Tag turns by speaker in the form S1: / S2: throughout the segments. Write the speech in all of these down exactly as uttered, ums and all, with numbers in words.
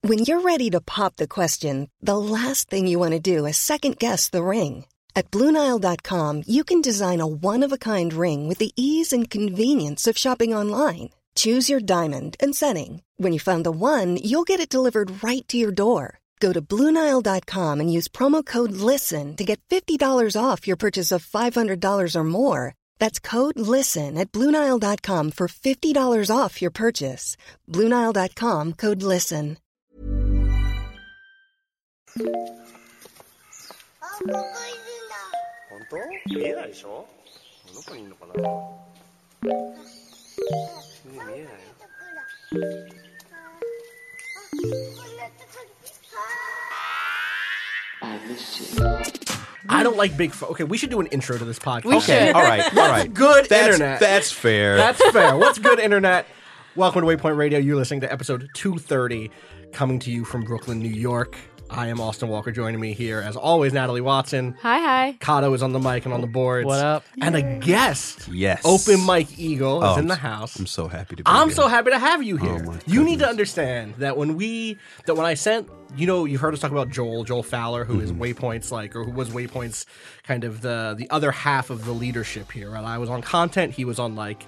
S1: When you're ready to pop the question, the last thing you want to do is second-guess the ring. At Blue Nile dot com, you can design a one-of-a-kind ring with the ease and convenience of shopping online. Choose your diamond and setting. When you find the one, you'll get it delivered right to your door. Go to Blue Nile dot com and use promo code LISTEN to get fifty dollars off your purchase of five hundred dollars or more. That's code LISTEN at Blue Nile dot com for fifty dollars off your purchase. Blue Nile dot com, code LISTEN.
S2: 本当？見えないでしょ？どこにいるのかな？見えないよ。
S3: I don't like big phone. Okay, we should do an intro to this podcast.
S4: We
S3: okay,
S4: should.
S5: All right, all right.
S3: Good
S5: that's,
S3: internet.
S5: That's fair.
S3: That's fair. What's good, internet? Welcome to Waypoint Radio. You're listening to episode two thirty, coming to you from Brooklyn, New York. I am Austin Walker. Joining me here, as always, Natalie Watson.
S4: Hi, hi.
S3: Kato is on the mic and on the boards.
S4: What up?
S3: And a guest.
S5: Yes.
S3: Open Mike Eagle is
S5: Oh,
S3: in the house.
S5: I'm so happy to be
S3: I'm
S5: here.
S3: so happy to have you here.
S5: Oh, my
S3: you need to
S5: goodness.
S3: understand that when we, that when I sent, you know, you heard us talk about Joel, Joel Fowler, who is
S5: Mm-hmm.
S3: Waypoint's like, or who was Waypoint's kind of the the other half of the leadership here. Right? I was on content, he was on like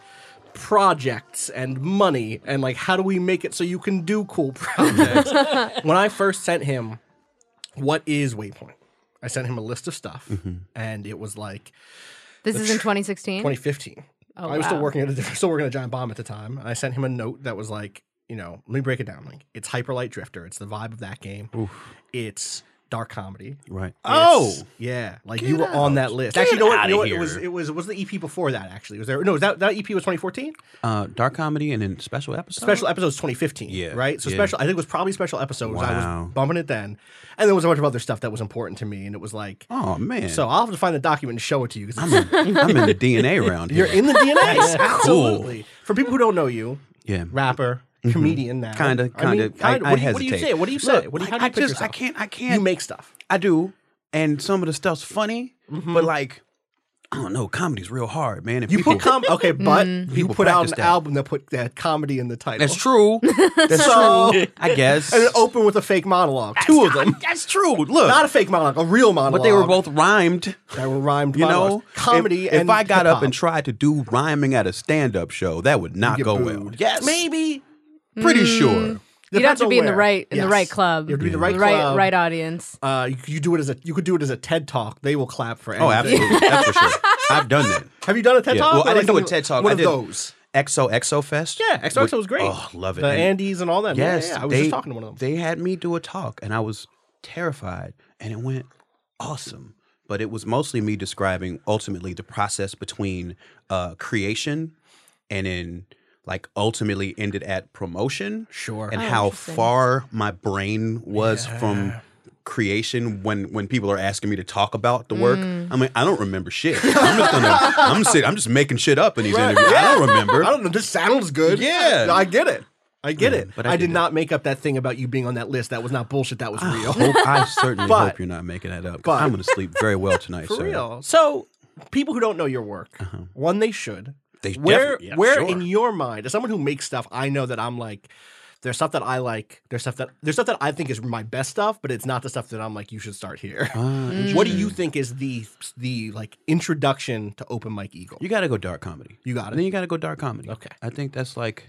S3: projects and money and like how do we make it so you can do cool projects. When I first sent him, what is Waypoint? I sent him a list of stuff,
S5: Mm-hmm.
S3: and it was like
S4: This is in twenty sixteen?
S3: twenty fifteen.
S4: Oh,
S3: I was still
S4: wow.
S3: working at a different, still working at Giant Bomb at the time, and I sent him a note that was like, you know, let me break it down. Like, it's Hyperlight Drifter. It's the vibe of that game. It's dark comedy.
S5: Right.
S3: It's-
S5: Oh,
S3: yeah, like
S5: Get
S3: you were on
S5: out.
S3: that list.
S5: Get
S3: Actually, you know what?
S5: outta
S3: You know what? It
S5: here.
S3: was it was was the E P before that. Actually, was there? No, was that that E P was twenty fourteen.
S5: uh, dark comedy and then special episodes.
S3: Special episodes twenty fifteen.
S5: Yeah,
S3: right. So
S5: yeah.
S3: special. I think it was probably special episodes. I
S5: Wow.
S3: was bumping it then, and there was a bunch of other stuff that was important to me, and it was like.
S5: Oh man.
S3: So I'll have to find the document and show it to you. 'Cause
S5: I'm in, I'm in the D N A around here.
S3: You're in the D N A. Absolutely. For people who don't know you,
S5: Yeah.
S3: rapper, comedian now.
S5: Kinda,
S3: I mean,
S5: kinda.
S3: kinda.
S5: I-
S3: what,
S5: I
S3: do you, what do you
S5: hesitate.
S3: say? What do you say?
S5: Look,
S3: What do you, how
S5: like,
S3: do you
S5: I
S3: picture
S5: just- I
S3: yourself?
S5: can't- I can't-
S3: You make stuff.
S5: I do, and some of the stuff's funny, but like, I don't know, comedy's real hard, man. If
S3: You
S5: people,
S3: put com- okay, but you
S5: People
S3: put out
S5: practice
S3: an
S5: that.
S3: album that put that comedy in the title.
S5: that's true. That's
S3: So-
S5: true. I guess.
S3: And it opened with a fake monologue. Two of them.
S5: That's true. Look,
S3: Not a fake monologue, a real monologue.
S5: but they were both rhymed.
S3: That were rhymed
S5: You
S3: monologues.
S5: know,
S3: Comedy
S5: If,
S3: and
S5: if I got up
S3: hip-hop.
S5: and tried to do rhyming at a stand-up show, that would not
S3: You
S5: go
S3: get
S5: well.
S3: booed.
S5: Yes,
S3: Maybe.
S5: pretty sure.
S4: You'd have
S3: Depends
S4: to
S3: on
S4: be in the
S3: where.
S4: right in the
S3: Yes.
S4: right club.
S3: You have to be in the right
S4: the right,
S3: club.
S4: right audience.
S3: Uh, you, you do it as a you could do it as a TED talk. They will clap for anything.
S5: Oh, absolutely. That's for sure. I've done that.
S3: Have you done a TED
S5: Yeah.
S3: talk?
S5: Well,
S3: Or
S5: I
S3: like
S5: didn't do a
S3: something-
S5: TED talk.
S3: One
S5: I
S3: of
S5: did
S3: those.
S5: X O X O Fest.
S3: Yeah, X O X O was great.
S5: Oh, love it.
S3: The
S5: And-
S3: Andes and all that.
S5: Yes,
S3: yeah, yeah. I was
S5: they,
S3: just talking to one of them.
S5: They had me do a talk, and I was terrified, and it went awesome. But it was mostly me describing ultimately the process between uh, creation and then like ultimately ended at promotion.
S3: Sure.
S5: And
S4: Oh,
S5: how
S4: interesting.
S5: far my brain was from creation when when people are asking me to talk about the work.
S4: Mm.
S5: I mean, I don't remember shit. I'm just gonna I'm sit, I'm just making shit up in these interviews. I don't remember.
S3: I don't know. This sounds good.
S5: Yeah.
S3: I get it. I get
S5: Yeah,
S3: it.
S5: but
S3: I,
S5: I
S3: did
S5: did
S3: not make up that thing about you being on that list. That was not bullshit. That was real.
S5: Hope, I certainly
S3: But-
S5: hope you're not making that up. 'Cause
S3: but-
S5: I'm going to sleep very well tonight,
S3: For
S5: sir.
S3: real. So, people who don't know your work, one, they should.
S5: They
S3: where,
S5: definitely- yeah,
S3: where
S5: sure.
S3: in your mind, as someone who makes stuff, I know that I'm like, there's stuff that I like. There's stuff that there's stuff that I think is my best stuff, but it's not the stuff that I'm like, you should start here.
S5: Ah,
S3: What do you think is the the like introduction to Open Mike Eagle?
S5: You got to go dark comedy.
S3: You got
S5: And then
S3: it.
S5: you got to go dark comedy.
S3: Okay.
S5: I think that's like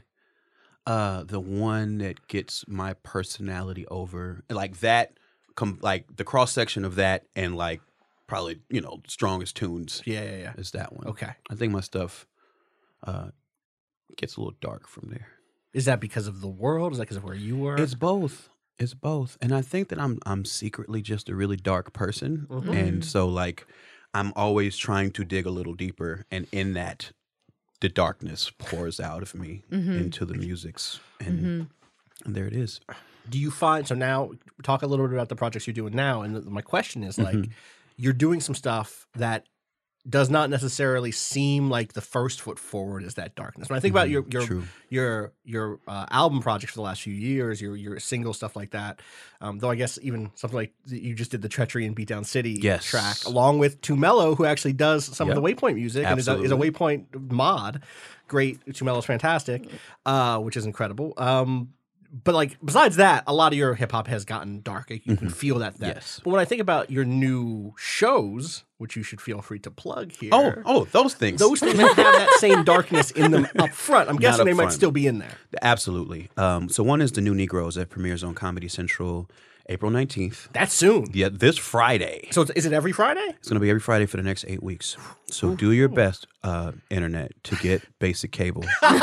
S5: uh, the one that gets my personality over. Like that, com- like the cross section of that and like probably, you know, strongest tunes
S3: Yeah, yeah, yeah.
S5: is that one.
S3: Okay.
S5: I think my stuff uh, gets a little dark from there.
S3: Is that because of the world? Is that because of where you were?
S5: It's both. It's both. And I think that I'm I'm secretly just a really dark person.
S3: Mm-hmm.
S5: And so like I'm always trying to dig a little deeper, and in that the darkness pours out of me into the musics, and, and there it is.
S3: Do you find so now? Talk a little bit about the projects you're doing now, and my question is like,
S5: Mm-hmm.
S3: you're doing some stuff that does not necessarily seem like the first foot forward is that darkness. When I think about your your
S5: True.
S3: your your uh, album projects for the last few years, your your single stuff like that, um, though I guess even something like you just did the Treachery and Beatdown City
S5: Yes.
S3: track along with Tumelo, who actually does some
S5: Yep.
S3: of the Waypoint music and is a, is a
S5: Absolutely.
S3: Waypoint mod. Great, Tumelo's fantastic, uh, which is incredible. Um, but like besides that, a lot of your hip hop has gotten dark. You can feel that. that.
S5: Yes.
S3: But when I think about your new shows, which you should feel free to plug here.
S5: Oh, oh, those things.
S3: Those things don't have that same darkness in them up front. I'm guessing
S5: up
S3: they might
S5: front.
S3: still be in there.
S5: Absolutely. Um, so one is The New Negroes that premieres on Comedy Central April nineteenth.
S3: That's soon.
S5: Yeah, this Friday.
S3: So it's, is it every Friday?
S5: It's going to be every Friday for the next eight weeks. So do your best, uh, internet, to get basic cable.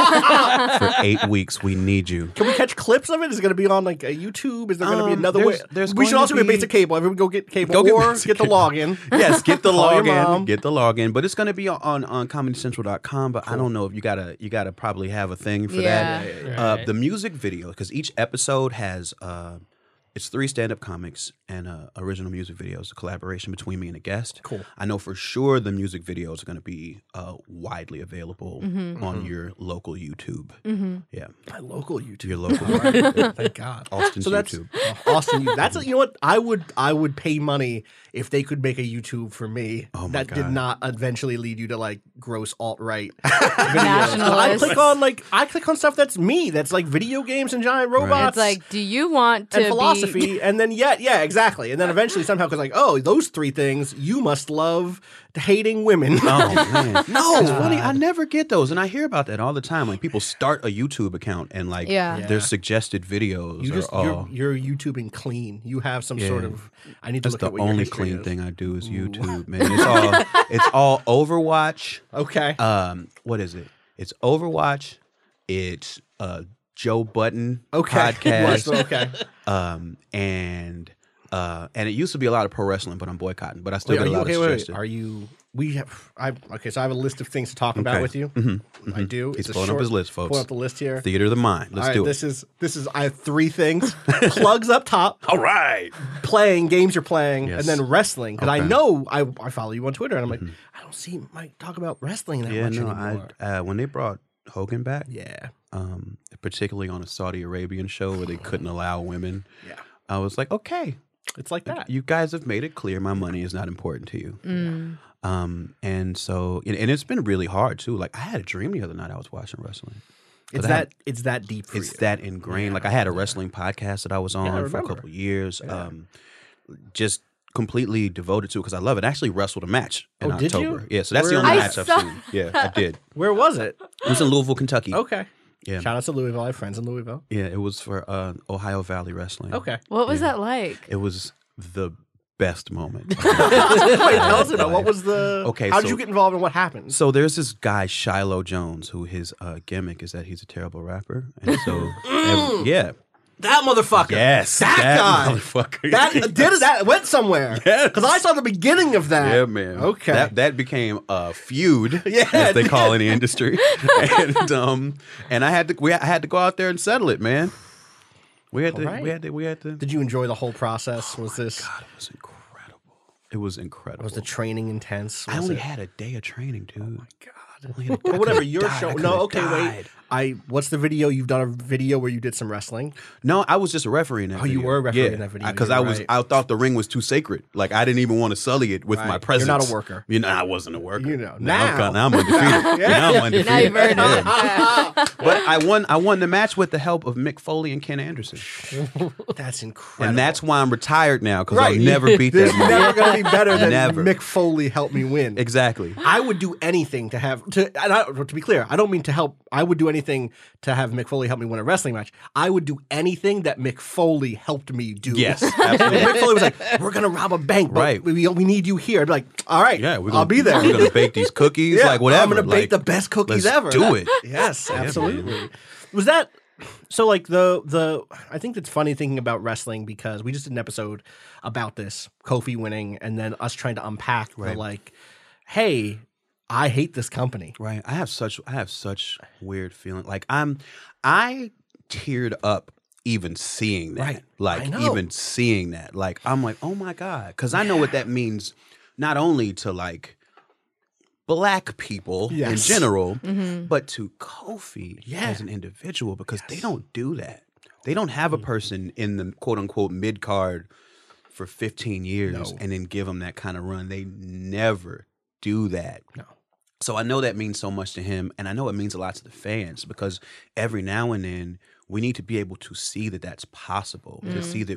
S5: For eight weeks, we need you.
S3: Can we catch clips of it? Is it going to be on like a YouTube? Is there going to be
S5: Um,
S3: another
S5: there's-
S3: way?
S5: there's
S3: we
S5: going
S3: should also
S5: to
S3: get
S5: be-
S3: basic cable. Everyone go get cable
S5: Go get
S3: or
S5: basic
S3: get the
S5: cable.
S3: login.
S5: Yes, get the
S3: Call your
S5: login.
S3: mom.
S5: Get the login. But it's going to be on on comedy central dot com. But I don't know if you gotta you gotta probably have a thing for
S4: Yeah.
S5: that. Uh, the music video, because each episode has uh, it's three stand up comics and uh, original music videos, a collaboration between me and a guest.
S3: Cool.
S5: I know for sure the music videos are going to be uh, widely available on your local YouTube. Yeah,
S3: My local YouTube.
S5: your local
S3: Thank God.
S5: Austin's
S3: so that's
S5: YouTube.
S3: uh, Austin. You- That's a, you know what I would I would pay money if they could make a YouTube for me
S5: Oh my
S3: that did
S5: God.
S3: not eventually lead you to like gross alt right videos. I
S4: Nationalist.
S3: click on like I click on stuff that's me. That's like video games and giant robots.
S4: It's like, do you want to
S3: and
S4: be
S3: philosophy, and then yeah, yeah, exactly, and then eventually somehow because like, oh, those three things you must love hating women.
S5: Oh man, no, it's funny. I never get those, and I hear about that all the time. Like people start a YouTube account and like
S4: Yeah.
S3: Yeah.
S5: their suggested videos
S3: You
S5: are
S3: just
S5: all.
S3: you're, you're YouTubing clean. You have some
S5: Yeah.
S3: sort of. I need to
S5: That's
S3: look
S5: the
S3: at what your
S5: only
S3: history
S5: clean
S3: is.
S5: thing I do is YouTube, man. It's all it's all Overwatch.
S3: Okay.
S5: Um, what is it? It's Overwatch. It's uh Joe Button
S3: okay.
S5: podcast.
S3: okay.
S5: Um, and uh, and it used to be a lot of pro wrestling, but I'm boycotting. But I still
S3: Wait, are
S5: get a
S3: you
S5: lot
S3: okay?
S5: of
S3: Wait, wait.
S5: suggested.
S3: Are you? We have. I okay. So I have a list of things to talk about
S5: Okay.
S3: with you.
S5: Mm-hmm.
S3: I do.
S5: He's
S3: It's a
S5: pulling up
S3: short-
S5: his list, folks.
S3: Pulling up the list here.
S5: Theater of the mind. Let's
S3: All right,
S5: do it.
S3: this is this is. I have three things: plugs up top,
S5: All right.
S3: playing games you're playing,
S5: Yes.
S3: and then wrestling. Because I
S5: Okay.
S3: know I I follow you on Twitter, and I'm like, I don't see Mike talk about wrestling that
S5: Yeah,
S3: much
S5: no,
S3: anymore.
S5: I uh, when they brought Hogan back,
S3: yeah,
S5: um, particularly on a Saudi Arabian show where they couldn't allow women,
S3: yeah.
S5: I was like, okay,
S3: It's like that.
S5: you guys have made it clear my money is not important to you.
S4: Mm.
S5: Um, and so, and, and it's been really hard too. Like I had a dream the other night I was watching wrestling.
S3: It's
S5: I
S3: that.
S5: have-
S3: It's that deep for
S5: It's
S3: you.
S5: that ingrained. Like I had a wrestling podcast that I was on
S3: I
S5: for a
S3: remember.
S5: couple of years. Um, just completely devoted to it because I love it. I actually wrestled a match in
S3: Oh, did you?
S5: October. Yeah, so that's the
S3: Where-
S5: only
S4: I
S5: match I've
S4: saw
S5: seen. Yeah, I did.
S3: Where was it?
S5: It was in Louisville, Kentucky.
S3: Okay.
S5: Yeah.
S3: Shout out to Louisville. I have friends in Louisville.
S5: Yeah, it was for uh, Ohio Valley Wrestling.
S3: Okay.
S4: What was
S5: Yeah.
S4: that like?
S5: It was the best moment.
S3: Wait, tell us about what was the.
S5: Okay,
S3: How did
S5: so-
S3: you get involved and what happened?
S5: So there's this guy Shiloh Jones who his uh, gimmick is that he's a terrible rapper, and so every- yeah,
S3: That motherfucker.
S5: yes,
S3: That, guy.
S5: motherfucker.
S3: That did that went somewhere.
S5: Yes.
S3: Because I saw the beginning of that.
S5: Yeah, man.
S3: Okay.
S5: That that became a feud,
S3: Yeah,
S5: as
S3: it
S5: they call in the industry, and um, and I had to we I had to go out there and settle it, man. We had to.
S3: All right.
S5: We had to. We had to.
S3: Did you enjoy the whole process? Was this
S5: God, it was incredible. It was incredible.
S3: was the training intense?
S5: I
S3: Was
S5: only
S3: it-
S5: had a day of training, dude.
S3: God.
S5: Only had a-
S3: But
S5: I
S3: whatever
S5: could've
S3: your
S5: died. I
S3: show.
S5: could've
S3: No, okay, wait.
S5: died.
S3: I what's the video? You've done a video where you did some wrestling.
S5: No, I was just a referee in that
S3: Oh, you
S5: video.
S3: were a referee
S5: yeah.
S3: in that video.
S5: Because
S3: You're
S5: I was,
S3: right.
S5: I thought the ring was too sacred. Like I didn't even want to sully it with
S3: Right.
S5: my
S3: You're
S5: presence.
S3: not a worker.
S5: You know, I wasn't a worker.
S3: You know,
S5: now,
S3: now.
S5: I'm, now I'm undefeated. Now I'm undefeated.
S4: Now you've earned
S5: Yeah.
S4: it.
S5: But I won. I won the match with the help of Mick Foley and Ken Anderson,
S3: That's incredible.
S5: and that's why I'm retired now because
S3: right.
S5: I'll never beat
S3: There's
S5: that man.
S3: never going to be better than
S5: Never.
S3: Mick Foley helped me win.
S5: Exactly.
S3: I would do anything to have to. And I, to be clear, I don't mean to help. I would do anything to have Mick Foley help me win a wrestling match. I would do anything that Mick Foley helped me do.
S5: Yes,
S3: If
S5: absolutely.
S3: Mick Foley was like, "We're gonna rob a bank, but
S5: Right.
S3: we, we need you here." I'd be like, "All right,
S5: Yeah, we're gonna,
S3: I'll be there."
S5: We're gonna bake these cookies,
S3: Yeah,
S5: like whatever.
S3: I'm gonna bake
S5: like,
S3: the best cookies
S5: let's
S3: ever.
S5: do
S3: That-
S5: it.
S3: Yes,
S5: man.
S3: absolutely. Was that so? Like the the I think it's funny thinking about wrestling because we just did an episode about this Kofi winning, and then us trying to unpack the
S5: Right.
S3: like, hey, I hate this company.
S5: Right. I have such I have such weird feeling. Like I'm I teared up even seeing that.
S3: Right. I
S5: Like
S3: know.
S5: even seeing that. Like I'm like, "Oh my god." Cuz I know what that means not only to like black people in
S3: Yes.
S5: general,
S4: Mm-hmm.
S5: but to Kofi
S3: Yeah.
S5: as an individual because they don't do that. They don't have a person in the quote unquote mid card for fifteen years
S3: No.
S5: and then give them that kind of run. They never do that.
S3: No.
S5: So I know that means so much to him, and I know it means a lot to the fans because every now and then we need to be able to see that that's possible,
S4: Mm.
S5: to see that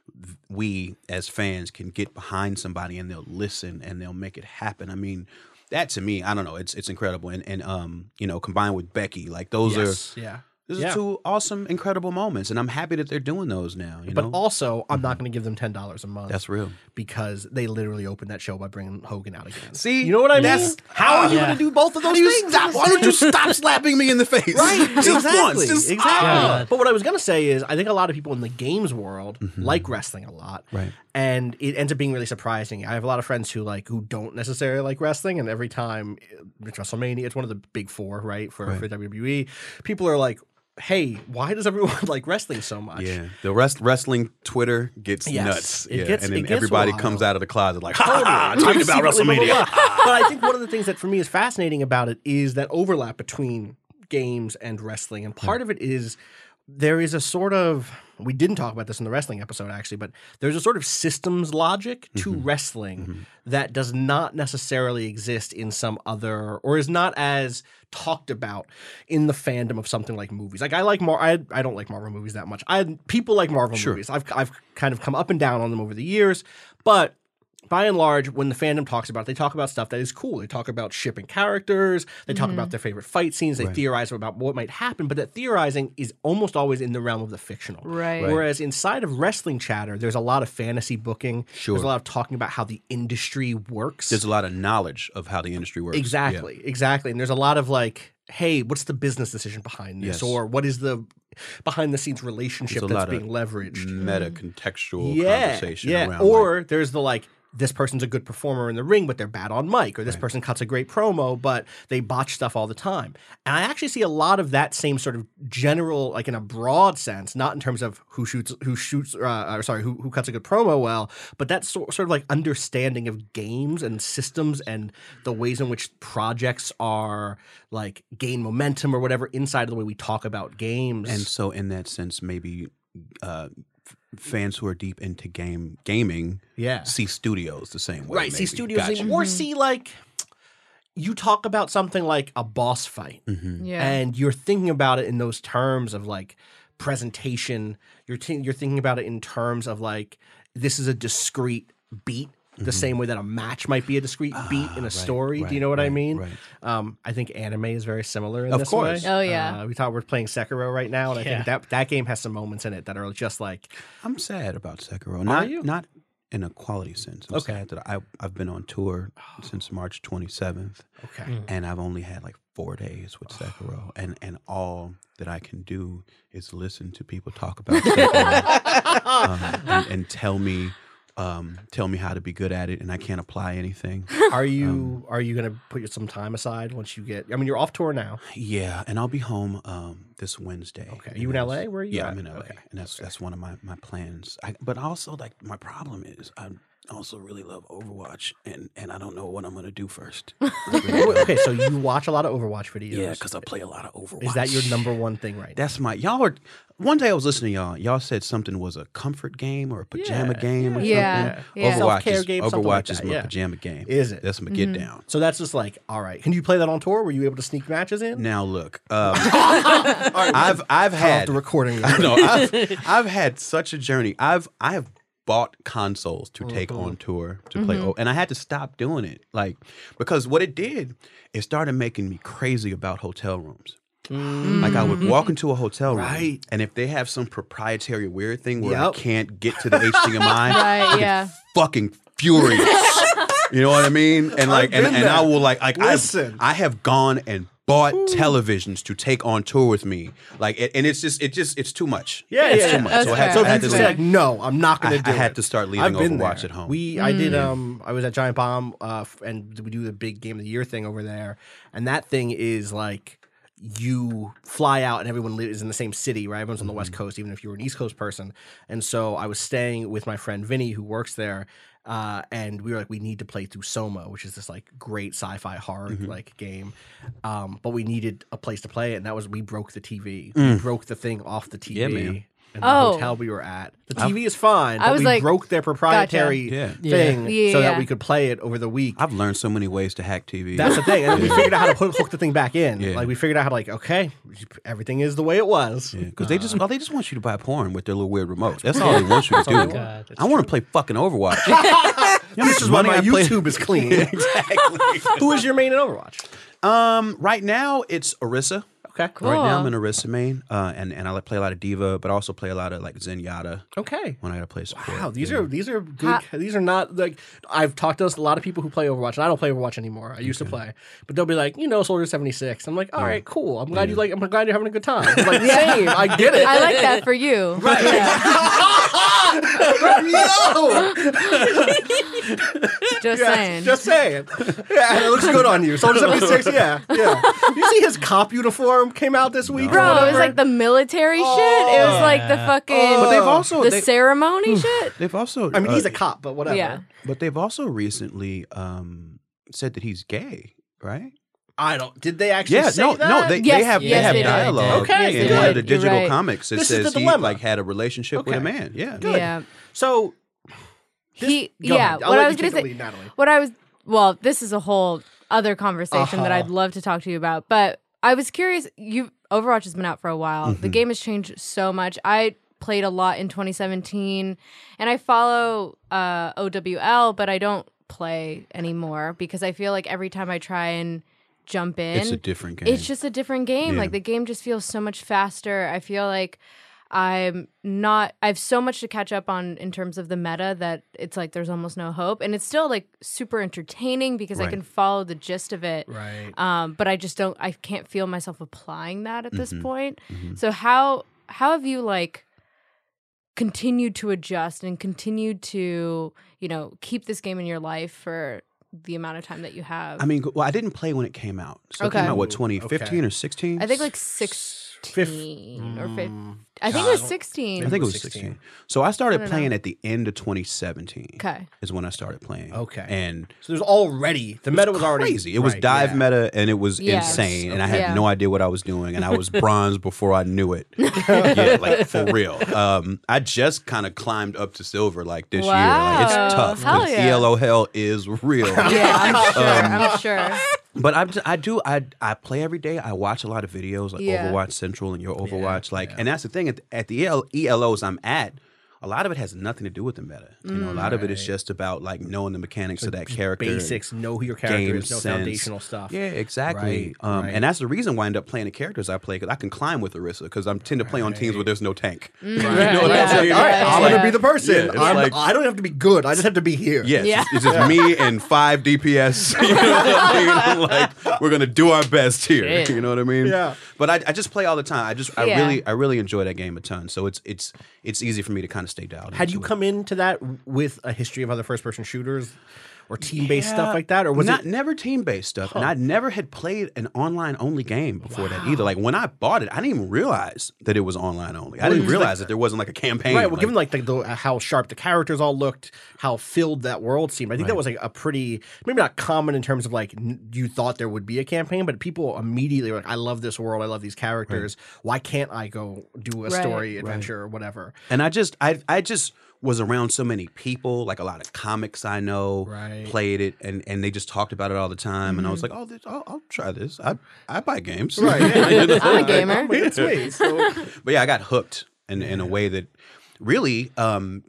S5: we as fans can get behind somebody and they'll listen and they'll make it happen. I mean, that to me, I don't know, it's it's incredible. And and um, you know, combined with Becky, like those
S3: Yes.
S5: are
S3: Yeah.
S5: those
S3: Yeah.
S5: are two awesome, incredible moments, and I'm happy that they're doing those now. You
S3: But
S5: know,
S3: also, I'm not going to give them ten dollars a month.
S5: that's real.
S3: because they literally opened that show by bringing Hogan out again.
S5: See,
S3: you know what I mean?
S5: that's-
S3: How are you
S6: Yeah.
S3: going to do both of
S5: How
S3: those
S5: do you
S3: things?
S5: stop? Why don't you stop slapping me in the face?
S3: Right,
S5: just
S3: exactly,
S5: once. Just,
S3: exactly.
S5: ah!
S3: But what I was gonna say is, I think a lot of people in the games world like wrestling a lot,
S5: Right.
S3: And it ends up being really surprising. I have a lot of friends who like who don't necessarily like wrestling, and every time it's WrestleMania, it's one of the big four, right, for,
S5: Right.
S3: for W W E. People are like, "Hey, why does everyone like wrestling so much?"
S5: Yeah, the rest wrestling Twitter gets
S3: Yes,
S5: nuts.
S3: it
S5: yeah,
S3: gets-
S5: and
S3: it
S5: then
S3: gets
S5: everybody
S3: wild.
S5: comes out of the closet like,
S3: Totally.
S5: "Ha, talk about
S3: Secretly, blah,
S5: WrestleMania."
S3: blah, blah. But I think one of the things that for me is fascinating about it is that overlap between games and wrestling. And part of it is there is a sort of, we didn't talk about this in the wrestling episode actually, but there's a sort of systems logic to
S5: Mm-hmm.
S3: wrestling that does not necessarily exist in some other, or is not as talked about in the fandom of something like movies. Like I like Mar, I, I don't like Marvel movies that much. I people like Marvel
S5: Sure.
S3: movies. I've I've kind of come up and down on them over the years, but by and large, when the fandom talks about it, they talk about stuff that is cool. They talk about shipping characters. They talk about their favorite fight scenes. They
S5: Right.
S3: theorize about what might happen. But that theorizing is almost always in the realm of the fictional.
S4: Right.
S5: Right.
S3: Whereas inside of wrestling chatter, there's a lot of fantasy booking.
S5: Sure.
S3: There's a lot of talking about how the industry works.
S5: There's a lot of knowledge of how the industry works.
S3: Exactly, exactly. And there's a lot of like, hey, what's the business decision behind this?
S5: Yes.
S3: Or what is the behind the scenes relationship
S5: There's a
S3: that's
S5: lot of
S3: being leveraged?
S5: Meta contextual
S3: yeah,
S5: conversation
S3: yeah.
S5: around.
S3: Or
S5: like,
S3: there's the like, this person's a good performer in the ring, but they're bad on mic, or this person cuts a great promo, but they botch stuff all the time. And I actually see a lot of that same sort of general, like in a broad sense, not in terms of who shoots, who shoots, uh, or sorry, who, who cuts a good promo well, but that sort, sort of like understanding of games and systems and the ways in which projects are like gain momentum or whatever inside of the way we talk about games.
S5: and so in that sense, maybe uh, f- fans who are deep into game gaming
S3: yeah.
S5: see studios the same way.
S3: Right, see
S5: maybe.
S3: studios,
S5: Gotcha.
S3: or see like you talk about something like a boss fight,
S5: Mhm.
S4: Yeah.
S3: and you're thinking about it in those terms of like presentation. You're t- you're thinking about it in terms of like this is a discrete beat, the same way that a match might be a discrete beat in a
S5: right,
S3: story. Do you
S5: right,
S3: know what I
S5: right,
S3: mean?
S5: right.
S3: Um, I think anime is very similar in
S5: Of
S3: this
S5: course.
S3: way.
S4: Oh, yeah.
S3: Uh, we thought we're playing Sekiro right now, and I
S6: Yeah.
S3: think that that game has some moments in it that are just like
S5: I'm sad about Sekiro. Not
S3: you?
S5: not in a quality sense. I'm
S3: Okay.
S5: sad that I I've been on tour since March twenty-seventh,
S3: okay.
S5: and I've only had like four days with Sekiro, and and all that I can do is listen to people talk about Sekiro um, and, and tell me. Um, tell me how to be good at it, and I can't apply anything.
S3: Are you are you gonna put some time aside once you get? I mean, you're off tour now.
S5: Yeah, and I'll be home um, this Wednesday.
S3: Okay.
S5: And
S3: You in
S5: that's-
S3: L A? Where are you
S5: Yeah,
S3: at?
S5: I'm in L A,
S3: Okay.
S5: and that's that's one of my my plans. I, but also, like, my problem is I also really love Overwatch, and and I don't know what I'm gonna do first. I really don't.
S3: Okay, so you watch a lot of Overwatch videos.
S5: Yeah, because I play a lot of Overwatch.
S3: Is that your number one thing right now?
S5: That's my y'all are. One day I was listening to y'all. Y'all said something was a comfort game or a pajama
S3: Yeah,
S5: game or
S4: yeah,
S5: something.
S4: yeah.
S5: Overwatch
S3: Self-care
S5: is
S3: game, something
S5: Overwatch
S3: like
S5: is
S3: that,
S5: my
S3: yeah.
S5: pajama game.
S3: Is it?
S5: That's my get down.
S3: So that's just like, all right. Can you play that on tour? Were you able to sneak matches in?
S5: Now look, um, I've I've
S3: Cut off
S5: had
S3: the recording.
S5: I know I've, I've had such a journey. I've I have bought consoles to take
S3: Mm-hmm.
S5: on tour to play, o- and I had to stop doing it, like because what it did, it started making me crazy about hotel rooms. Like I would walk into a hotel room,
S3: Right.
S5: and if they have some proprietary weird thing where
S3: Yep.
S5: I can't get to the H D M I,
S4: Right, yeah.
S5: fucking furious. You know what I mean? And like, and,
S3: been
S5: and I
S3: there.
S5: will like, like
S3: Listen.
S5: I've, I have gone and bought televisions to take on tour with me. Like, it, and it's just, it just, it's too much.
S3: Yeah,
S5: it's
S3: yeah,
S5: too
S3: yeah.
S5: much.
S4: That's
S5: So I had,
S4: fair.
S3: So
S5: to,
S3: if
S5: I
S3: you
S5: had to
S3: just
S5: say,
S3: say like, no, I'm not going
S5: I-
S3: to do
S5: I
S3: it.
S5: had to start leaving
S3: I've been
S5: Overwatch
S3: there.
S5: at home.
S3: We, I did. Um, I was at Giant Bomb, uh, f- and we do the big game of the year thing over there, and that thing is like. You fly out and everyone li- is in the same city, right? Everyone's on the West Coast, even if you were an East Coast person. And so I was staying with my friend Vinny, who works there, uh, and we were like, we need to play through Soma, which is this like great sci-fi horror like game. Um, but we needed a place to play it, and that was we broke the T V. We broke the thing off the T V.
S5: Yeah, man.
S3: in the
S4: Oh.
S3: hotel we were at. The T V is fine,
S4: I
S3: but
S4: was
S3: we
S4: like,
S3: broke their proprietary
S5: Yeah.
S3: thing
S4: Yeah.
S3: so
S4: Yeah.
S3: that we could play it over the week.
S5: I've learned so many ways to hack T V.
S3: That's the thing. And we figured out how to put, hook the thing back in.
S5: Yeah.
S3: Like we figured out how to like, okay, everything is the way it was.
S5: Because they just, well, they just want you to buy porn with their little weird remotes. That's all they want you to do.
S2: God, that's
S5: I want to play fucking Overwatch.
S3: This is why my
S5: I play-
S3: YouTube is clean.
S5: Exactly.
S3: Who is your main in Overwatch?
S5: Um, right now it's Orisa.
S3: Okay.
S4: Cool.
S5: Right now I'm an Orisa main, uh, and and I like play a lot of Diva, but I also play a lot of like Zenyatta
S3: Okay.
S5: when I gotta play support.
S3: Wow, these
S5: Yeah.
S3: are these are good. these are not like I've talked to a lot of people who play Overwatch, and I don't play Overwatch anymore. I used to play, but they'll be like, you know, Soldier seventy-six. I'm like, all right, cool. I'm glad you like. I'm glad you're having a good time. I'm like, same. I get it.
S4: I like that for you. Just
S3: Yeah,
S4: saying.
S3: Just saying. Yeah, it looks good on you. Soldier seventy-six. Yeah, yeah. You see his cop uniform came out this week. or
S4: Bro, it was
S3: whatever?
S4: like the military shit. It was like the fucking
S5: But they've also
S4: the
S5: they,
S4: ceremony shit.
S5: they've also
S3: I mean,
S5: uh,
S3: he's a cop, but whatever.
S4: Yeah.
S5: but they've also recently um said that he's gay, right?
S3: I don't. Did they actually
S5: Yeah,
S3: say
S5: no,
S3: that?
S5: no, they,
S4: Yes,
S5: they have
S4: yes,
S5: they have
S4: they did.
S5: dialogue
S3: Okay,
S5: in
S3: good.
S5: one of the
S4: You're
S5: digital
S4: right.
S5: comics. It
S3: This is
S5: says
S3: the
S5: he
S3: dilemma.
S5: like had a relationship with a
S3: Okay.
S5: man. Yeah,
S3: Good.
S4: Yeah.
S3: So
S4: He
S3: Go
S4: yeah,
S3: ahead. I'll
S4: what
S3: let
S4: I was
S3: you
S4: going
S3: take
S4: to
S3: the
S4: say
S3: lead, Natalie.
S4: what I was well, this is a whole other conversation that
S3: Uh-huh.
S4: I'd love to talk to you about, but I was curious, you Overwatch has been out for a while.
S3: Mm-hmm.
S4: The game has changed so much. I played a lot in twenty seventeen and I follow uh, O W L, but I don't play anymore because I feel like every time I try and jump in,
S5: it's a different game.
S4: it's just a different game.
S5: Yeah.
S4: Like the game just feels so much faster. I feel like I'm not I have so much to catch up on in terms of the meta that it's like there's almost no hope. And it's still like super entertaining because I
S5: Right.
S4: can follow the gist of it.
S3: right.
S4: Um, but I just don't I can't feel myself applying that at this
S5: Mhm.
S4: point.
S5: Mhm.
S4: So how how have you like continued to adjust and continued to, you know, keep this game in your life for the amount of time that you have?
S5: I mean, well, I didn't play when it came out. So
S4: Okay.
S5: it came out what
S3: Ooh,
S5: twenty fifteen
S3: okay.
S5: or sixteen?
S4: I think like sixteen or fifteen.
S3: Mm,
S4: I think
S3: God,
S4: it was
S3: I don't-
S4: sixteen.
S5: I think it was
S3: sixteen.
S5: sixteen. So I started
S4: I don't
S5: playing
S4: know.
S5: at the end of twenty seventeen.
S4: Okay.
S5: Is when I started playing.
S3: Okay.
S5: And
S3: So there's already the meta was already
S5: crazy. It was
S3: right,
S5: dive
S3: yeah.
S5: meta and it was
S4: Yes.
S5: insane. And I had
S4: Yeah.
S5: no idea what I was doing. And I was bronze before I knew it. Yeah, like for real. Um, I just kind of climbed up to silver like this year. Like
S4: Wow.
S5: it's tough.
S4: Hell
S5: 'Cause
S4: yeah.
S5: E L O hell is real.
S4: Yeah, I'm sure.
S5: Um,
S4: I'm sure.
S5: But I, I do I I play every day. I watch a lot of videos like
S4: Yeah.
S5: Overwatch Central and your Overwatch. like,
S3: yeah.
S5: and that's the thing at, at the E L, E L Os I'm at. A lot of it has nothing to do with the meta. You know, a lot of it is
S3: Right.
S5: just about like knowing the mechanics of that character.
S3: Basics, know who your character
S5: game
S3: is, know
S5: sense.
S3: foundational stuff.
S5: Yeah, exactly.
S3: Right,
S5: um,
S3: right.
S5: And that's the reason why I end up playing the characters I play because I can climb with Orisa because I'm tend to play on teams where there's no tank.
S4: Mm.
S5: You know
S3: Right.
S5: what
S4: Yeah.
S5: I'm saying?
S3: All right,
S4: Yeah.
S3: I'm
S4: Yeah.
S3: gonna be the person.
S5: Yeah, it's
S3: I'm,
S5: like-
S3: I don't have to be good. I just have to be here.
S5: Yes,
S4: Yeah.
S5: it's, it's just me and five D P S. You know what I mean? Like we're gonna do our best here.
S4: Shit.
S5: You know what I mean?
S3: Yeah.
S5: But I, I just play all the time. I just I
S4: Yeah.
S5: really I really enjoy that game a ton. So it's it's it's easy for me to kind of stay dialed.
S3: Had
S5: into
S3: you
S5: it.
S3: come into that with a history of other first-person shooters or team-based
S5: Yeah,
S3: stuff like that, or was
S5: not
S3: it?
S5: never team based stuff? And I never had played an online only game before that either. Like when I bought it, I didn't even realize that it was online only. I
S3: Well, it
S5: didn't
S3: was
S5: realize
S3: like-
S5: that there wasn't like a campaign.
S3: Right. Well,
S5: like-
S3: given like the, the how sharp the characters all looked, how filled that world seemed, I think that was like a pretty maybe not common in terms of like n- you thought there would be a campaign, but people immediately were like, "I love this world. I love these characters. Why can't I go do a
S4: Right.
S3: story adventure or whatever?"
S5: And I just I I just was around so many people, like a lot of comics I know,
S3: Right.
S5: played it, and, and they just talked about it all the time. And I was like, oh, this, I'll, I'll try this. I I buy games,
S3: Right. Yeah.
S4: I'm a gamer.
S3: I'm like, it's me. So
S5: But yeah, I got hooked in in a way that really um,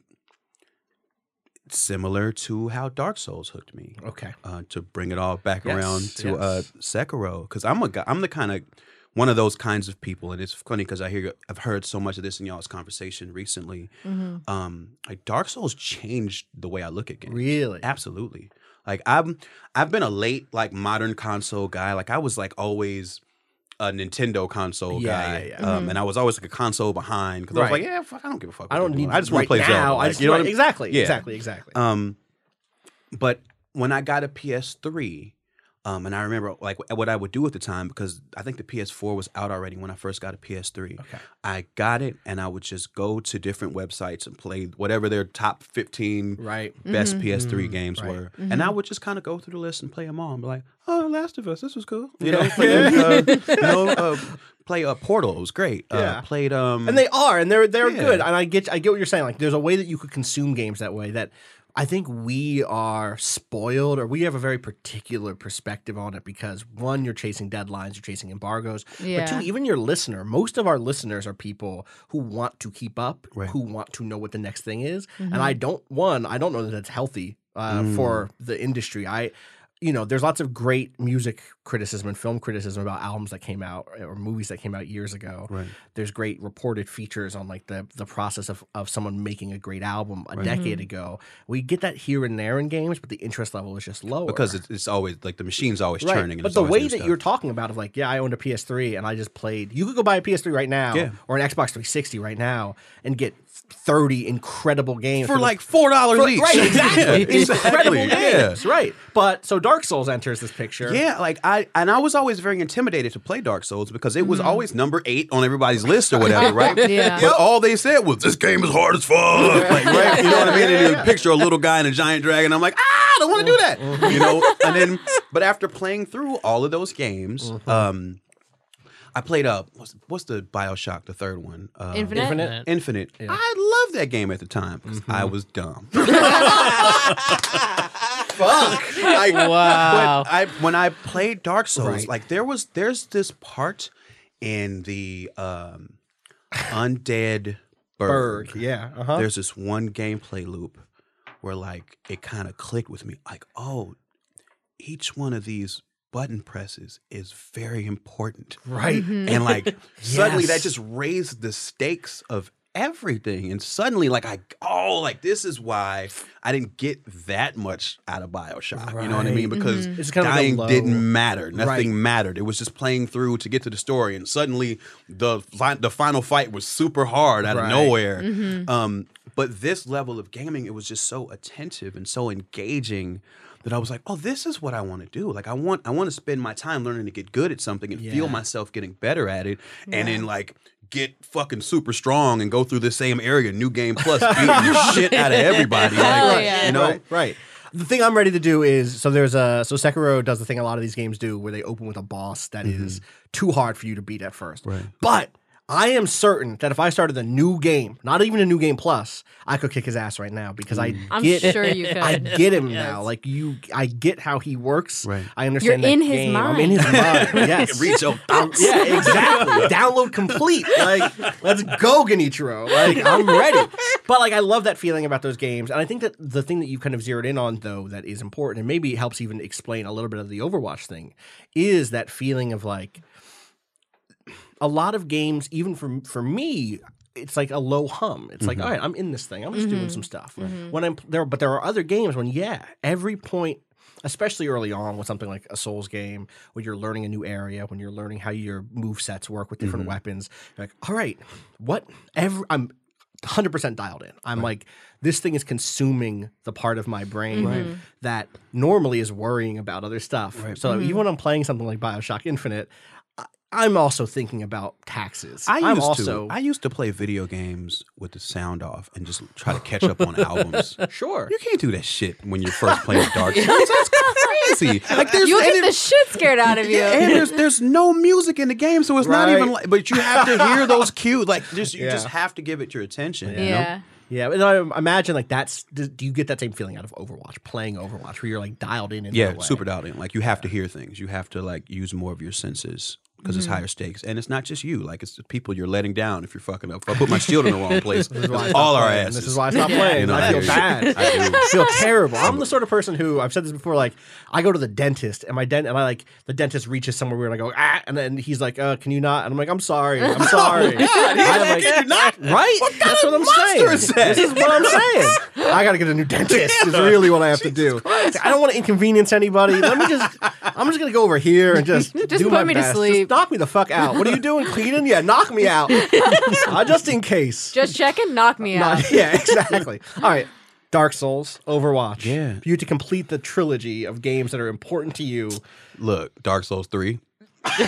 S5: similar to how Dark Souls hooked me.
S3: okay.
S5: Uh, to bring it all back
S3: Yes,
S5: around to uh,
S3: yes.
S5: Sekiro, because I'm a guy, I'm the kind of one of those kinds of people, and it's funny because I hear I've heard so much of this in y'all's conversation recently.
S4: Mm-hmm.
S5: Um, like Dark Souls changed the way I look at games.
S3: Really?
S5: Absolutely. Like I'm, I've been a late like modern console guy. Like I was like always a Nintendo console
S3: Yeah,
S5: guy,
S3: yeah, yeah.
S5: Um,
S4: Mm-hmm.
S5: and I was always like a console behind because I was
S3: Right.
S5: like, yeah, fuck, I don't give a fuck.
S3: I
S5: what
S3: don't
S5: they're
S3: need.
S5: doing. I just want
S3: right
S5: to play
S3: now.
S5: Zelda.
S3: I
S5: Like,
S3: just
S5: you know what
S3: right,
S5: I mean?
S3: exactly.
S5: Yeah.
S3: Exactly. Exactly.
S5: Um, but when I got a P S three, Um, and I remember like what I would do at the time, because I think the P S four was out already when I first got a P S three.
S3: Okay.
S5: I got it, and I would just go to different websites and play whatever their top fifteen
S3: Right.
S5: best P S three games
S3: Right.
S5: were. And I would just kind of go through the list and play them all and be like, oh, Last of Us, this was cool. You know, play, uh, you know, uh, play uh, Portal, it was great. Uh,
S3: Yeah.
S5: Played um,
S3: And they are, and they're they're
S5: Yeah.
S3: good. And I get I get what you're saying. Like, there's a way that you could consume games that way that I think we are spoiled, or we have a very particular perspective on it because one, you're chasing deadlines, you're chasing embargoes.
S4: Yeah.
S3: But two, even your listener, most of our listeners are people who want to keep up,
S5: Right.
S3: who want to know what the next thing is. And I don't, one, I don't know that that's healthy uh,
S5: Mm.
S3: for the industry. I, you know, there's lots of great music criticism and film criticism about albums that came out or movies that came out years ago.
S5: Right.
S3: There's great reported features on like the the process of, of someone making a great album a decade ago. We get that here and there in games, but the interest level is just lower.
S5: because it's, it's always like the machine's always
S3: Right.
S5: churning. And
S3: But
S5: there's
S3: the
S5: always
S3: way
S5: new
S3: that
S5: stuff.
S3: you're talking about of like, yeah, I owned a P S three and I just played. You could go buy a P S three right now
S5: Yeah.
S3: or an Xbox three sixty right now and get thirty incredible games
S5: for
S3: the-
S5: like four dollars
S3: for-
S5: each.
S3: right, exactly,
S5: Yeah,
S3: incredible
S5: exactly.
S3: games,
S5: Yeah.
S3: right? But so Dark Souls enters this picture.
S5: Yeah, like I and I was always very intimidated to play Dark Souls because it was always number eight on everybody's list or whatever, right?
S4: Yeah.
S5: But all they said was, "This game is hard as fuck." Like, right? You know what I mean? And a picture of a little guy and a giant dragon. I'm like, ah, I don't want to do that. You know. And then, but after playing through all of those games, um, I played up. What's, what's the Bioshock, the third one? Uh,
S4: Infinite?
S3: Infinite.
S5: Infinite. I loved that game at the time because I was dumb. Fuck. Like,
S6: Wow.
S5: But I when I played Dark Souls,
S3: Right.
S5: like there was there's this part in the um, Undead Berg.
S3: Berg. Yeah. Uh-huh.
S5: There's this one gameplay loop where like it kind of clicked with me. Like, oh, each one of these button presses is very important.
S3: Right.
S5: And like suddenly that
S3: Yes.
S5: just raised the stakes of everything. And suddenly like I oh like this is why I didn't get that much out of BioShock. You know what I mean?
S3: Right.
S5: Because
S3: It's kind of a
S5: dying
S3: low-
S5: didn't matter. Nothing
S3: Right.
S5: mattered. It was just playing through to get to the story. And suddenly the fi- the final fight was super hard out of
S3: Right.
S5: nowhere. Um, but this level of gaming, it was just so attentive and so engaging that I was like, oh, this is what I want to do. Like I want I want to spend my time learning to get good at something and feel
S3: Yeah.
S5: myself getting better at it. And then like get fucking super strong and go through the same area, new game plus, beating the shit out of everybody.
S4: Hell
S5: Like,
S4: yeah.
S5: you know?
S3: Right, right. The thing I'm ready to do is so there's a so Sekiro does the thing a lot of these games do where they open with a boss that is too hard for you to beat at first.
S5: Right.
S3: But I am certain that if I started a new game, not even a new game plus, I could kick his ass right now because I
S4: I'm
S3: get
S4: sure you could.
S3: I get him now. Like you, I get how he works.
S5: Right.
S3: I understand.
S4: You're
S3: that
S4: in his
S3: game. I'm
S4: mind.
S3: in his mind. Yes.
S5: Read your thoughts.
S3: Yeah, exactly. Download complete. Like, let's go, Genichiro. Like, I'm ready. But like, I love that feeling about those games, and I think that the thing that you kind of zeroed in on, though, that is important, and maybe helps even explain a little bit of the Overwatch thing, is that feeling of like a lot of games, even for for me. It's like a low hum. It's like, all right, I'm in this thing. I'm just doing some stuff. When I'm there, but there are other games when, yeah, every point, especially early on with something like a Souls game, when you're learning a new area, when you're learning how your move sets work with different weapons, you're like, all right, what? Every I'm one hundred percent dialed in. I'm like, this thing is consuming the part of my brain that normally is worrying about other stuff. So even when I'm playing something like Bioshock Infinite, I- I'm also thinking about taxes.
S5: I
S3: I'm
S5: used
S3: also
S5: to. I used to play video games with the sound off and just try to catch up on albums.
S3: sure.
S5: You can't do that shit when you're first playing Dark Souls. That's crazy. Like there's
S4: You'll
S5: and
S4: get
S5: it-
S4: the shit scared out of you.
S5: and there's there's no music in the game, so it's not
S3: Right.
S5: even like. But you have to hear those cues. Like just you
S3: Yeah.
S5: just have to give it your attention. you know?
S4: Yeah.
S3: Yeah, and I imagine like that's. Do do you get that same feeling out of Overwatch, playing Overwatch, where you're like dialed in? in
S5: Yeah,
S3: that way?
S5: super dialed in. Like you have to hear things. You have to like use more of your senses because it's higher stakes, and it's not just you. Like it's the people you're letting down if you're fucking up. If I put my shield in the wrong place,
S3: This is why I
S5: it's
S3: stopped
S5: all our
S3: playing.
S5: asses.
S3: This is why I stopped playing.
S5: You know,
S3: I
S5: I
S3: feel
S5: hear you.
S3: bad.
S5: I do.
S3: I feel terrible. I'm the sort of person who I've said this before. Like I go to the dentist, and my dent, and I like the dentist reaches somewhere weird, and I go ah, and then he's like, uh, "Can you not?" And I'm like, "I'm sorry, I'm sorry." I'm like,
S5: Can you not?
S3: Right? That's what I'm saying.
S5: monster is that?
S3: This is what I'm saying. I got to get a new dentist. Is really what I have to do. I don't want to inconvenience anybody. Let me just. I'm just gonna go over here and just
S4: Just
S3: do
S4: put
S3: my
S4: me to
S3: best.
S4: sleep.
S3: Just knock me the fuck out. What are you doing, cleaning? Yeah, knock me out. uh, just in case.
S4: Just checking, knock me out.
S3: Not- yeah, exactly. All right. Dark Souls, Overwatch.
S5: Yeah.
S3: For you to complete the trilogy of games that are important to you.
S5: Look, Dark Souls three.
S3: you,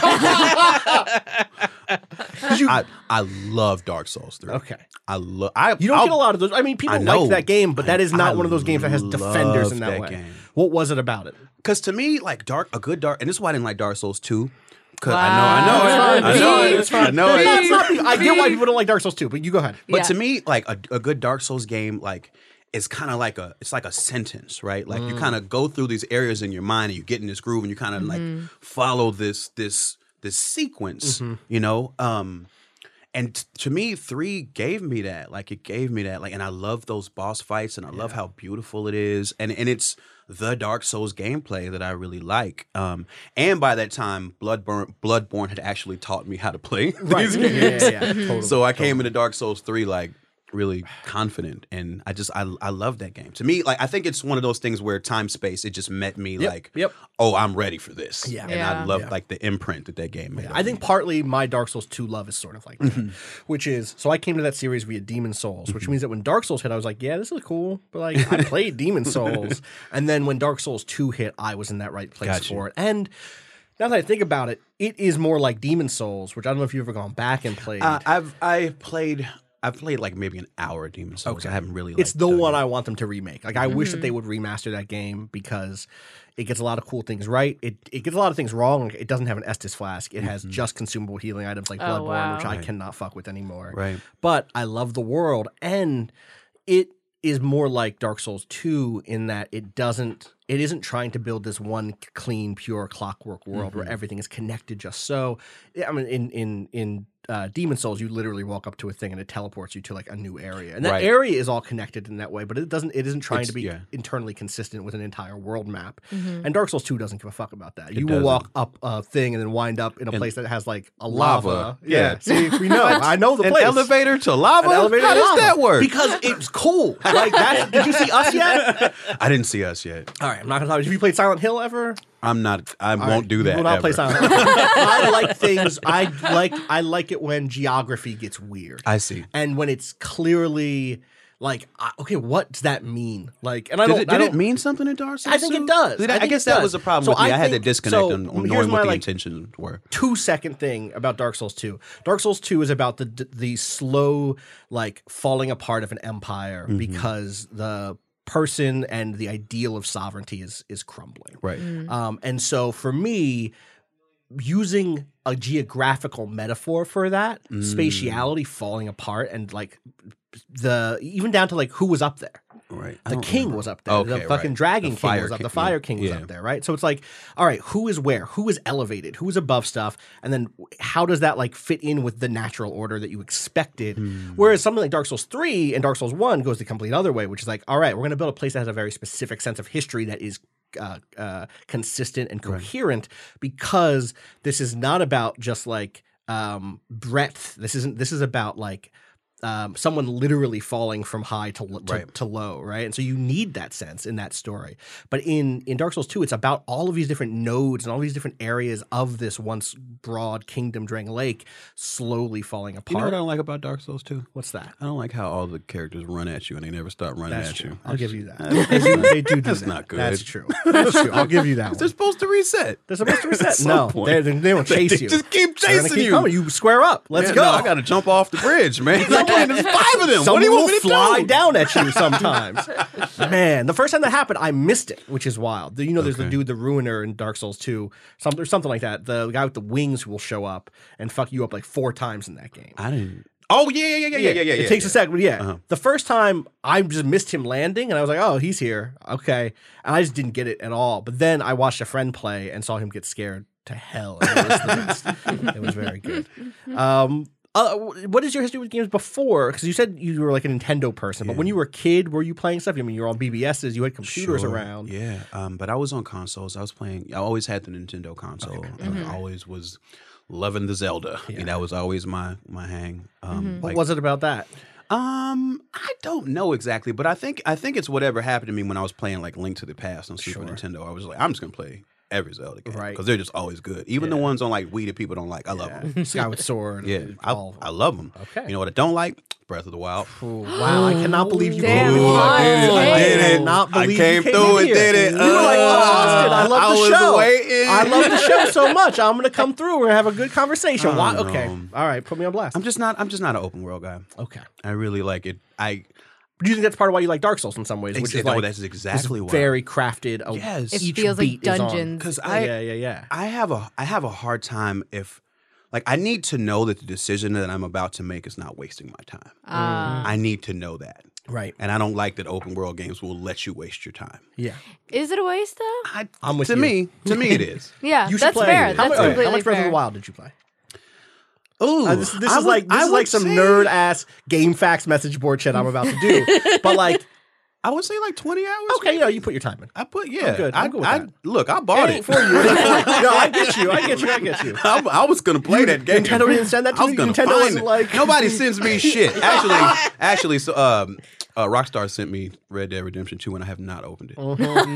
S5: I I love Dark Souls three.
S3: okay.
S5: I love. I
S3: You don't
S5: I'll,
S3: get a lot of those. I mean, people
S5: I know.
S3: like that game, but that is not
S5: I
S3: one of those games that has defenders in
S5: love
S3: that,
S5: that
S3: way.
S5: game.
S3: What was it about it?
S5: Because to me, like dark, a good dark, and this is why I didn't like Dark Souls two. Because
S4: Wow.
S5: I know, I know,
S3: It's
S5: I know,
S3: fine.
S5: it.
S3: It's fine.
S5: I know. it.
S3: No, it's not- I get why people don't like Dark Souls two, but you go ahead.
S5: But
S4: Yeah.
S5: to me, like a, a good Dark Souls game, like it's kind of like a it's like a sentence, right? Like you kind of go through these areas in your mind, and you get in this groove, and you kind of like follow this this this sequence, you know. Um, and t- to me, three gave me that. Like it gave me that. Like, and I love those boss fights, and I love how beautiful it is, and and it's the Dark Souls gameplay that I really like. Um, and by that time, Bloodborne Bloodborne had actually taught me how to play these
S3: Yeah,
S5: games.
S3: yeah, yeah. Totally.
S5: So I came into Dark Souls three like really confident, and I just I I love that game. To me, like I think it's one of those things where time space it just met me
S3: Yep,
S5: like,
S3: yep.
S5: oh, I'm ready for this.
S3: Yeah.
S5: and I
S4: Yeah.
S5: love
S3: Yeah.
S5: like the imprint that that game made.
S3: I think partly my Dark Souls two love is sort of like that,
S5: Mm-hmm.
S3: which is so I came to that series via Demon Souls, which means that when Dark Souls hit, I was like, yeah, this is cool, but like I played Demon Souls, and then when Dark Souls two hit, I was in that right place
S5: Gotcha.
S3: for it. And now that I think about it, it is more like Demon Souls, which I don't know if you've ever gone back and played.
S5: Uh, I've I played I've played like maybe an hour of Demon Souls. I haven't really. Like,
S3: it's the
S5: dug
S3: one
S5: in.
S3: I want them to remake. Like I wish that they would remaster that game because it gets a lot of cool things right. It it gets a lot of things wrong. It doesn't have an Estus flask. It has just consumable healing items like
S4: Oh,
S3: Bloodborne,
S4: wow.
S3: which I
S5: Right.
S3: cannot fuck with anymore.
S5: Right.
S3: But I love the world, and it is more like Dark Souls two in that it doesn't. It isn't trying to build this one clean, pure clockwork world where everything is connected just so. I mean, in in in uh, Demon Souls, you literally walk up to a thing and it teleports you to like a new area, and that
S5: Right.
S3: area is all connected in that way. But it doesn't. It isn't trying
S5: It's-
S3: to be
S5: yeah.
S3: internally consistent with an entire world map.
S4: Mm-hmm.
S3: And Dark Souls two doesn't give a fuck about that. you will
S5: doesn't.
S3: walk up a thing and then wind up in a place that has like a
S5: Lava.
S3: lava.
S5: Yeah.
S3: See, we know. I know the
S5: An
S3: place.
S5: elevator to lava.
S3: An elevator
S5: How
S3: to
S5: does
S3: lava.
S5: that work?
S3: Because it's cool. Like that's. Did you see Us yet?
S5: I didn't see Us yet.
S3: All right, I'm not gonna talk. Have you played Silent Hill ever?
S5: I'm not. I
S3: All
S5: won't
S3: right,
S5: do
S3: you
S5: that.
S3: will not play
S5: ever.
S3: Silent Hill. I like things. I like. I like it when geography gets weird.
S5: I see.
S3: And when it's clearly like, I- okay, what does that mean? Like, and I
S5: Did,
S3: don't.
S5: it,
S3: I
S5: did
S3: don't
S5: it mean something in Dark Souls?
S3: I think it
S5: two?
S3: does.
S5: Did
S3: I
S5: I, I
S3: think
S5: guess
S3: it
S5: that
S3: does.
S5: was the problem
S3: So
S5: with me.
S3: I
S5: I, had
S3: think-
S5: to disconnect
S3: so
S5: on, on
S3: here's
S5: knowing
S3: my,
S5: what the
S3: like,
S5: intentions were.
S3: two second thing about Dark Souls two. Dark Souls two is about the the slow like falling apart of an empire
S5: Mm-hmm.
S3: because the person and the ideal of sovereignty is is crumbling.
S5: Right.
S3: Um, and so for me, using a geographical metaphor for that,
S5: Mm.
S3: spatiality falling apart and like the even down to like who was up there.
S5: Right. I
S3: The
S5: don't
S3: king
S5: remember.
S3: was up there.
S5: Okay,
S3: the fucking
S5: right.
S3: dragon
S5: The
S3: king
S5: Fire
S3: was up.
S5: King,
S3: The fire
S5: yeah.
S3: king was
S5: Yeah.
S3: up there, right? So it's like, all right, who is where? Who is elevated? Who is above stuff? And then how does that like fit in with the natural order that you expected?
S5: Hmm.
S3: Whereas something like Dark Souls three and Dark Souls one goes the complete other way, which is like, all right, we're going to build a place that has a very specific sense of history that is uh, uh, consistent and coherent because this is not about just like um, breadth. This isn't. This is about like. Um, someone literally falling from high to, to,
S5: Right.
S3: to low, right? And so you need that sense in that story. But in, in Dark Souls two, it's about all of these different nodes and all these different areas of this once broad kingdom, Drang Lake, slowly falling apart.
S5: You know what I don't like about Dark Souls two?
S3: What's that?
S5: I don't like how all the characters run at you and they never stop running
S3: That's
S5: at
S3: true.
S5: you.
S3: I'll give you that.
S5: That's-
S3: they, do, they do do
S5: That's
S3: that.
S5: not good.
S3: That's true. That's true. I'll give you that
S5: They're
S3: one.
S5: supposed to reset.
S3: They're supposed to reset.
S5: some
S3: No,
S5: point.
S3: they, they, they don't chase
S5: They
S3: you.
S5: just keep
S3: They're gonna
S5: chasing
S3: keep
S5: you.
S3: coming. You square up. Let's
S5: Man,
S3: go.
S5: no, I got to jump off the bridge, man. I can't. There's five of them.
S3: Some
S5: what do you
S3: will
S5: want me to
S3: fly
S5: do?
S3: down at you sometimes. Man, the first time that happened, I missed it, which is wild. The- You know, there's the
S5: Okay.
S3: dude, the Ruiner in Dark Souls two, something, or something like that. The guy with the wings who will show up and fuck you up like four times in that game.
S5: I didn't. Oh yeah, yeah, yeah, yeah, yeah, yeah. yeah
S3: It takes
S5: yeah.
S3: a second, but yeah.
S5: Uh-huh.
S3: The first time I just missed him landing, and I was like, "Oh, he's here, okay," and I just didn't get it at all. But then I watched a friend play and saw him get scared to hell. And it was the best. It was very good. Um, uh, what is your history with games before? Because you said you were like a Nintendo person, but when you were a kid, were you playing stuff? I mean, you were on B B Ss, you had computers
S5: Sure,
S3: around.
S5: Yeah, um, but I was on consoles. I was playing. I always had the Nintendo console. I always was loving the Zelda. And that was always my my hang. Um,
S3: What
S5: like,
S3: was it about that?
S5: Um, I don't know exactly, but I think I think it's whatever happened to me when I was playing like Link to the Past on Super
S3: Sure.
S5: Nintendo. I was like, I'm just gonna play every Zelda game,
S3: Right.
S5: Because they're just always good. Even the ones on like Wii that people don't like, I love them.
S3: Skyward Sword.
S5: Yeah, I,
S3: all-
S5: I love them.
S3: Okay.
S5: You know what I don't like? Breath of the Wild.
S3: Ooh, wow, I cannot believe you
S4: Damn,
S3: came in
S4: Ooh,
S3: here.
S4: I did it, I
S3: I
S5: did it.
S3: cannot
S5: I
S3: believe
S5: came
S3: you
S5: through
S3: in
S5: and
S3: here.
S5: did it.
S3: You were like, oh, Austin, I love
S5: I
S3: the
S5: was
S3: show.
S5: waiting.
S3: I love the show so much. I'm going to come through. We're going to have a good conversation. Why?
S5: Oh,
S3: Okay.
S5: no.
S3: All right, put me on blast.
S5: I'm just not. I'm just not an open world guy.
S3: Okay.
S5: I really like it. I.
S3: Do you think that's part of why you like Dark Souls in some ways? Which is
S5: oh,
S3: like,
S5: that's exactly
S3: it's
S5: why.
S3: very crafted. Oh,
S5: Yes.
S4: It
S3: each
S4: feels like
S3: beat is on.
S4: dungeons.
S5: Because I.
S3: yeah, yeah, yeah.
S5: I have a. I have a hard time if. Like, I need to know that the decision that I'm about to make is not wasting my time.
S4: Uh,
S5: I need to know that.
S3: Right.
S5: And I don't like that open world games will let you waste your time.
S3: Yeah.
S4: is it a waste though?
S5: I,
S3: I'm with
S5: to
S3: you.
S5: me, to me it is.
S4: Yeah,
S3: You should
S4: that's
S3: play.
S4: fair.
S3: How,
S4: That's
S3: much, okay,
S4: completely
S3: how much Breath
S4: fair.
S3: of the Wild did you play?
S5: Ooh,
S3: Uh, this this
S5: I
S3: is
S5: would-
S3: like this
S5: I
S3: is like
S5: would
S3: some
S5: say-
S3: nerd ass game facts message board shit I'm about to do. But like,
S5: I would say like twenty hours.
S3: okay, you know, you put your time in.
S5: I put yeah.
S3: good.
S5: I,
S3: I'm good with
S5: I,
S3: that.
S5: look, I bought
S3: It
S5: it.
S3: ain't for you. It ain't for you. No, I get you. I get you. I get you.
S5: I, I was gonna play that game.
S3: Nintendo didn't send that to
S5: I was
S3: you?
S5: gonna
S3: Nintendo
S5: find
S3: wasn't
S5: it.
S3: like-
S5: Nobody sends me shit. Actually, actually, so um, uh, Rockstar sent me Red Dead Redemption two, and I have not opened it.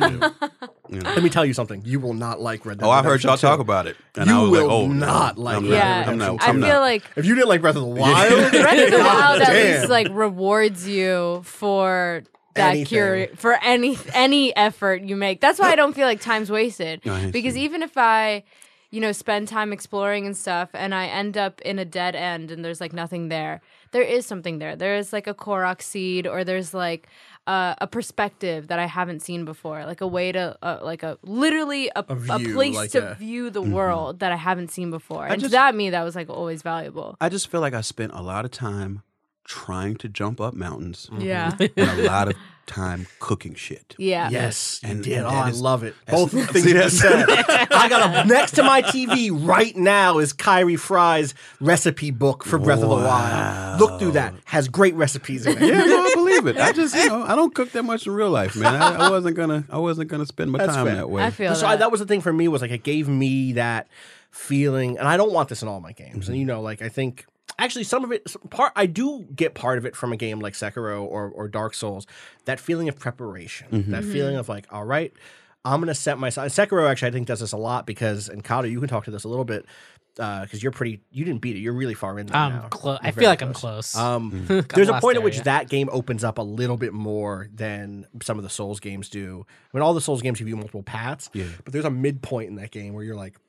S5: You know.
S3: Let me tell you something. You will not like Red Dead.
S5: Oh, I've heard
S3: Redemption
S5: y'all
S3: two.
S5: talk about it, and
S3: You
S5: I was
S3: will
S5: like, oh,
S3: not
S5: no,
S3: like
S5: I'm
S3: Red
S5: not,
S3: Dead
S4: Yeah,
S5: I'm not,
S4: I
S5: I'm
S4: feel
S5: not.
S4: like
S3: If you didn't like Breath of the Wild,
S4: Breath of the Wild at
S3: damn.
S4: least like rewards you for that
S3: Anything.
S4: curi- for any any effort you make. That's why I don't feel like time's wasted.
S5: I
S4: Because
S5: see.
S4: even if I, you know, spend time exploring and stuff and I end up in a dead end and there's like nothing there, there is something there. There is like a Korok seed or there's like uh, a perspective that I haven't seen before, like a way to uh, like a literally a, a,
S3: view,
S4: place
S3: like
S4: to
S3: a-
S4: view the world that I haven't seen before. And to
S5: just-
S4: that me that was like always valuable.
S5: I just feel like I spent a lot of time trying to jump up mountains,
S4: Yeah.
S5: and a lot of time cooking shit.
S4: Yeah.
S3: Yes, you
S5: And-
S3: did.
S5: and
S3: Oh,
S5: that
S3: I
S5: is-
S3: love it.
S5: that's-
S3: Both of the things
S5: See,
S3: you just said.
S5: that's-
S3: I got a next to my T V right now is Kyrie Fry's recipe book for Breath of the Wild. Look through that. Has great recipes in it.
S5: Yeah, no, I believe it. I just, you know, I don't cook that much in real life, man. I, I wasn't gonna, I wasn't gonna spend my
S3: That's
S5: time
S3: fair.
S5: that way.
S4: I feel
S3: So
S4: that.
S3: I, that was the thing for me was like it gave me that feeling, and I don't want this in all my games. And you know, like I think actually some of it, some part I do get part of it from a game like Sekiro or or Dark Souls. That feeling of preparation, that feeling of like, all right, I'm gonna set myself. Sekiro actually I think does this a lot because, and Kato, you can talk to this a little bit because you're pretty. You didn't beat it. You're really far in there
S6: I'm
S3: now.
S6: clo-
S3: You're
S6: I
S3: very
S6: feel like I'm close.
S3: Um,
S6: Got
S3: there's a
S6: lost
S3: point at
S6: there,
S3: which
S6: yeah.
S3: that game opens up a little bit more than some of the Souls games do. I mean, all the Souls games give you multiple paths,
S5: Yeah.
S3: but there's a midpoint in that game where you're like,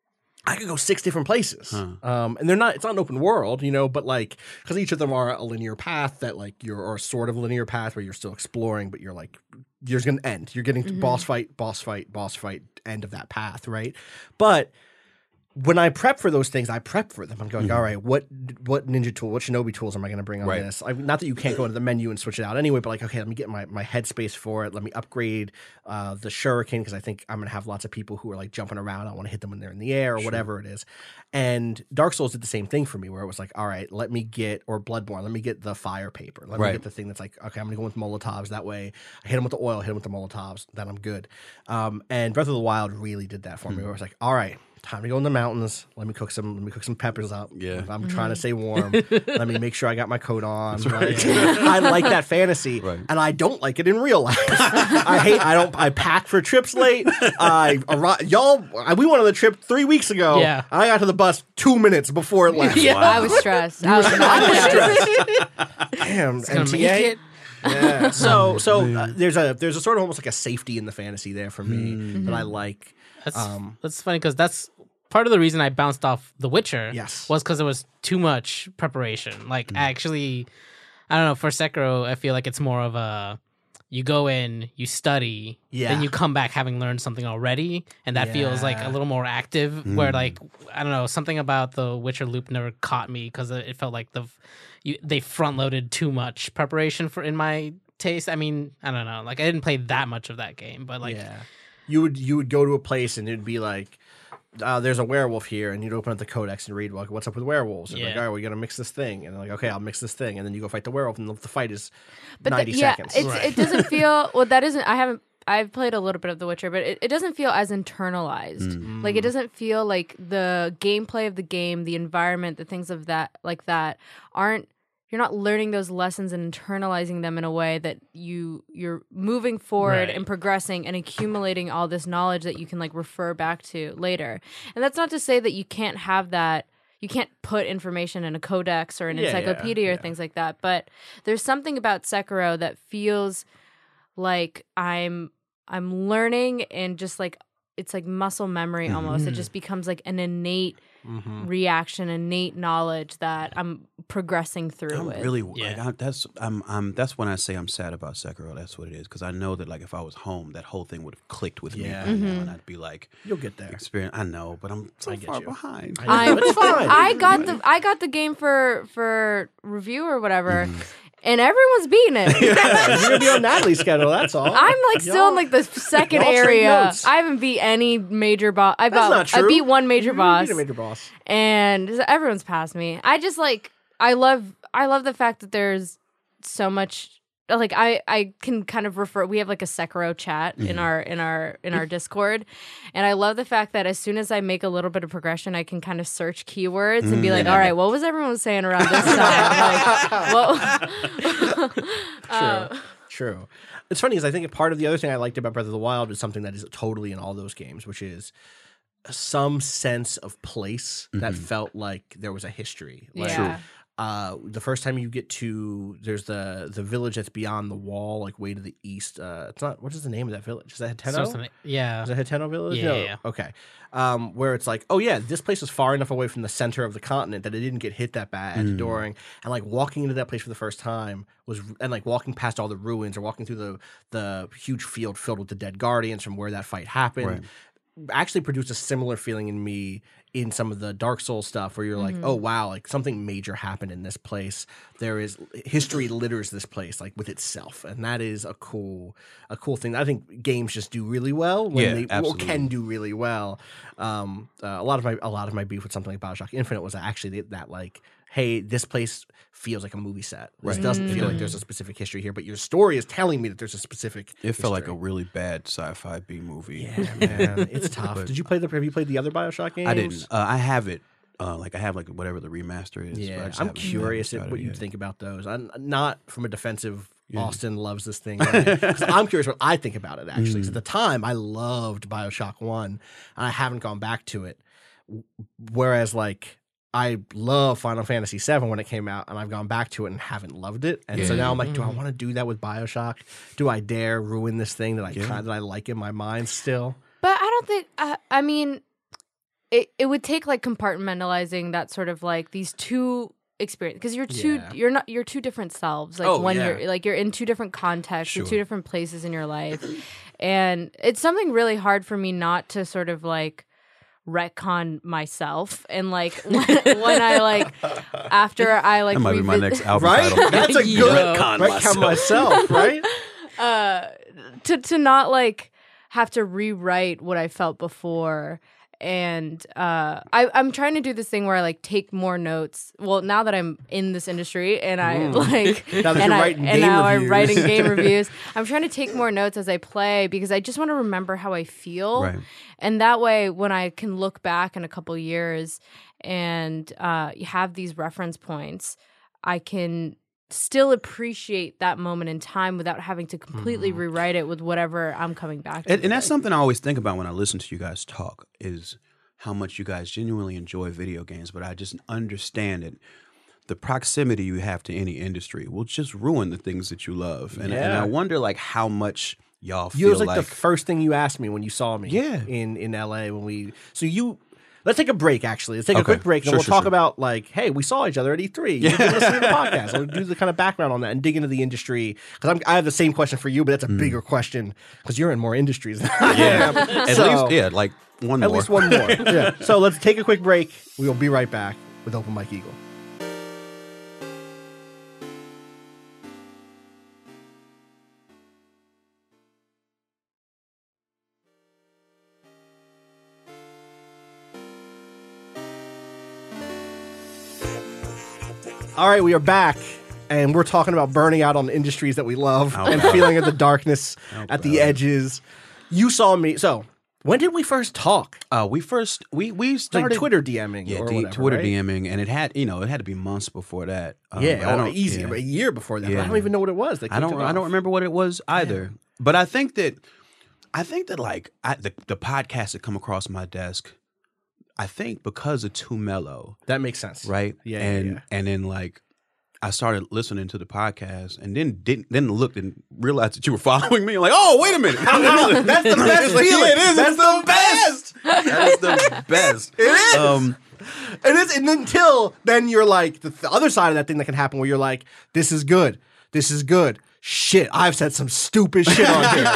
S3: I could go six different places, um, and they're not. It's not an open world, you know, but like because each of them are a linear path that like you're or a sort of linear path where you're still exploring, but you're like you're going to end. You're getting to boss fight, boss fight, boss fight, end of that path, right? But when I prep for those things, I prep for them. I'm going, all right, what what ninja tool, what shinobi tools am I going to bring on
S5: Right.
S3: this? I, not that you can't go into the menu and switch it out anyway, but like, okay, let me get my, my headspace for it. Let me upgrade uh, the shuriken because I think I'm going to have lots of people who are like jumping around. I want to hit them when they're in the air or whatever it is. And Dark Souls did the same thing for me where it was like, all right, let me get, or Bloodborne, let me get the fire paper. Let me
S5: Right.
S3: get the thing that's like, okay, I'm going to go with Molotovs. That way I hit them with the oil, hit them with the Molotovs, then I'm good. Um, and Breath of the Wild really did that for me where I was like, all right, time to go in the mountains. Let me cook some. Let me cook some peppers up.
S5: Yeah.
S3: I'm trying to stay warm. Let me make sure I got my coat on. Like, I like that fantasy,
S5: Right.
S3: and I don't like it in real life. I hate. I don't. I pack for trips late. I arri- y'all. I- We went on the trip three weeks ago.
S6: Yeah.
S3: and I got to the bus two minutes before it left.
S6: Yeah.
S4: I was stressed. I was not stressed.
S3: Damn.
S6: Gonna
S3: N T
S6: make
S3: A.
S6: it.
S3: Yeah. So so uh, there's a there's a sort of almost like a safety in the fantasy there for me
S6: Mm-hmm.
S3: that I like.
S6: That's
S3: Um,
S6: that's funny because that's part of the reason I bounced off The Witcher.
S3: Yes.
S6: was because it was too much preparation. Like
S3: Mm.
S6: actually, I don't know. For Sekiro, I feel like it's more of a you go in, you study,
S3: Yeah.
S6: then you come back having learned something already, and that feels like
S3: Yeah.
S6: a little more active. Where like I don't know, something about the Witcher loop never caught me because it felt like the you, they front loaded too much preparation for in my taste. I mean, I don't know. Like I didn't play that much of that game, but like
S3: yeah, you would you would go to a place and it'd be like, uh, there's a werewolf here, and you'd open up the codex and read like, what's up with werewolves? And like,
S6: Yeah.
S3: all right, we got to mix this thing, and like, okay, I'll mix this thing, and then you go fight the werewolf, and the, the fight is
S4: But the-
S3: ninety
S4: yeah,
S3: seconds.
S4: it's,
S6: Right.
S4: it doesn't feel well. That isn't. I haven't. I've played a little bit of The Witcher, but it, it doesn't feel as internalized. Like it doesn't feel like the gameplay of the game, the environment, the things of that like that aren't. You're not learning those lessons and internalizing them in a way that you you're moving forward
S6: Right.
S4: and progressing and accumulating all this knowledge that you can like refer back to later. And that's not to say that you can't have that. you can't put information in a codex or an
S3: Yeah, yeah,
S4: encyclopedia or
S3: yeah.
S4: things like that. But there's something about Sekiro that feels like I'm I'm learning and just like it's like muscle memory almost. It just becomes like an innate
S3: Mm-hmm.
S4: reaction, innate knowledge that I'm progressing through
S5: I'm
S4: with.
S5: really
S6: Yeah.
S5: like I, that's I'm I'm that's when I say I'm sad about Sekiro. That's what it is because I know that like if I was home, that whole thing would have clicked with
S3: Yeah.
S5: me by now,
S4: Mm-hmm.
S5: and I'd be like,
S3: You'll get there.
S5: experience. I know, but I'm so
S3: I get
S5: far
S3: you.
S5: behind.
S3: I know, it's fine.
S4: I got the I got the game for for review or whatever,
S3: Mm-hmm.
S4: and everyone's beating it.
S3: You're gonna be on Natalie's schedule. That's all.
S4: I'm like still in like the second
S3: y'all trade
S4: area.
S3: notes.
S4: I haven't beat any major boss. I
S3: That's
S4: got
S3: not true.
S4: I beat one major
S3: You
S4: boss,
S3: beat a major boss.
S4: and everyone's passed me. I just like I love I love the fact that there's so much. Like I, I can kind of refer. We have like a Sekiro chat in our in our in our Discord, and I love the fact that as soon as I make a little bit of progression, I can kind of search keywords and be like, "All right, what was everyone saying around this time?" Like, what? Uh,
S3: True. True. It's funny because I think part of the other thing I liked about Breath of the Wild is something that is totally in all those games, which is some sense of place that felt like there was a history. Like,
S4: yeah.
S3: Uh, the first time you get to there's the the village that's beyond the wall, like way to the east. Uh, it's not what is the name of that village? Is that Hateno?
S6: So something- yeah.
S3: Is it Hateno Village?
S6: Yeah,
S3: No.
S6: yeah, yeah.
S3: Okay. Um, where it's like, oh yeah, this place is far enough away from the center of the continent that it didn't get hit that bad during. And like walking into that place for the first time was, and like walking past all the ruins or walking through the the huge field filled with the dead guardians from where that fight happened.
S5: Right.
S3: Actually produced a similar feeling in me in some of the Dark Souls stuff where you're like, oh wow, like something major happened in this place. There is history litters this place like with itself, and that is a cool a cool thing. I think games just do really well when
S5: Yeah,
S3: they or
S5: absolutely.
S3: can do really well. Um, uh, a lot of my a lot of my beef with something like BioShock Infinite was actually that like, hey, this place feels like a movie set. This
S5: Right.
S3: doesn't feel like there's a specific history here, but your story is telling me that there's a specific.
S5: It felt like a
S3: history.
S5: really bad sci-fi B movie.
S3: Yeah, man, it's tough. Did you play the? Have you played the other BioShock games?
S5: I didn't. Uh, I have it. Uh, like I have like whatever the remaster is. but I
S3: Yeah,
S5: just
S3: I'm
S5: haven't-
S3: curious
S5: haven't
S3: at
S5: started
S3: what you
S5: yet.
S3: think about those. I'm not from a defensive. Austin loves this thing. Right? 'Cause I'm curious what I think about it actually. 'Cause at the time, I loved BioShock One, and I haven't gone back to it. Whereas, like, I love Final Fantasy Seven when it came out, and I've gone back to it and haven't loved it. And so
S5: Yeah.
S3: now I'm like, do I want to do that with BioShock? Do I dare ruin this thing that I kind that I like in my mind still?
S4: But I don't think. Uh, I mean, it it would take like compartmentalizing that sort of like these two experience because you're two
S3: Yeah.
S4: you're not you're two different selves like
S3: Oh,
S4: when
S3: yeah.
S4: you're like you're in two different contexts in
S5: Sure.
S4: two different places in your life, and it's something really hard for me not to sort of like retcon myself and like when, when I like after I like
S5: That might be my
S4: revi-
S5: next album
S3: Right?
S5: title.
S3: That's a
S6: Yo.
S3: good
S5: Retcon
S3: retcon myself, right?
S4: uh to to not like have to rewrite what I felt before. And uh I, I'm trying to do this thing where I like take more notes. Well, now that I'm in this industry and I like
S3: Now that
S4: and,
S3: you're
S4: I,
S3: writing
S4: and
S3: game
S4: now
S3: reviews.
S4: I'm writing game reviews, I'm trying to take more notes as I play because I just want to remember how I feel.
S5: Right.
S4: And that way when I can look back in a couple years and uh have these reference points, I can still appreciate that moment in time without having to completely rewrite it with whatever I'm coming back to.
S5: And, and that's
S4: today.
S5: something I always think about when I listen to you guys talk is how much you guys genuinely enjoy video games, but I just understand it. The proximity you have to any industry will just ruin the things that you love. And, and
S3: Yeah.
S5: I wonder like how much y'all
S3: You
S5: feel
S3: was like,
S5: like,
S3: the first thing you asked me when you saw me.
S5: Yeah.
S3: In in L A when we so you let's take a break actually. Let's take a
S5: Okay.
S3: quick break and
S5: Sure,
S3: we'll
S5: sure,
S3: talk
S5: sure.
S3: about like, hey, we saw each other at E three. You can listen to the podcast. We'll do the kind of background on that and dig into the industry. Because I have the same question for you, but that's a bigger question because you're in more industries than I am.
S5: Mm. at
S3: So,
S5: least, yeah, like one
S3: at
S5: more.
S3: least one more. Yeah. So let's take a quick break. We will be right back with Open Mike Eagle. All right, we are back, and we're talking about burning out on industries that we love
S5: Oh,
S3: and
S5: wow.
S3: feeling at the darkness,
S5: Oh,
S3: at the
S5: wow.
S3: edges. You saw me. So, when did we first talk?
S5: Uh, we first we we
S3: Like
S5: started
S3: Twitter DMing
S5: yeah,
S3: or
S5: D-
S3: whatever,
S5: Twitter
S3: right?
S5: DMing, and it had you know it had to be months before that. Um,
S3: Yeah,
S5: but I
S3: oh,
S5: don't-
S3: easy.
S5: yeah.
S3: A year before that. But I
S5: Yeah.
S3: don't even know what it was. That
S5: I don't
S3: kicked it
S5: I don't
S3: off.
S5: remember what it was either. But I think that I think that like I, the the podcast that come across my desk, I think because of Too Mellow,
S3: That makes sense.
S5: right?
S3: Yeah,
S5: and
S3: yeah, yeah.
S5: and then like I started listening to the podcast, and then didn't then looked and realized that you were following me. I'm like, oh, wait a minute,
S3: That's the best
S5: Like,
S3: feeling.
S5: yeah, it is.
S3: That's
S5: It's
S3: the
S5: the
S3: best.
S5: that is the best.
S3: It is.
S5: Um,
S3: And, it's, and until then, you're like, the, the other side of that thing that can happen where you're like, this is good. This is good. Shit, I've said some stupid shit on here.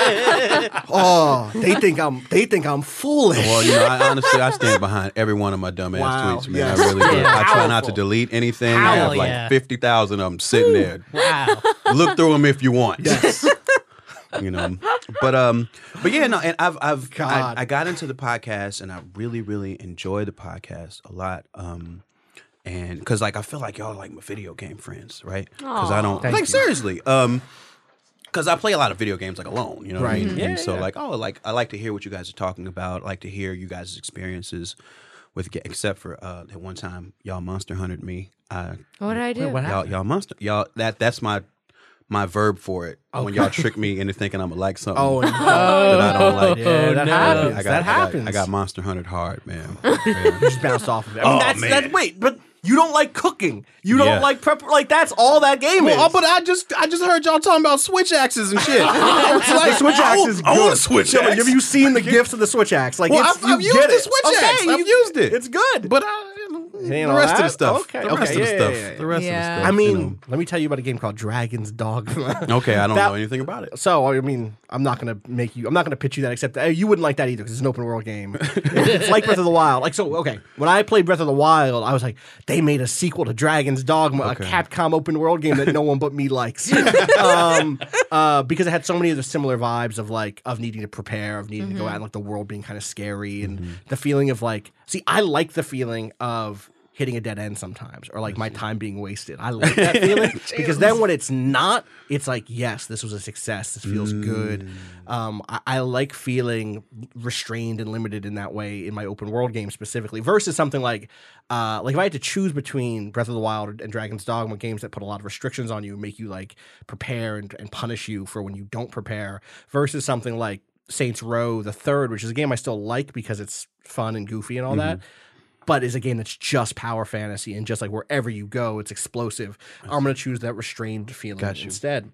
S3: Oh, they think I'm they think I'm foolish.
S5: well, you know, I, honestly, I stand behind every one of my dumbass
S3: Wow,
S5: tweets, man.
S3: yes.
S5: I really do.
S6: Yeah.
S5: I try not to
S3: Powerful.
S5: delete anything. I have
S6: Hell
S5: like
S6: yeah.
S5: fifty thousand of them sitting there.
S6: Wow.
S5: Look through them if you want.
S3: Yes.
S5: You know, but um, but yeah, no, and I've I've I,
S3: God.
S5: I got into the podcast, and I really really enjoy the podcast a lot. Um, and because like I feel like y'all are like my video game friends, right? Because I don't
S3: Thank
S5: like
S3: you.
S5: seriously. Um, because I play a lot of video games like alone, you know what I
S3: Right.
S5: mean?
S3: Yeah,
S5: and so
S3: yeah.
S5: like oh, like I like to hear what you guys are talking about. I like to hear you guys' experiences with ga- except for uh that one time y'all Monster Hunted me. I
S4: What did I do?
S3: what
S5: y'all y'all monster y'all that that's my my verb for it when y'all trick me into thinking I'm gonna like something.
S3: Oh, no.
S5: that I don't like.
S3: Yeah, that
S6: no.
S3: happens.
S5: I got,
S3: that
S5: I got-
S3: happens.
S5: I got Monster Hunted hard, man.
S3: You
S5: Yeah.
S3: just bounced off of it. I mean,
S5: Oh,
S3: that's,
S5: man.
S3: that's wait, but you don't like cooking. You don't
S5: Yeah.
S3: like prep. Like that's all that game is.
S5: Well, but I just I just heard y'all talking about switch axes and shit. I was
S3: the
S5: like,
S3: switch
S5: I
S3: axe
S5: want-
S3: is good.
S5: I want a switch
S3: Yeah, but
S5: axe.
S3: Have you seen the gifts of the switch axe? Like,
S5: Well,
S3: it's,
S5: I've-
S3: you
S5: I've used
S3: get
S5: the
S3: it.
S5: switch axe.
S3: Okay,
S5: I've
S3: you-
S5: used it.
S3: It's good.
S5: But I,
S3: You
S5: the
S3: know
S5: rest of
S3: that?
S5: the stuff.
S3: Okay,
S5: the rest
S3: okay,
S5: of the
S3: yeah,
S5: stuff.
S3: yeah, yeah.
S5: The rest
S4: Yeah.
S5: of the stuff.
S3: I mean,
S5: you know.
S3: let me tell you about a game called Dragon's Dogma.
S5: Okay, I don't
S3: That-
S5: know anything about it.
S3: So I mean, I'm not gonna make you. I'm not gonna pitch you that. Except uh, you wouldn't like that either because it's an open world game. It's like Breath of the Wild. Like so, okay. When I played Breath of the Wild, I was like, they made a sequel to Dragon's Dogma,
S5: Okay.
S3: a Capcom open world game that no one but me likes. um, uh, because it had so many of the similar vibes of like of needing to prepare, of needing to go out, and like the world being kind of scary, and
S5: Mm-hmm.
S3: the feeling of like. See, I like the feeling of hitting a dead end sometimes, or like my time being wasted. I like that feeling because then when it's not, it's like, yes, this was a success. This feels good. Um, I, I like feeling restrained and limited in that way in my open world game specifically, versus something like, uh, like if I had to choose between Breath of the Wild and Dragon's Dogma, games that put a lot of restrictions on you, make you like prepare and, and punish you for when you don't prepare, versus something like Saints Row the Third, which is a game I still like because it's fun and goofy and all that, but is a game that's just power fantasy and just like wherever you go, it's explosive. I'm going to choose that restrained feeling
S5: Got you.
S3: instead.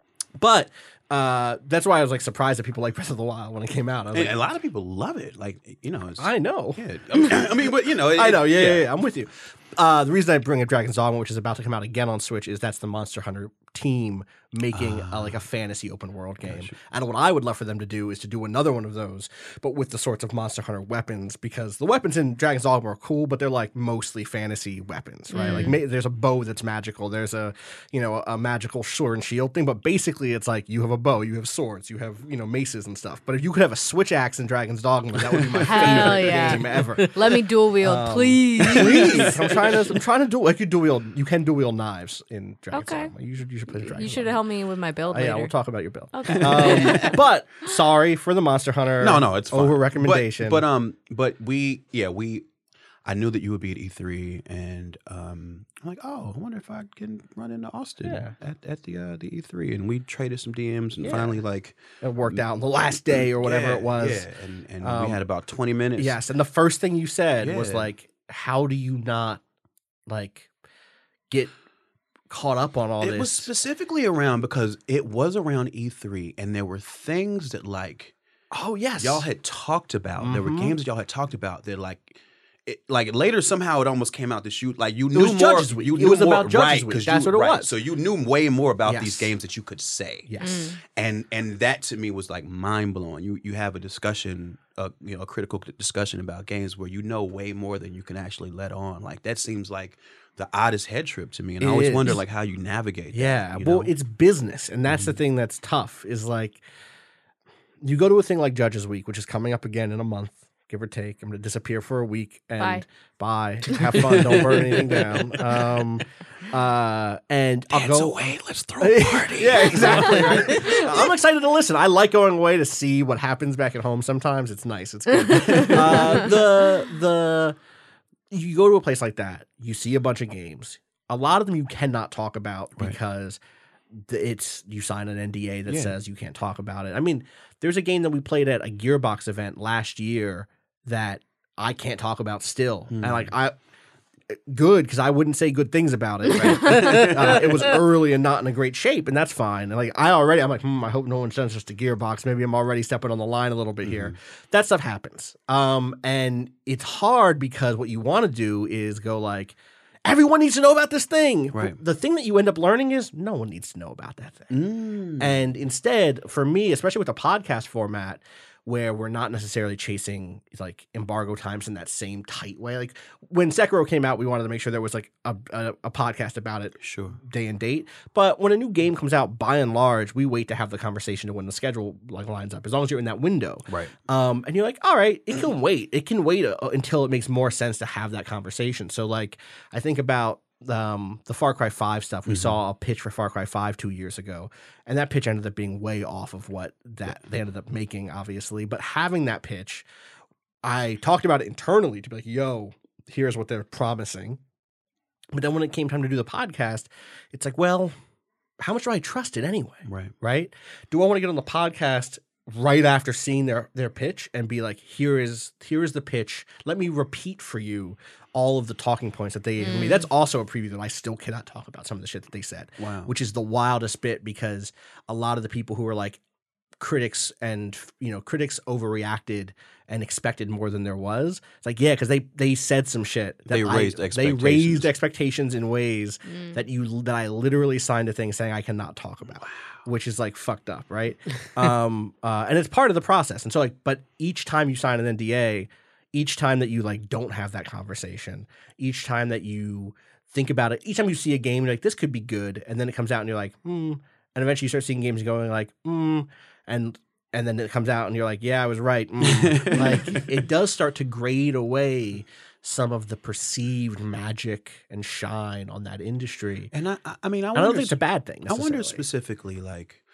S3: But uh, that's why I was like surprised that people like Breath of the Wild when it came out. I was
S5: And
S3: like,
S5: a lot of people love it. Like you know, it's,
S3: I know.
S5: yeah. I mean, I mean, but you know, it,
S3: I know, yeah, yeah, yeah, I'm with you. Uh, the reason I bring up Dragon's Dogma, which is about to come out again on Switch, is that's the Monster Hunter team making uh, like a fantasy open world game. And what I would love for them to do is to do another one of those, but with the sorts of Monster Hunter weapons, because the weapons in Dragon's Dogma are cool, but they're like mostly fantasy weapons, right? Like ma- there's a bow that's magical, there's a you know a, a magical sword and shield thing, but basically it's like you have a bow, you have swords, you have you know maces and stuff. But if you could have a switch axe in Dragon's Dogma, that would be my
S4: Hell
S3: favorite
S4: yeah.
S3: game ever.
S4: Let me dual wield,
S3: Um,
S4: please.
S3: Please, I'm trying to. I'm trying to do. I could dual wield. You can dual wield knives in Dragon's
S4: Okay.
S3: Dogma. You should. You should play the Dragon.
S4: You should help me with my build
S3: Oh,
S4: later.
S3: yeah, we'll talk about your build.
S4: Okay.
S3: Um, but sorry for the Monster Hunter.
S5: no, no, it's fine.
S3: over recommendation.
S5: But, but um, but we, yeah, we. I knew that you would be at E three, and um, I'm like, oh, I wonder if I can run into Austin
S3: Yeah.
S5: at, at the uh, the E three, and we traded some D Ms, and
S3: Yeah.
S5: finally, like,
S3: it worked out on the last day or whatever
S5: yeah,
S3: it was.
S5: yeah, and, and
S3: Um,
S5: we had about twenty minutes.
S3: Yes, and the first thing you said was
S5: Yeah.
S3: like, "How do you not like get caught up on all
S5: it
S3: this?"
S5: was specifically around because it was around E three, and there were things that like
S3: oh yes,
S5: y'all had talked about. There were
S3: Mhm.
S5: games that y'all had talked about that like. It, like later, somehow it almost came out that you like you knew
S3: was
S5: more.
S3: Judges Week.
S5: You
S3: It
S5: knew
S3: was
S5: more,
S3: about Judges
S5: right,
S3: Week.
S5: 'cause
S3: That's
S5: you-
S3: what it
S5: right,
S3: was.
S5: So you knew way more about
S3: Yes.
S5: these games that you could say.
S3: yes.
S5: and and that to me was like mind blowing. You you have a discussion, uh, you know, a critical discussion about games where you know way more than you can actually let on. Like that seems like the oddest head trip to me, and I
S3: It
S5: always
S3: is.
S5: wonder like how you navigate.
S3: Yeah,
S5: that, you
S3: well,
S5: know?
S3: it's business, and that's the thing that's tough. Is like you go to a thing like Judges Week, which is coming up again in a month, give or take. I'm going to disappear for a week and bye. Have fun. Don't burn anything down. Um, uh, and I'll
S5: Dance
S3: go
S5: away. Let's throw a party.
S3: yeah, exactly. Right? I'm excited to listen. I like going away to see what happens back at home. Sometimes it's nice. It's good. uh, the the you go to a place like that, you see a bunch of games. A lot of them you cannot talk about
S5: Right.
S3: because th- it's you sign an N D A that
S5: Yeah.
S3: says you can't talk about it. I mean, there's a game that we played at a Gearbox event last year that I can't talk about still. Mm. And like I good because I wouldn't say good things about it. Right? uh, it was early and not in a great shape, and that's fine. And like I already, I'm like, hmm, I hope no one sends us to Gearbox. Maybe I'm already stepping on the line a little bit mm-hmm. here. That stuff happens, um, and it's hard because what you want to do is go like, everyone needs to know about this thing.
S5: Right.
S3: The thing that you end up learning is no one needs to know about that thing.
S5: Mm.
S3: And instead, for me, especially with the podcast format, where we're not necessarily chasing like embargo times in that same tight way. Like when Sekiro came out, we wanted to make sure there was like a, a, a podcast about it,
S5: sure,
S3: day and date. But when a new game comes out, by and large, we wait to have the conversation to when the schedule like lines up. As long as you're in that window,
S5: right?
S3: Um, and you're like, all right, it can wait. It can wait uh, until it makes more sense to have that conversation. So like, I think about. Um, the Far Cry five stuff. We mm-hmm. saw a pitch for Far Cry five two years ago, and that pitch ended up being way off of what that they ended up making, obviously. But having that pitch, I talked about it internally to be like, yo, here's what they're promising. But then when it came time to do the podcast, it's like, well, how much do I trust it anyway?
S5: Right.
S3: Right? Do I want to get on the podcast right after seeing their their pitch and be like, here is here is the pitch. Let me repeat for you all of the talking points that they gave mm. me. That's also a preview that I still cannot talk about some of the shit that they said.
S5: Wow.
S3: Which is the wildest bit because a lot of the people who were like critics and, you know, critics overreacted and expected more than there was. It's like, yeah, because they they said some shit. That
S5: they raised
S3: I,
S5: expectations.
S3: They raised expectations in ways mm. that you that I literally signed a thing saying I cannot talk about. Wow. Which is like fucked up, right? um, uh, and it's part of the process. And so like, but each time you sign an N D A, each time that you like don't have that conversation, each time that you think about it, each time you see a game, you're like, this could be good. And then it comes out and you're like, hmm. And eventually you start seeing games going like, hmm. And and then it comes out and you're like, yeah, I was right. Mm. Like it does start to grade away some of the perceived magic and shine on that industry.
S5: And I, I mean, I,
S3: I don't think it's a bad thing.
S5: I wonder specifically, like,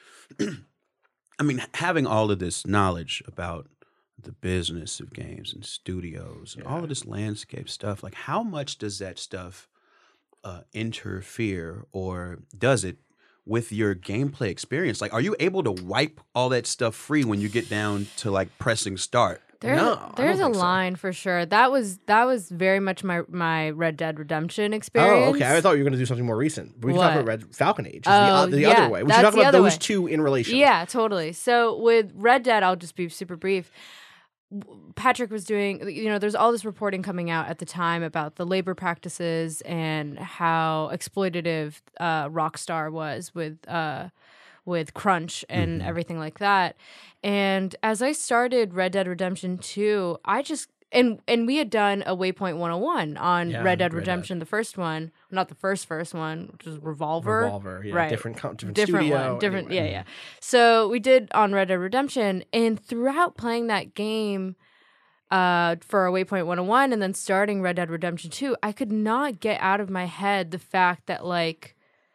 S5: I mean, having all of this knowledge about the business of games and studios and yeah. all of this landscape stuff, like, how much does that stuff uh, interfere, or does it, with your gameplay experience? Like, are you able to wipe all that stuff free when you get down to like pressing start?
S4: There's,
S3: no,
S4: there's a line
S3: so.
S4: for sure. That was that was very much my my Red Dead Redemption experience.
S3: Oh, okay. I thought you were going to do something more recent. We can
S4: what?
S3: talk about Red Falcon Age.
S4: Oh,
S3: the, the
S4: yeah,
S3: other way. We should talk about those way. two in relation.
S4: Yeah, totally. So with Red Dead, I'll just be super brief. Patrick was doing, you know, there's all this reporting coming out at the time about the labor practices and how exploitative uh, Rockstar was with uh, with crunch and mm-hmm. everything like that. And as I started Red Dead Redemption two, I just and and we had done a Waypoint one oh one on
S3: yeah,
S4: Red Dead
S3: Red
S4: Redemption,
S3: Dead.
S4: the first one, not the first first one, which was Revolver.
S3: Revolver, yeah,
S4: right?
S3: Different, different,
S4: different
S3: studio,
S4: one, different,
S3: anyway.
S4: yeah, yeah. So we did on Red Dead Redemption, and throughout playing that game. Uh, for a Waypoint one oh one and then starting Red Dead Redemption two, I could not get out of my head the fact that like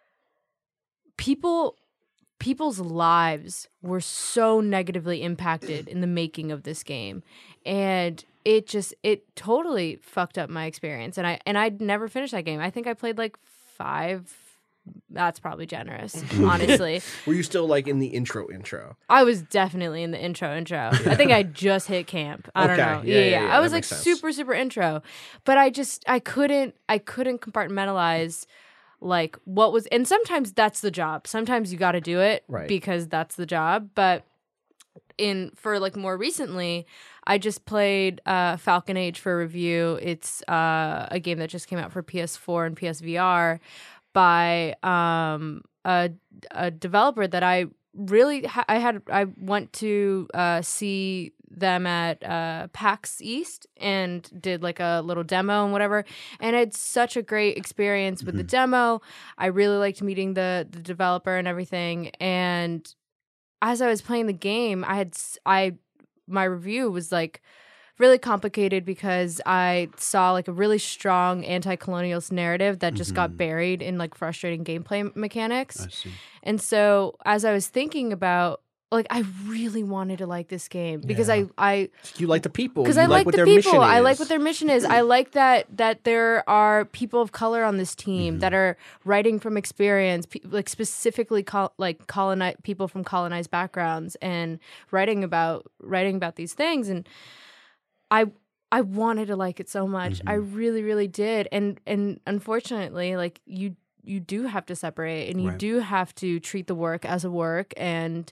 S4: people people's lives were so negatively impacted in the making of this game. And it just it totally fucked up my experience. And I and I'd never finished that game. I think I played like five. That's probably generous, honestly.
S3: Were you still like in the intro intro?
S4: I was definitely in the intro intro. I think I just hit camp. I
S3: okay.
S4: don't know.
S3: Yeah,
S4: yeah,
S3: yeah.
S4: yeah.
S3: yeah
S4: I was
S3: like
S4: sense. super, super intro. But I just I couldn't I couldn't compartmentalize like what was, and sometimes that's the job. Sometimes you gotta do it
S3: right.
S4: because that's the job. But in for like more recently, I just played uh, Falcon Age for review. It's uh, a game that just came out for P S four and P S V R. By um, a, a developer that I really ha- I had I went to uh, see them at uh, PAX East and did like a little demo and whatever, and I had such a great experience with mm-hmm. the demo. I really liked meeting the the developer and everything. And as I was playing the game, I had I my review was like really complicated because I saw like a really strong anti-colonialist narrative that just mm-hmm. got buried in like frustrating gameplay mechanics.
S5: I see.
S4: And so as I was thinking about, like, I really wanted to like this game because
S3: yeah.
S4: I, I
S3: you like the people
S4: because
S3: you
S4: I
S3: like,
S4: like
S3: what
S4: the
S3: their
S4: people.
S3: mission
S4: I
S3: is.
S4: like what their mission is. I like that that there are people of color on this team mm-hmm. that are writing from experience, pe- like specifically col- like colonize people from colonized backgrounds and writing about writing about these things. And I I wanted to like it so much.
S5: Mm-hmm.
S4: I really, really did. And and unfortunately, like you you do have to separate, and you
S5: Right.
S4: do have to treat the work as a work, and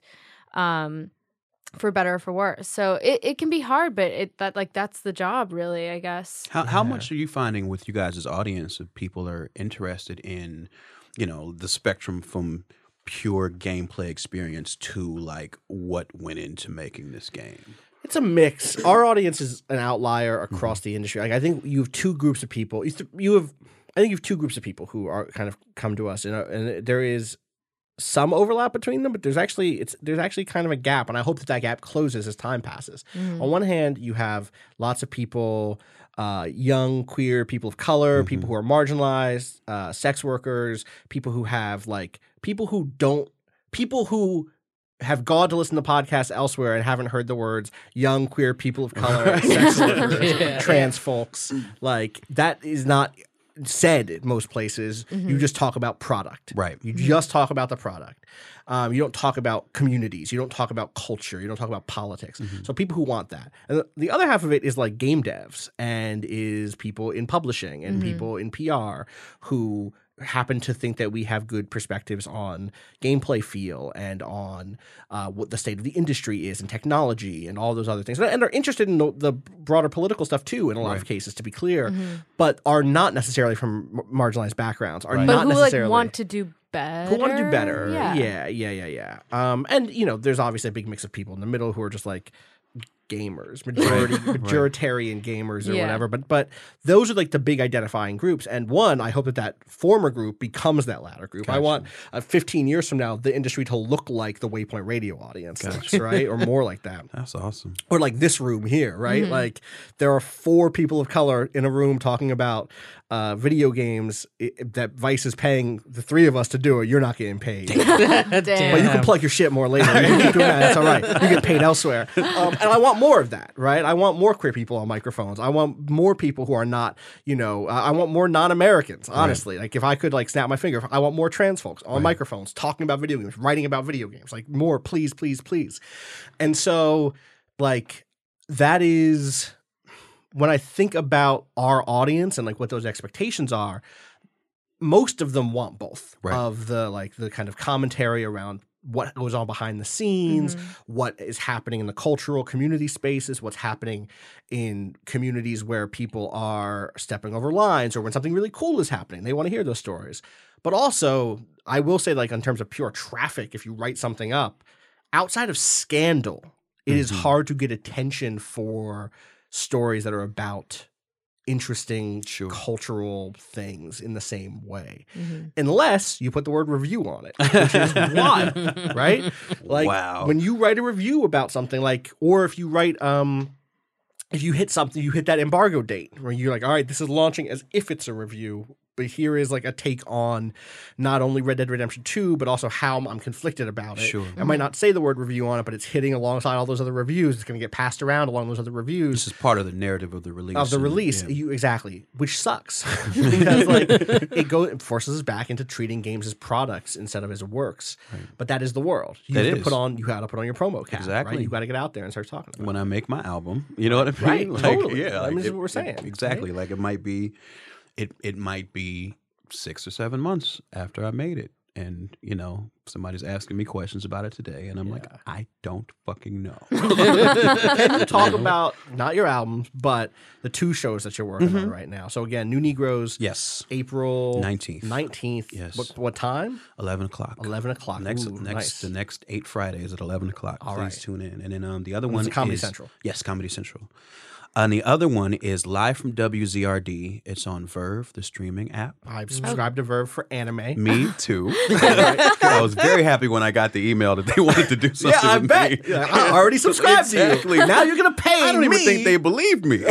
S4: um for better or for worse. So it, it can be hard, but it that like that's the job, really, I guess.
S5: How how much are you finding with you guys' audience of people are interested in, you know, the spectrum from pure gameplay experience to like what went into making this game?
S3: It's a mix. Our audience is an outlier across the industry. Like I think you have two groups of people. You th- you have, I think you have two groups of people who are kind of come to us, and, uh, and there is some overlap between them, but there's actually it's there's actually kind of a gap, and I hope that that gap closes as time passes.
S4: Mm-hmm.
S3: On one hand, you have lots of people, uh, young, queer, people of color,
S5: Mm-hmm.
S3: people who are marginalized, uh, sex workers, people who have like people who don't, people who have gone to listen to podcasts elsewhere and haven't heard the words young, queer, people of color, sex workers,
S6: Yeah.
S3: trans folks. Like that is not said in most places. You just talk about product.
S5: Right.
S3: You just talk about the product. Um, you don't talk about communities. You don't talk about culture. You don't talk about politics. So people who want that. And the- the other half of it is like game devs and is people in publishing and people in P R who happen to think that we have good perspectives on gameplay feel and on uh, what the state of the industry is and technology and all those other things. And, and are interested in the, the broader political stuff too in a lot of cases, to be clear, but are not necessarily from m- marginalized backgrounds, are
S4: But
S3: not
S4: who like
S3: necessarily
S4: want to do better?
S3: who want to do better.
S4: Yeah.
S3: yeah, yeah, yeah, yeah. Um, and you know, there's obviously a big mix of people in the middle who are just like gamers, majority, majoritarian gamers or
S4: Yeah.
S3: whatever. But but those are like the big identifying groups. And one, I hope that that former group becomes that latter group. I want uh, fifteen years from now the industry to look like the Waypoint Radio audience, right, or more like that.
S5: That's awesome.
S3: Or like this room here, right? Like there are four people of color in a room talking about uh, video games i- that Vice is paying the three of us to do it. You're not getting paid.
S4: Damn.
S3: But you can plug your shit more later. You can keep doing that. That's all right. You get paid elsewhere. Um, and I want more of that, right? I want more queer people on microphones. I want more people who are not, you know, uh, I want more non-Americans, honestly. Like if I could like snap my finger, I want more trans folks on microphones talking about video games, writing about video games. Like more, please, please, please. And so like that is when I think about our audience and like what those expectations are, most of them want both
S5: Right.
S3: of the like the kind of commentary around what goes on behind the scenes,
S4: Mm-hmm.
S3: what is happening in the cultural community spaces, what's happening in communities where people are stepping over lines or when something really cool is happening. They want to hear those stories. But also, I will say, like, in terms of pure traffic, if you write something up, outside of scandal, it is hard to get attention for stories that are about interesting
S5: Sure.
S3: cultural things in the same way.
S4: Mm-hmm.
S3: Unless you put the word review on it, which is wild, right? Like
S5: Wow.
S3: when you write a review about something, like, or if you write, um, if you hit something, you hit that embargo date where you're like, all right, this is launching as if it's a review. But here is like a take on not only Red Dead Redemption two, but also how I'm conflicted about it.
S5: Sure.
S3: I might not say the word review on it, but it's hitting alongside all those other reviews. It's going to get passed around along those other reviews
S5: This is part of the narrative of the release.
S3: of the
S5: and-
S3: release.
S5: yeah.
S3: You exactly, which sucks because like it goes it forces us back into treating games as products instead of as works. But that is the world. You
S5: That
S3: have to
S5: is.
S3: put on. You got to put on your promo cap.
S5: Exactly.
S3: Right? You got to get out there and start talking about
S5: When I make my album, you know what I
S3: Right,
S5: mean? Like,
S3: totally.
S5: Yeah,
S3: I mean,
S5: like
S3: this is
S5: it-
S3: what we're saying,
S5: it- exactly.
S3: right?
S5: Like it might be, it it might be six or seven months after I made it, and you know somebody's asking me questions about it today, and I'm like, I don't fucking know.
S3: it. Can you talk about not your albums, but the two shows that you're working on right now? So again, New Negroes.
S5: yes,
S3: April
S5: nineteenth.
S3: Nineteenth.
S5: Yes.
S3: What, what time?
S5: eleven o'clock.
S3: Eleven o'clock.
S5: Next,
S3: Ooh,
S5: next,
S3: nice.
S5: the next eight Fridays at eleven o'clock.
S3: All
S5: Please
S3: right.
S5: tune in. And then um, the other
S3: And
S5: one
S3: it's Comedy
S5: is
S3: Central.
S5: Yes, Comedy Central. And the other one is live from W Z R D. It's on Verve, the streaming app.
S3: I subscribe to Verve for anime.
S5: Me too. I was very happy when I got the email that they wanted to do something
S3: Yeah, I
S5: with
S3: bet.
S5: me.
S3: Yeah, I already subscribed
S5: Exactly.
S3: to you. Now you're gonna pay
S5: I don't
S3: me.
S5: even think they believed me.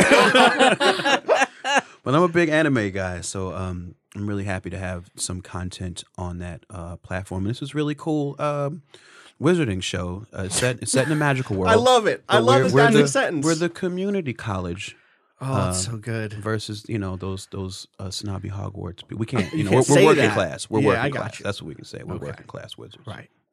S5: But I'm a big anime guy, so um, I'm really happy to have some content on that uh, platform. And this is really cool. Um, Wizarding show uh, set it's set in a magical world.
S3: I love it. I
S5: But
S3: love
S5: we're-
S3: this
S5: we're
S3: magic
S5: the,
S3: sentence.
S5: We're the community college
S3: Oh, it's so good.
S5: versus you know those those uh, snobby Hogwarts. We can't you
S3: You
S5: know
S3: can't
S5: we're,
S3: say
S5: we're working
S3: that.
S5: class. We're
S3: Yeah,
S5: working
S3: I got
S5: class.
S3: you.
S5: That's what we can say. We're
S3: Okay.
S5: working class wizards.
S3: Right.
S5: Yeah.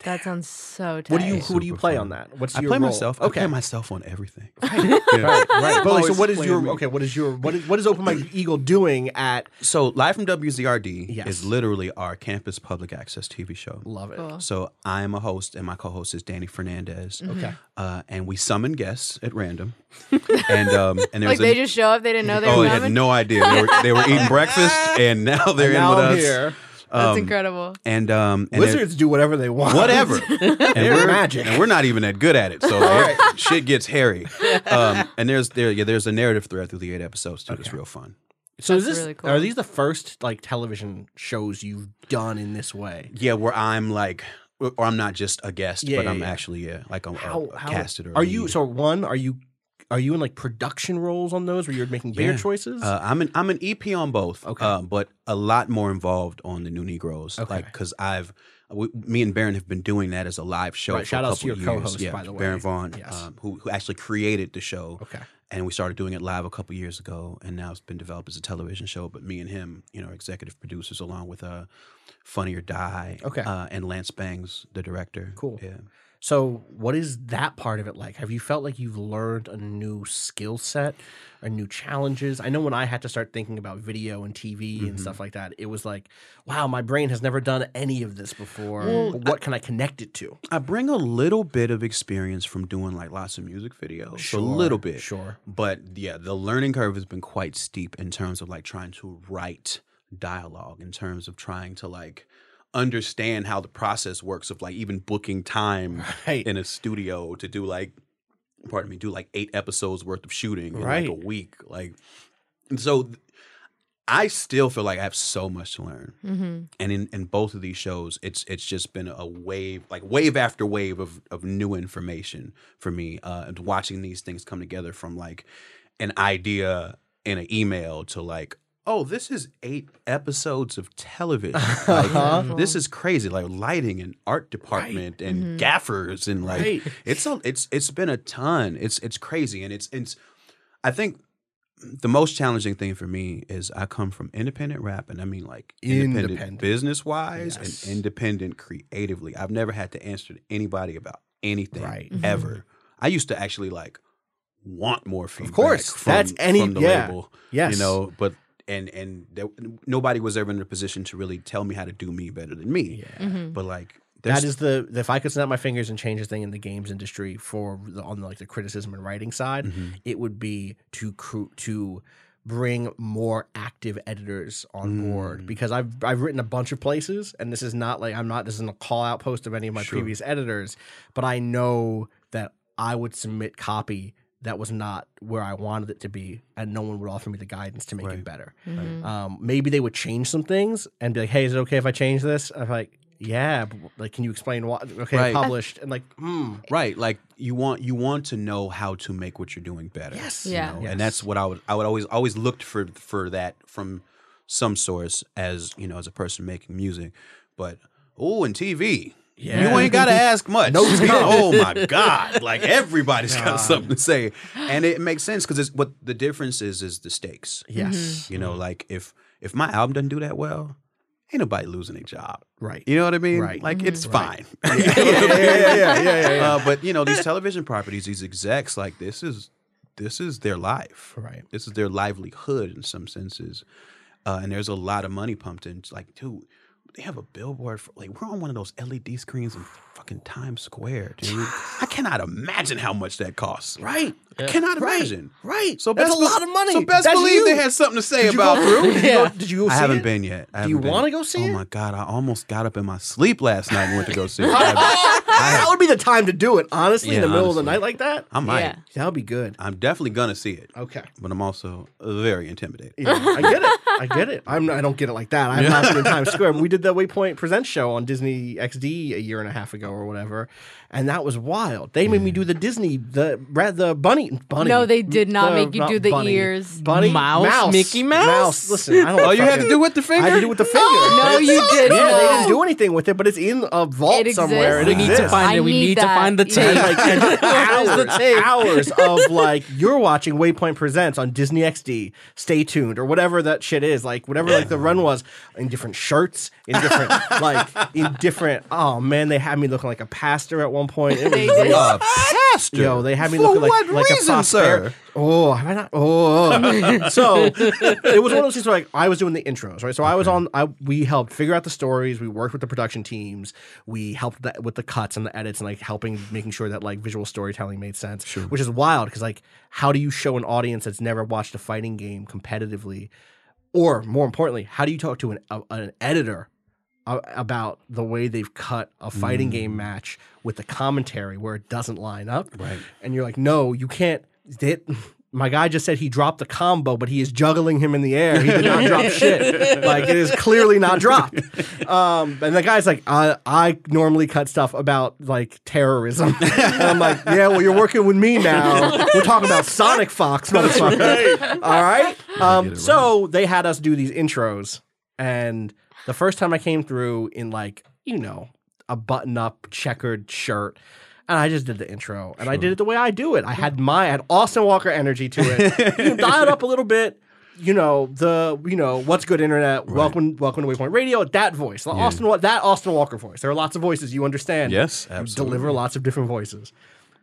S4: That sounds so tight.
S3: What do you who do you
S5: Super
S3: play
S5: fun.
S3: on that? What's
S5: I
S3: your
S5: play
S3: role?
S5: myself.
S3: Okay.
S5: I play myself on everything.
S3: Right, right. But like, so
S5: Always
S3: what is
S5: playing
S3: your
S5: me.
S3: okay? What is your what is what is Open Mike Eagle doing at?
S5: So Live from W Z R D
S3: Yes.
S5: is literally our campus public access T V show.
S3: Love it.
S4: Cool.
S5: So I am a host, and my co-host is Danny Fernandez.
S3: Okay.
S5: Uh, and we summon guests at random. and um, and there's
S4: Like they
S5: a,
S4: just show up, they didn't know they
S5: oh,
S4: were
S5: they had
S4: coming?
S5: no idea. They were, they were eating breakfast, and now they're
S3: And
S5: in
S3: now
S5: with
S3: I'm
S5: us.
S3: here.
S4: That's incredible.
S5: And um, and
S3: Wizards do whatever they want.
S5: whatever. and
S3: They're
S5: we're
S3: magic.
S5: and we're not even that good at it. So it- shit gets hairy. Um, and there's there yeah there's a narrative thread through the eight episodes too. It's real fun.
S3: So is
S4: That's
S3: this
S4: really cool.
S3: are these the first like television shows you've done in this way?
S5: Yeah, where I'm like, or I'm not just a guest,
S3: Yeah,
S5: but
S3: yeah,
S5: I'm
S3: yeah.
S5: actually yeah, like a,
S3: How,
S5: a
S3: how
S5: casted or
S3: are you?
S5: lead.
S3: So one, are you are you in like production roles on those where you're making bigger
S5: Yeah.
S3: choices?
S5: Uh, I'm an I'm an E P on both,
S3: Okay.
S5: uh, but a lot more involved on the New Negroes.
S3: Okay.
S5: Like because I've we, me and Baron have been doing that as a live show
S3: Right,
S5: for
S3: shout
S5: a
S3: outs to
S5: couple
S3: your
S5: years.
S3: co-host,
S5: yeah,
S3: by the way.
S5: Baron Vaughn,
S3: Yes.
S5: um, who who actually created the show.
S3: okay.
S5: And we started doing it live a couple years ago, and now it's been developed as a television show. But me and him, you know, are executive producers, along with uh, Funny or Die,
S3: Okay.
S5: uh, and Lance Bangs, the director.
S3: Cool.
S5: Yeah.
S3: So what is that part of it like? Have you felt like you've learned a new skill set or new challenges? I know when I had to start thinking about video and T V
S5: Mm-hmm.
S3: and stuff like that, it was like, wow, my brain has never done any of this before. But what can I connect it to?
S5: I bring a little bit of experience from doing like lots of music videos, so a little bit.
S3: Sure.
S5: But yeah, the learning curve has been quite steep in terms of like trying to write dialogue, in terms of trying to like understand how the process works of like even booking time
S3: Right.
S5: in a studio to do like, pardon me, do like eight episodes worth of shooting in
S3: Right.
S5: like a week. Like, and so th- I still feel like I have so much to learn.
S4: Mm-hmm.
S5: And in, in both of these shows, it's it's just been a wave, like wave after wave of of new information for me. Uh, and watching these things come together from like an idea in an email to like, oh, this is eight episodes of television. Like, this is crazy. Like lighting and art department and gaffers and like
S3: Right.
S5: it's a, it's it's been a ton. It's it's crazy, and it's it's. I think the most challenging thing for me is I come from independent rap, and I mean like independent,
S3: Independent.
S5: business wise
S3: Yes.
S5: and independent creatively. I've never had to answer to anybody about anything
S3: Right.
S5: ever. I used to actually like want more feedback.
S3: course.
S5: from,
S3: That's any-
S5: from the
S3: yeah.
S5: label.
S3: Yes.
S5: you know, but. And and there, nobody was ever in a position to really tell me how to do me better than me.
S3: Yeah.
S5: But like there's
S3: That is the if I could snap my fingers and change a thing in the games industry for the, on the, like the criticism and writing side,
S5: Mm-hmm.
S3: it would be to cru- to bring more active editors on board, because I've I've written a bunch of places, and this is not like I'm not this isn't a call out post of any of my
S5: Sure.
S3: previous editors, but I know that I would submit copy that was not where I wanted it to be, and no one would offer me the guidance to make
S5: Right.
S3: it better.
S4: Mm-hmm.
S3: Um, maybe they would change some things and be like, "Hey, is it okay if I change this?" I'm like, "Yeah, but, like, can you explain why?" Okay,
S5: Right.
S3: published, and like, hmm,
S5: right. Like you want you want to know how to make what you're doing better.
S3: Yes.
S5: you
S4: Yeah.
S5: know?
S3: Yes.
S5: And that's what I would I would always always looked for for that from some source as you know as a person making music. But oh, and T V.
S3: Yeah.
S5: You ain't got to ask much.
S3: Notes come.
S5: Oh my God! Like everybody's got something to say, and it makes sense because it's what the difference is is the stakes.
S3: yes,
S5: You know, like if if my album doesn't do that well, ain't nobody losing their job.
S3: right,
S5: You know what I mean?
S3: Right.
S5: Like it's
S3: Right.
S5: fine.
S3: yeah, yeah, yeah, yeah, yeah, yeah, yeah.
S5: Uh, but you know, these television properties, these execs, like this is this is their life.
S3: Right.
S5: This is their livelihood in some senses. Uh, and there's a lot of money pumped in. It's like, dude, they have a billboard for like we're on one of those L E D screens in fucking Times Square, dude. I cannot imagine how much that costs.
S3: right,
S5: I cannot
S3: right,
S5: imagine.
S3: right.
S5: So
S3: that's
S5: best
S3: a lot of money.
S5: So best
S3: That's
S5: believe they
S3: huge.
S5: had something to say
S3: Did you
S5: about
S3: go through? Did you go, did you go see
S5: I haven't
S3: it?
S5: been yet. I
S3: Do you
S5: haven't been.
S3: wanna go see
S5: oh
S3: it?
S5: Oh my God, I almost got up in my sleep last night and went to go see it. I,
S3: that would be the time to do it. Honestly, in
S5: Yeah,
S3: the middle of the
S5: honestly.
S3: night like that,
S5: I might.
S4: Yeah.
S3: that would be good.
S5: I'm definitely gonna see it.
S3: Okay.
S5: But I'm also very intimidated.
S3: Yeah, I get it. I get it. I'm not, I don't get it like that. I'm not in Times Square. We did the Waypoint Presents show on Disney X D a year and a half ago or whatever, and that was wild. They made me do the Disney the ra- the bunny bunny.
S4: No, they did not make you
S3: not
S4: do the
S3: bunny.
S4: ears.
S3: Bunny
S6: Mouse? Mickey Mouse?
S3: Listen, I don't.
S5: Oh, you had to
S3: fucking-
S5: do with the finger?
S3: I had to do with the finger.
S4: No, you did
S3: Yeah, they
S4: not.
S3: didn't do anything with it, but it's in a vault
S4: It
S3: somewhere. It
S4: exists.
S6: We need to
S3: exists.
S6: find
S4: I
S6: it. We
S4: need
S6: need to
S4: that.
S6: find the
S4: Yeah.
S6: tape.
S3: And, like, and
S6: Where's
S3: hours,
S6: the tape?
S3: hours of like you're watching Waypoint Presents on Disney X D. Stay tuned or whatever that shit it is. Like whatever like the run was in different shirts, in different like in different. Oh man, they had me looking like a pastor at one point. It was
S4: They did.
S5: A pastor.
S3: Yo, they had me
S5: For
S3: looking like
S5: what
S3: like
S5: reason,
S3: a prosper-
S5: sir?
S3: Oh, have I not? Oh, so it was one of those things where like I was doing the intros, right? So I was on. I we helped figure out the stories. We worked with the production teams. We helped that with the cuts and the edits and like helping making sure that like visual storytelling made sense. Sure. Which is wild because like how do you show an audience that's never watched a fighting game competitively, or more importantly, how do you talk to an a, an editor about the way they've cut a fighting
S5: Mm.
S3: game match with the commentary where it doesn't line up?
S5: Right.
S3: And you're like, no, you can't. They, my guy just said he dropped a combo, but he is juggling him in the air. He did not drop shit. Like, it is clearly not dropped. Um, and the guy's like, I, I normally cut stuff about, like, terrorism. And I'm like, yeah, well, you're working with me now. We're talking about Sonic Fox, motherfucker. All right? Um, so they had us do these intros. And the first time I came through in, like, you know, a button-up checkered shirt, and I just did the intro, and I did it the way I do it. I had my, I had Austin Walker energy to it. You can dial it up a little bit. You know the, you know what's good internet.
S5: Right.
S3: Welcome, welcome to Waypoint Radio. That voice, the
S5: Yeah.
S3: Austin, Wa- that Austin Walker voice. There are lots of voices. You understand?
S5: Yes,
S3: You
S5: absolutely.
S3: deliver lots of different voices.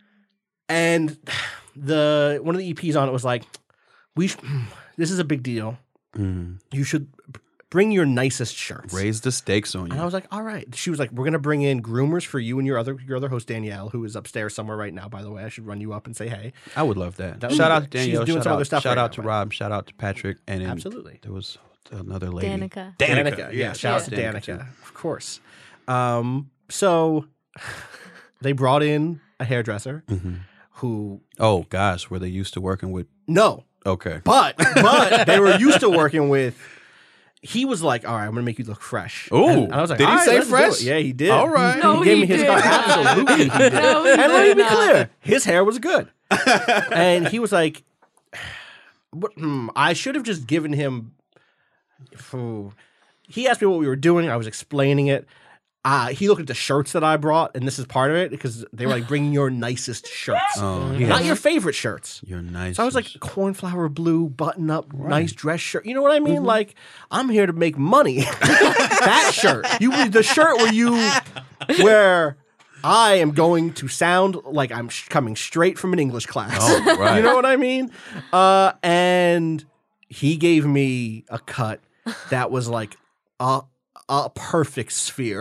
S3: And the one of the E Ps on it was like, we, sh- this is a big deal.
S5: Mm.
S3: You should bring your nicest shirts.
S5: Raise the stakes on
S3: And I
S5: you.
S3: was like, all right. She was like, we're gonna bring in groomers for you and your other your other host Danielle, who is upstairs somewhere right now. By the way, I should run you up and say hey.
S5: I would love that.
S3: That would
S5: Shout
S3: be
S5: out to
S3: great. She's
S5: Danielle.
S3: doing
S5: shout
S3: some
S5: out,
S3: other stuff
S5: shout
S3: right
S5: out
S3: now,
S5: to
S3: right?
S5: Rob. Shout out to Patrick. And then
S3: Absolutely.
S5: there was another lady.
S4: Danica.
S3: Danica, yeah. Shout out to
S5: Danica,
S3: Danica,
S5: too.
S3: of course. Um, so they brought in a hairdresser
S5: Mm-hmm.
S3: who
S5: Oh gosh, were they used to working with?
S3: no,
S5: Okay.
S3: but but they were used to working with. He was like, "All right, I'm gonna make you look fresh."
S5: Ooh,
S3: and I was like,
S5: did he
S3: "All right,
S5: say
S3: let's do
S5: fresh?
S3: it." Yeah, he did.
S5: All right.
S3: he,
S4: No,
S3: he gave
S4: he
S3: me his
S4: did
S3: card. Absolutely, he did.
S4: No, he
S3: And let me
S4: did
S3: be
S4: not.
S3: clear, his hair was good. And he was like, what, hmm, I should have just given him. Phew. He asked me what we were doing. I was explaining it. Uh, he looked at the shirts that I brought, and this is part of it because they were like, bring your nicest shirts.
S5: Oh, he
S3: Not
S5: has
S3: your favorite shirts.
S5: your nice.
S3: So I was like, cornflower blue, button up, nice dress shirt. You know what I mean? Like, I'm here to make money. That shirt. You, the shirt where you, where I am going to sound like I'm sh- coming straight from an English class.
S5: Oh, right.
S3: You know what I mean? Uh, and he gave me a cut that was like a, a perfect sphere.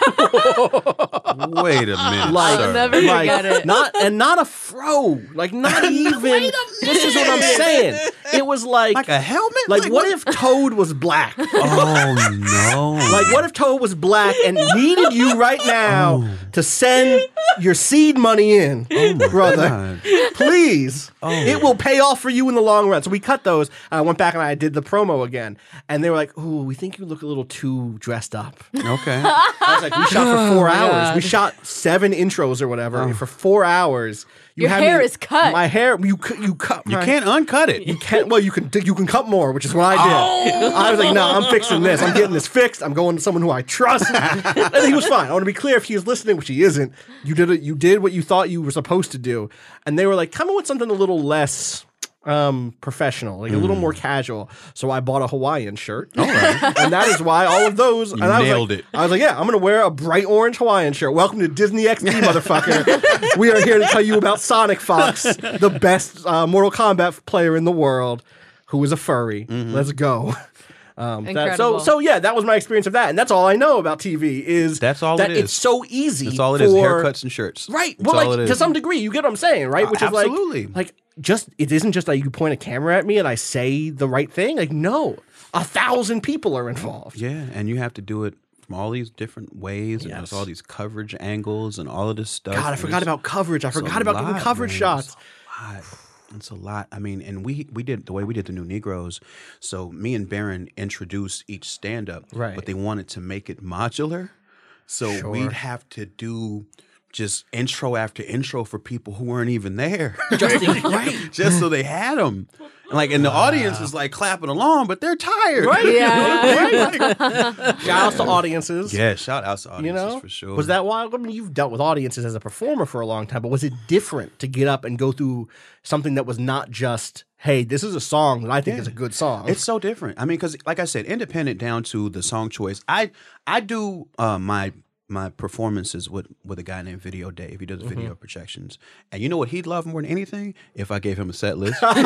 S5: wait a minute,
S3: Like,
S5: sir.
S4: never
S3: like
S4: forget it.
S3: not and not a fro, like not even. This is what I'm saying. It was like,
S5: like a helmet.
S3: like what if Toad was black?
S5: Oh no!
S3: Like what if Toad was black and needed you right now to send your seed money in, brother?
S5: God.
S3: Please,
S5: Oh.
S3: it will pay off for you in the long run. So we cut those. And I went back and I did the promo again, and they were like, "Ooh, we think you look a little too dressed up."
S5: Okay.
S3: I was like, we shot for four
S4: Oh,
S3: hours.
S4: God.
S3: We shot seven intros or whatever for four hours. You
S4: Your
S3: had
S4: hair
S3: me-
S4: is cut.
S3: My hair, you cu- you cut.
S5: You
S3: my-
S5: can't uncut it.
S3: You can't. Well, you can. You can cut more, which is what I did.
S4: Oh.
S3: I was like, no, I'm fixing this. I'm getting this fixed. I'm going to someone who I trust. And he was fine. I want to be clear. If he is listening, which he isn't, you did it. You did what you thought you were supposed to do. And they were like, come in with something a little less. Um, professional, like a little more casual. So I bought a Hawaiian shirt. All right. And that is why all of those. and I was
S5: nailed
S3: like,
S5: it.
S3: I was like, yeah, I'm going to wear a bright orange Hawaiian shirt. Welcome to Disney X D, motherfucker. We are here to tell you about Sonic Fox, the best uh, Mortal Kombat player in the world, who is a furry. Let's go. Um, that, so,
S4: Incredible.
S3: so yeah, that was my experience of that, and that's all I know about T V. Is
S5: That's all
S3: that
S5: it is.
S3: It's so easy.
S5: That's all it
S3: for,
S5: is. Haircuts and shirts.
S3: Right.
S5: That's
S3: Well,
S5: all
S3: like
S5: it
S3: to
S5: is.
S3: some degree, you get what I'm saying, right?
S5: Uh,
S3: Which is
S5: absolutely.
S3: like, like just it isn't just like you point a camera at me and I say the right thing. Like, no, a thousand people are involved.
S5: Yeah, and you have to do it from all these different ways, and
S3: Yes.
S5: there's all these coverage angles and all of this stuff.
S3: God, I
S5: and
S3: forgot
S5: it's-
S3: about coverage. I
S5: it's a
S3: forgot about doing
S5: lot,
S3: coverage
S5: man.
S3: shots.
S5: It's a lot. It's a lot. I mean, and we we did the way we did the New Negroes. So me and Baron introduced each stand up,
S3: Right.
S5: But they wanted to make it modular, so
S3: Sure.
S5: we'd have to do just intro after intro for people who weren't even there,
S3: Just, right.
S5: just so they had them. And like, and the audience is like clapping along, but they're tired.
S3: Right.
S4: Yeah.
S3: Shout outs to audiences.
S5: Yeah, shout out to audiences
S3: You know,
S5: for sure.
S3: Was that why? I mean, you've dealt with audiences as a performer for a long time, but was it different to get up and go through something that was not just, hey, this is a song that I think
S5: Yeah.
S3: is a good song?
S5: It's so different. I mean, because like I said, independent down to the song choice. I I do uh, my my performances with with a guy named Video Dave. He does video projections, and you know what he'd love more than anything? If I gave him a set list, but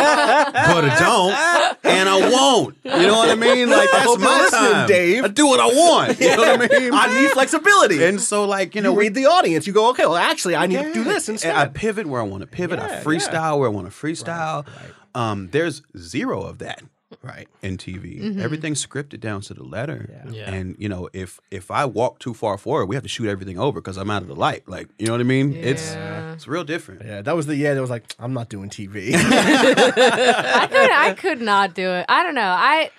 S5: I don't, and I won't. You know what I mean? Like that's
S3: hope you're
S5: my
S3: listening,
S5: time,
S3: Dave.
S5: I do what I want. You know what I mean?
S3: I need flexibility.
S5: And so, like you
S3: you
S5: know, we
S3: read the audience. You go, okay, well, actually, I need to do
S5: Yeah.
S3: this instead.
S5: And I pivot where I want to pivot. I
S3: Yeah,
S5: freestyle where I want to freestyle. Um, there's zero of that
S3: right.
S5: in T V.
S4: Mm-hmm.
S5: Everything's scripted down to the letter.
S6: Yeah.
S5: And you know, if if I walk too far forward, we have to shoot everything over because I'm out of the light. Like, you know what I mean? It's
S4: Yeah.
S5: it's real different.
S3: Yeah, that was the yeah. That was like, I'm not doing T V.
S4: I could I could not do it. I don't know. I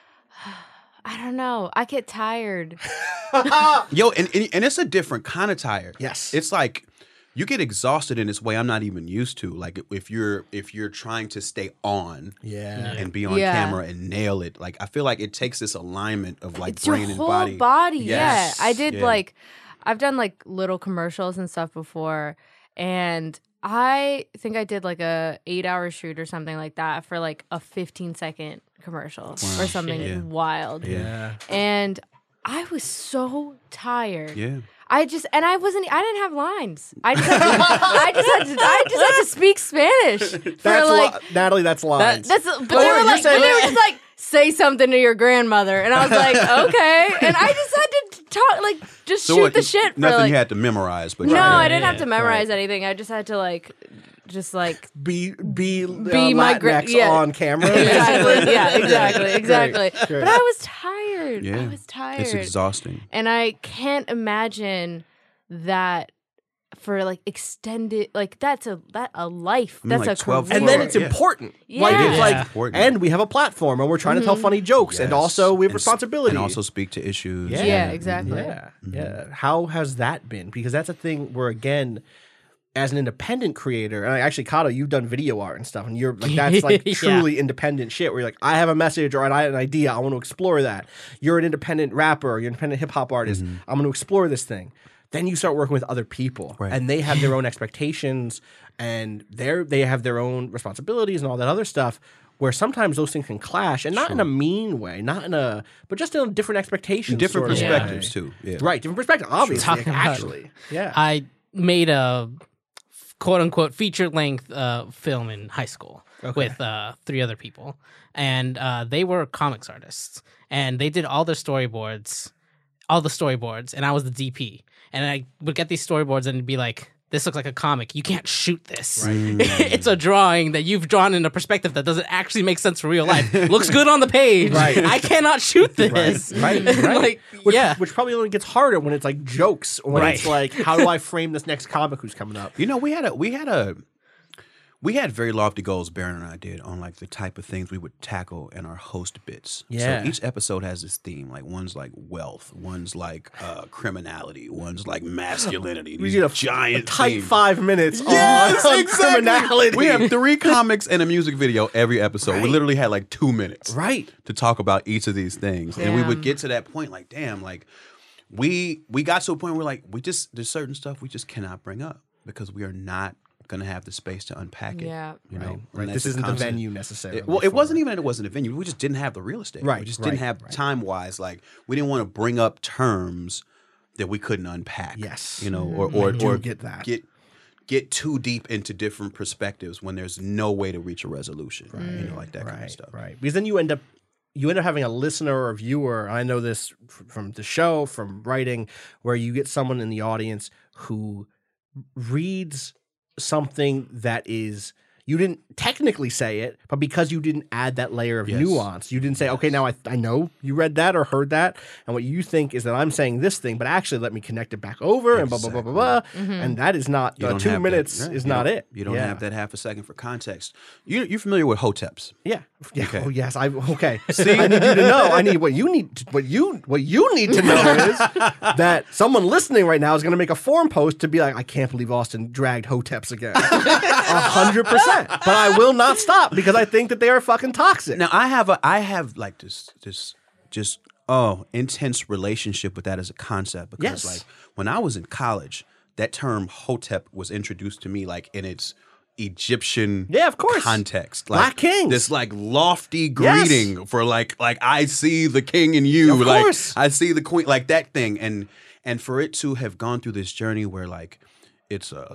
S4: I don't know. I get tired.
S5: Yo, and, and and it's a different kind of tired.
S3: Yes.
S5: It's like you get exhausted in this way I'm not even used to. Like if you're if you're trying to stay on
S3: yeah.
S5: and be on
S4: Yeah.
S5: camera and nail it. Like I feel like it takes this alignment of like
S4: It's
S5: brain
S4: your
S5: and
S4: whole
S5: body.
S4: body.
S5: Yes.
S4: Yeah. I did
S5: Yeah.
S4: like I've done like little commercials and stuff before, and I think I did like a eight hour shoot or something like that for like a fifteen second commercial or something
S5: Yeah.
S4: wild.
S3: Yeah.
S4: And I was so tired.
S5: Yeah.
S4: I just and I wasn't. I didn't have lines. I just had to, I just had to. I just had to speak Spanish for
S3: That's
S4: like.
S3: li- Natalie. That's
S4: that,
S3: lines.
S4: that's but they
S3: Oh,
S4: were
S3: you're
S4: like, but
S3: saying-
S4: they were just like, say something to your grandmother, and I was like, okay, and I just had to talk, like, just
S5: So
S4: shoot
S5: what,
S4: the shit. For,
S5: nothing
S4: like,
S5: you had to memorize, but
S4: no,
S5: you
S4: I
S5: had-
S4: didn't have
S6: yeah,
S4: to memorize anything. I just had to like, just like.
S3: be be
S4: Be
S3: uh,
S4: my gra-
S3: Latinx
S4: yeah.
S3: on camera.
S4: Exactly. Yeah. Exactly. Exactly.
S3: Great, great.
S4: But I was tired.
S5: Yeah.
S4: I was tired.
S5: It's exhausting.
S4: And I can't imagine that for like extended, like that's a that a life.
S5: I mean,
S4: That's
S5: like
S4: a
S5: twelve
S4: career.
S3: And then it's
S5: Yeah.
S3: important.
S4: Yeah.
S3: Like it's
S4: Yeah.
S3: like,
S5: Important.
S3: and we have a platform, and we're trying to tell funny jokes, and
S5: Yes.
S3: also we have
S5: And s-
S3: responsibility.
S5: and also speak to issues.
S3: Yeah.
S4: Yeah, exactly.
S3: Yeah, yeah. How has that been? Because that's a thing where, again, as an independent creator, and actually, Kato, you've done video art and stuff, and you're like, that's like
S6: Yeah.
S3: truly independent shit. Where you're like, I have a message or an, an idea, I want to explore that. You're an independent rapper, you're an independent hip hop artist.
S5: Mm-hmm.
S3: I'm going to explore this thing. Then you start working with other people,
S5: Right.
S3: and they have their own expectations, and they they have their own responsibilities and all that other stuff. Where sometimes those things can clash, and not in a mean way, not in a, but just in a different expectations,
S5: Different
S3: sort of
S5: perspectives
S3: way.
S5: too. Yeah.
S3: Right, different perspective, obviously,
S6: Talking about-
S3: actually. Yeah.
S6: I made a quote unquote feature length uh, film in high school with uh, three other people, and uh, they were comics artists, and they did all their storyboards, all the storyboards, and I was the D P, and I would get these storyboards and it'd be like, this looks like a comic. You can't shoot this. It's a drawing that you've drawn in a perspective that doesn't actually make sense for real life. Looks good on the page.
S3: Right.
S6: I cannot shoot this.
S3: Right, right.
S6: like,
S3: Which,
S6: yeah.
S3: which probably only gets harder when it's like jokes, when
S6: Right.
S3: it's like, how do I frame this next comic who's coming up?
S5: You know, we had a we had a we had very lofty goals, Baron and I did, on like the type of things we would tackle in our host bits.
S3: Yeah.
S5: So each episode has this theme. Like one's like wealth, one's like uh, criminality, one's like masculinity.
S3: We
S5: These
S3: did a,
S5: giant
S3: a tight
S5: themes.
S3: five minutes
S5: Yes,
S3: on, on
S5: exactly.
S3: criminality.
S5: We have three comics and a music video every episode. We
S3: Right.
S5: literally had like two minutes
S3: Right.
S5: to talk about each of these things. And we would
S4: Damn.
S5: get to that point like, damn, like we we got to a point where like we just there's certain stuff we just cannot bring up because we are not gonna have the space to unpack it.
S4: Yeah.
S5: You know,
S3: Right.
S5: And
S3: Right.
S5: that's
S3: This
S5: a
S3: isn't the
S5: constant-
S3: venue necessarily.
S5: It- well, it
S3: for
S5: wasn't even that it wasn't a venue. We just didn't have the real estate.
S3: Right,
S5: We just
S3: right,
S5: didn't have
S3: right.
S5: time wise. Like we didn't want to bring up terms that we couldn't unpack.
S3: Yes.
S5: You know, or or,
S3: I do
S5: or
S3: get that.
S5: Get get too deep into different perspectives when there's no way to reach a resolution. Right. You know, like that kind of
S3: Right,
S5: stuff.
S3: right. Because then you end up you end up having a listener or a viewer. I know this f- from the show, from writing, where you get someone in the audience who reads something that is You didn't technically say it, but because you didn't add that layer of
S5: Yes.
S3: nuance, you didn't say, okay, now I, I know you read that or heard that, and what you think is that I'm saying this thing, but actually let me connect it back over and blah, blah, blah, blah, blah. And that is not,
S5: You
S3: uh,
S5: don't
S3: two
S5: have
S3: minutes
S5: that, right.
S3: is
S5: You
S3: not
S5: don't-
S3: it.
S5: You don't
S3: Yeah.
S5: have that half a second for context. You, you're familiar with hoteps.
S3: Yeah. Yeah.
S5: Okay.
S3: Oh yes. I okay. See, I need you to know. I need what you need. To, what you what you need to know is that someone listening right now is going to make a forum post to be like, I can't believe Austin dragged hoteps again. A hundred percent. But I will not stop because I think that they are fucking toxic.
S5: Now I have a I have like this this just oh intense relationship with that as a concept because
S3: Yes.
S5: like when I was in college, that term hotep was introduced to me like in its Egyptian
S3: Yeah, of course.
S5: context.
S3: Black
S5: Like
S3: kings.
S5: This like lofty
S3: Yes.
S5: greeting for like like I see the king in you.
S3: Of
S5: like
S3: course.
S5: I see the queen, like that thing. And and for it to have gone through this journey where like it's a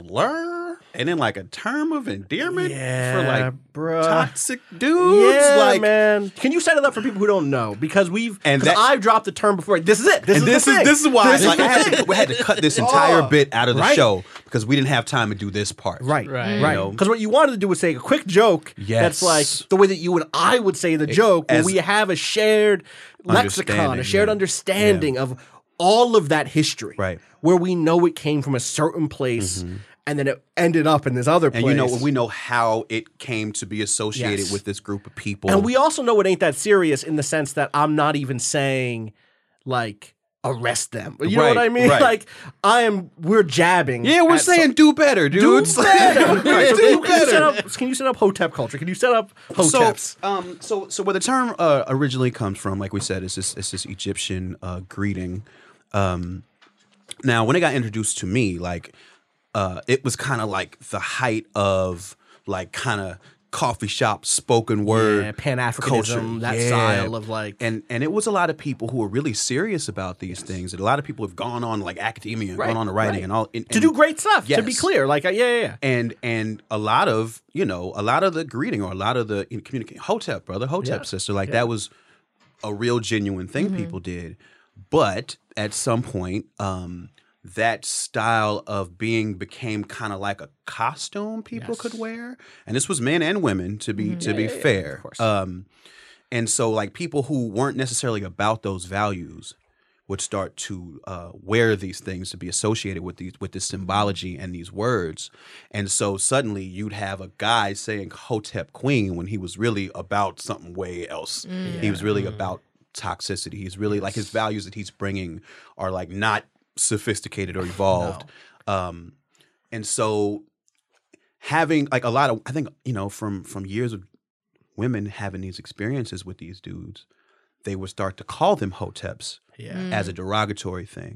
S5: slur and then like a term of endearment
S3: Yeah,
S5: for like
S3: bruh.
S5: toxic dudes.
S3: Yeah,
S5: like
S3: man. Can you set it up for people who don't know? Because we've
S5: And
S3: because
S5: that-
S3: I've dropped the term before. This is it. This
S5: and
S3: is
S5: this
S3: the
S5: is
S3: thing.
S5: this is why
S3: This
S5: like,
S3: is
S5: I
S3: the
S5: had
S3: thing.
S5: to, we had to cut this entire
S3: Oh,
S5: bit out of the
S3: right.
S5: show because we didn't have time to do this part.
S3: Right,
S6: Right.
S3: right.
S5: You know?
S3: Because what you wanted to do was say a quick joke.
S5: Yes.
S3: That's like the way that you and I would say the joke, where
S5: as-
S3: we have a shared lexicon, a
S5: Understanding,
S3: shared
S5: yeah.
S3: understanding of all of that history.
S5: Right.
S3: Where we know it came from a certain place and then it ended up in this other place.
S5: And you know we know how it came to be associated
S3: Yes.
S5: with this group of people.
S3: And we also know it ain't that serious in the sense that I'm not even saying like arrest them. You know what
S5: Right,
S3: I mean?
S5: right.
S3: Like I am we're jabbing.
S5: yeah, we're
S3: at
S5: saying do better,
S3: Do
S5: dudes.
S3: better. Right, so can,
S5: Do
S3: you, can you set
S5: better.
S3: up, can you set up hotep culture? Can you set up
S5: So,
S3: hoteps?
S5: um, so, so where the term uh, originally comes from, like we said, is this, it's this Egyptian uh, greeting. Um, now, when it got introduced to me, like uh, it was kind of like the height of like kind of coffee shop spoken word
S3: Yeah, Pan-Africanism,
S5: culture.
S3: that
S5: Yeah.
S3: style of like
S5: and and it was a lot of people who were really serious about these things, and a lot of people have gone on like academia and
S3: Right,
S5: gone on to writing
S3: right.
S5: and all and,
S3: to
S5: and-
S3: do great stuff. To be
S5: Yes.
S3: clear, like uh, yeah, yeah, yeah.
S5: and and a lot of you know a lot of the greeting or a lot of the communication hotep brother hotep
S3: Yeah.
S5: sister like that was a real genuine thing people did, but at some point um that style of being became kind of like a costume people
S3: Yes.
S5: could wear, and this was men and women to be to be
S3: yeah, yeah,
S5: fair
S3: of course.
S5: um and so like people who weren't necessarily about those values would start to uh, wear these things to be associated with these with this symbology and these words, and so suddenly you'd have a guy saying "Hotep Queen" when he was really about something way else. He was really about toxicity. He's really like his values that he's bringing are like not sophisticated or evolved, um, and so having like a lot of I think you know from from years of women having these experiences with these dudes, they would start to call them hoteps
S3: Yeah.
S5: as a derogatory thing.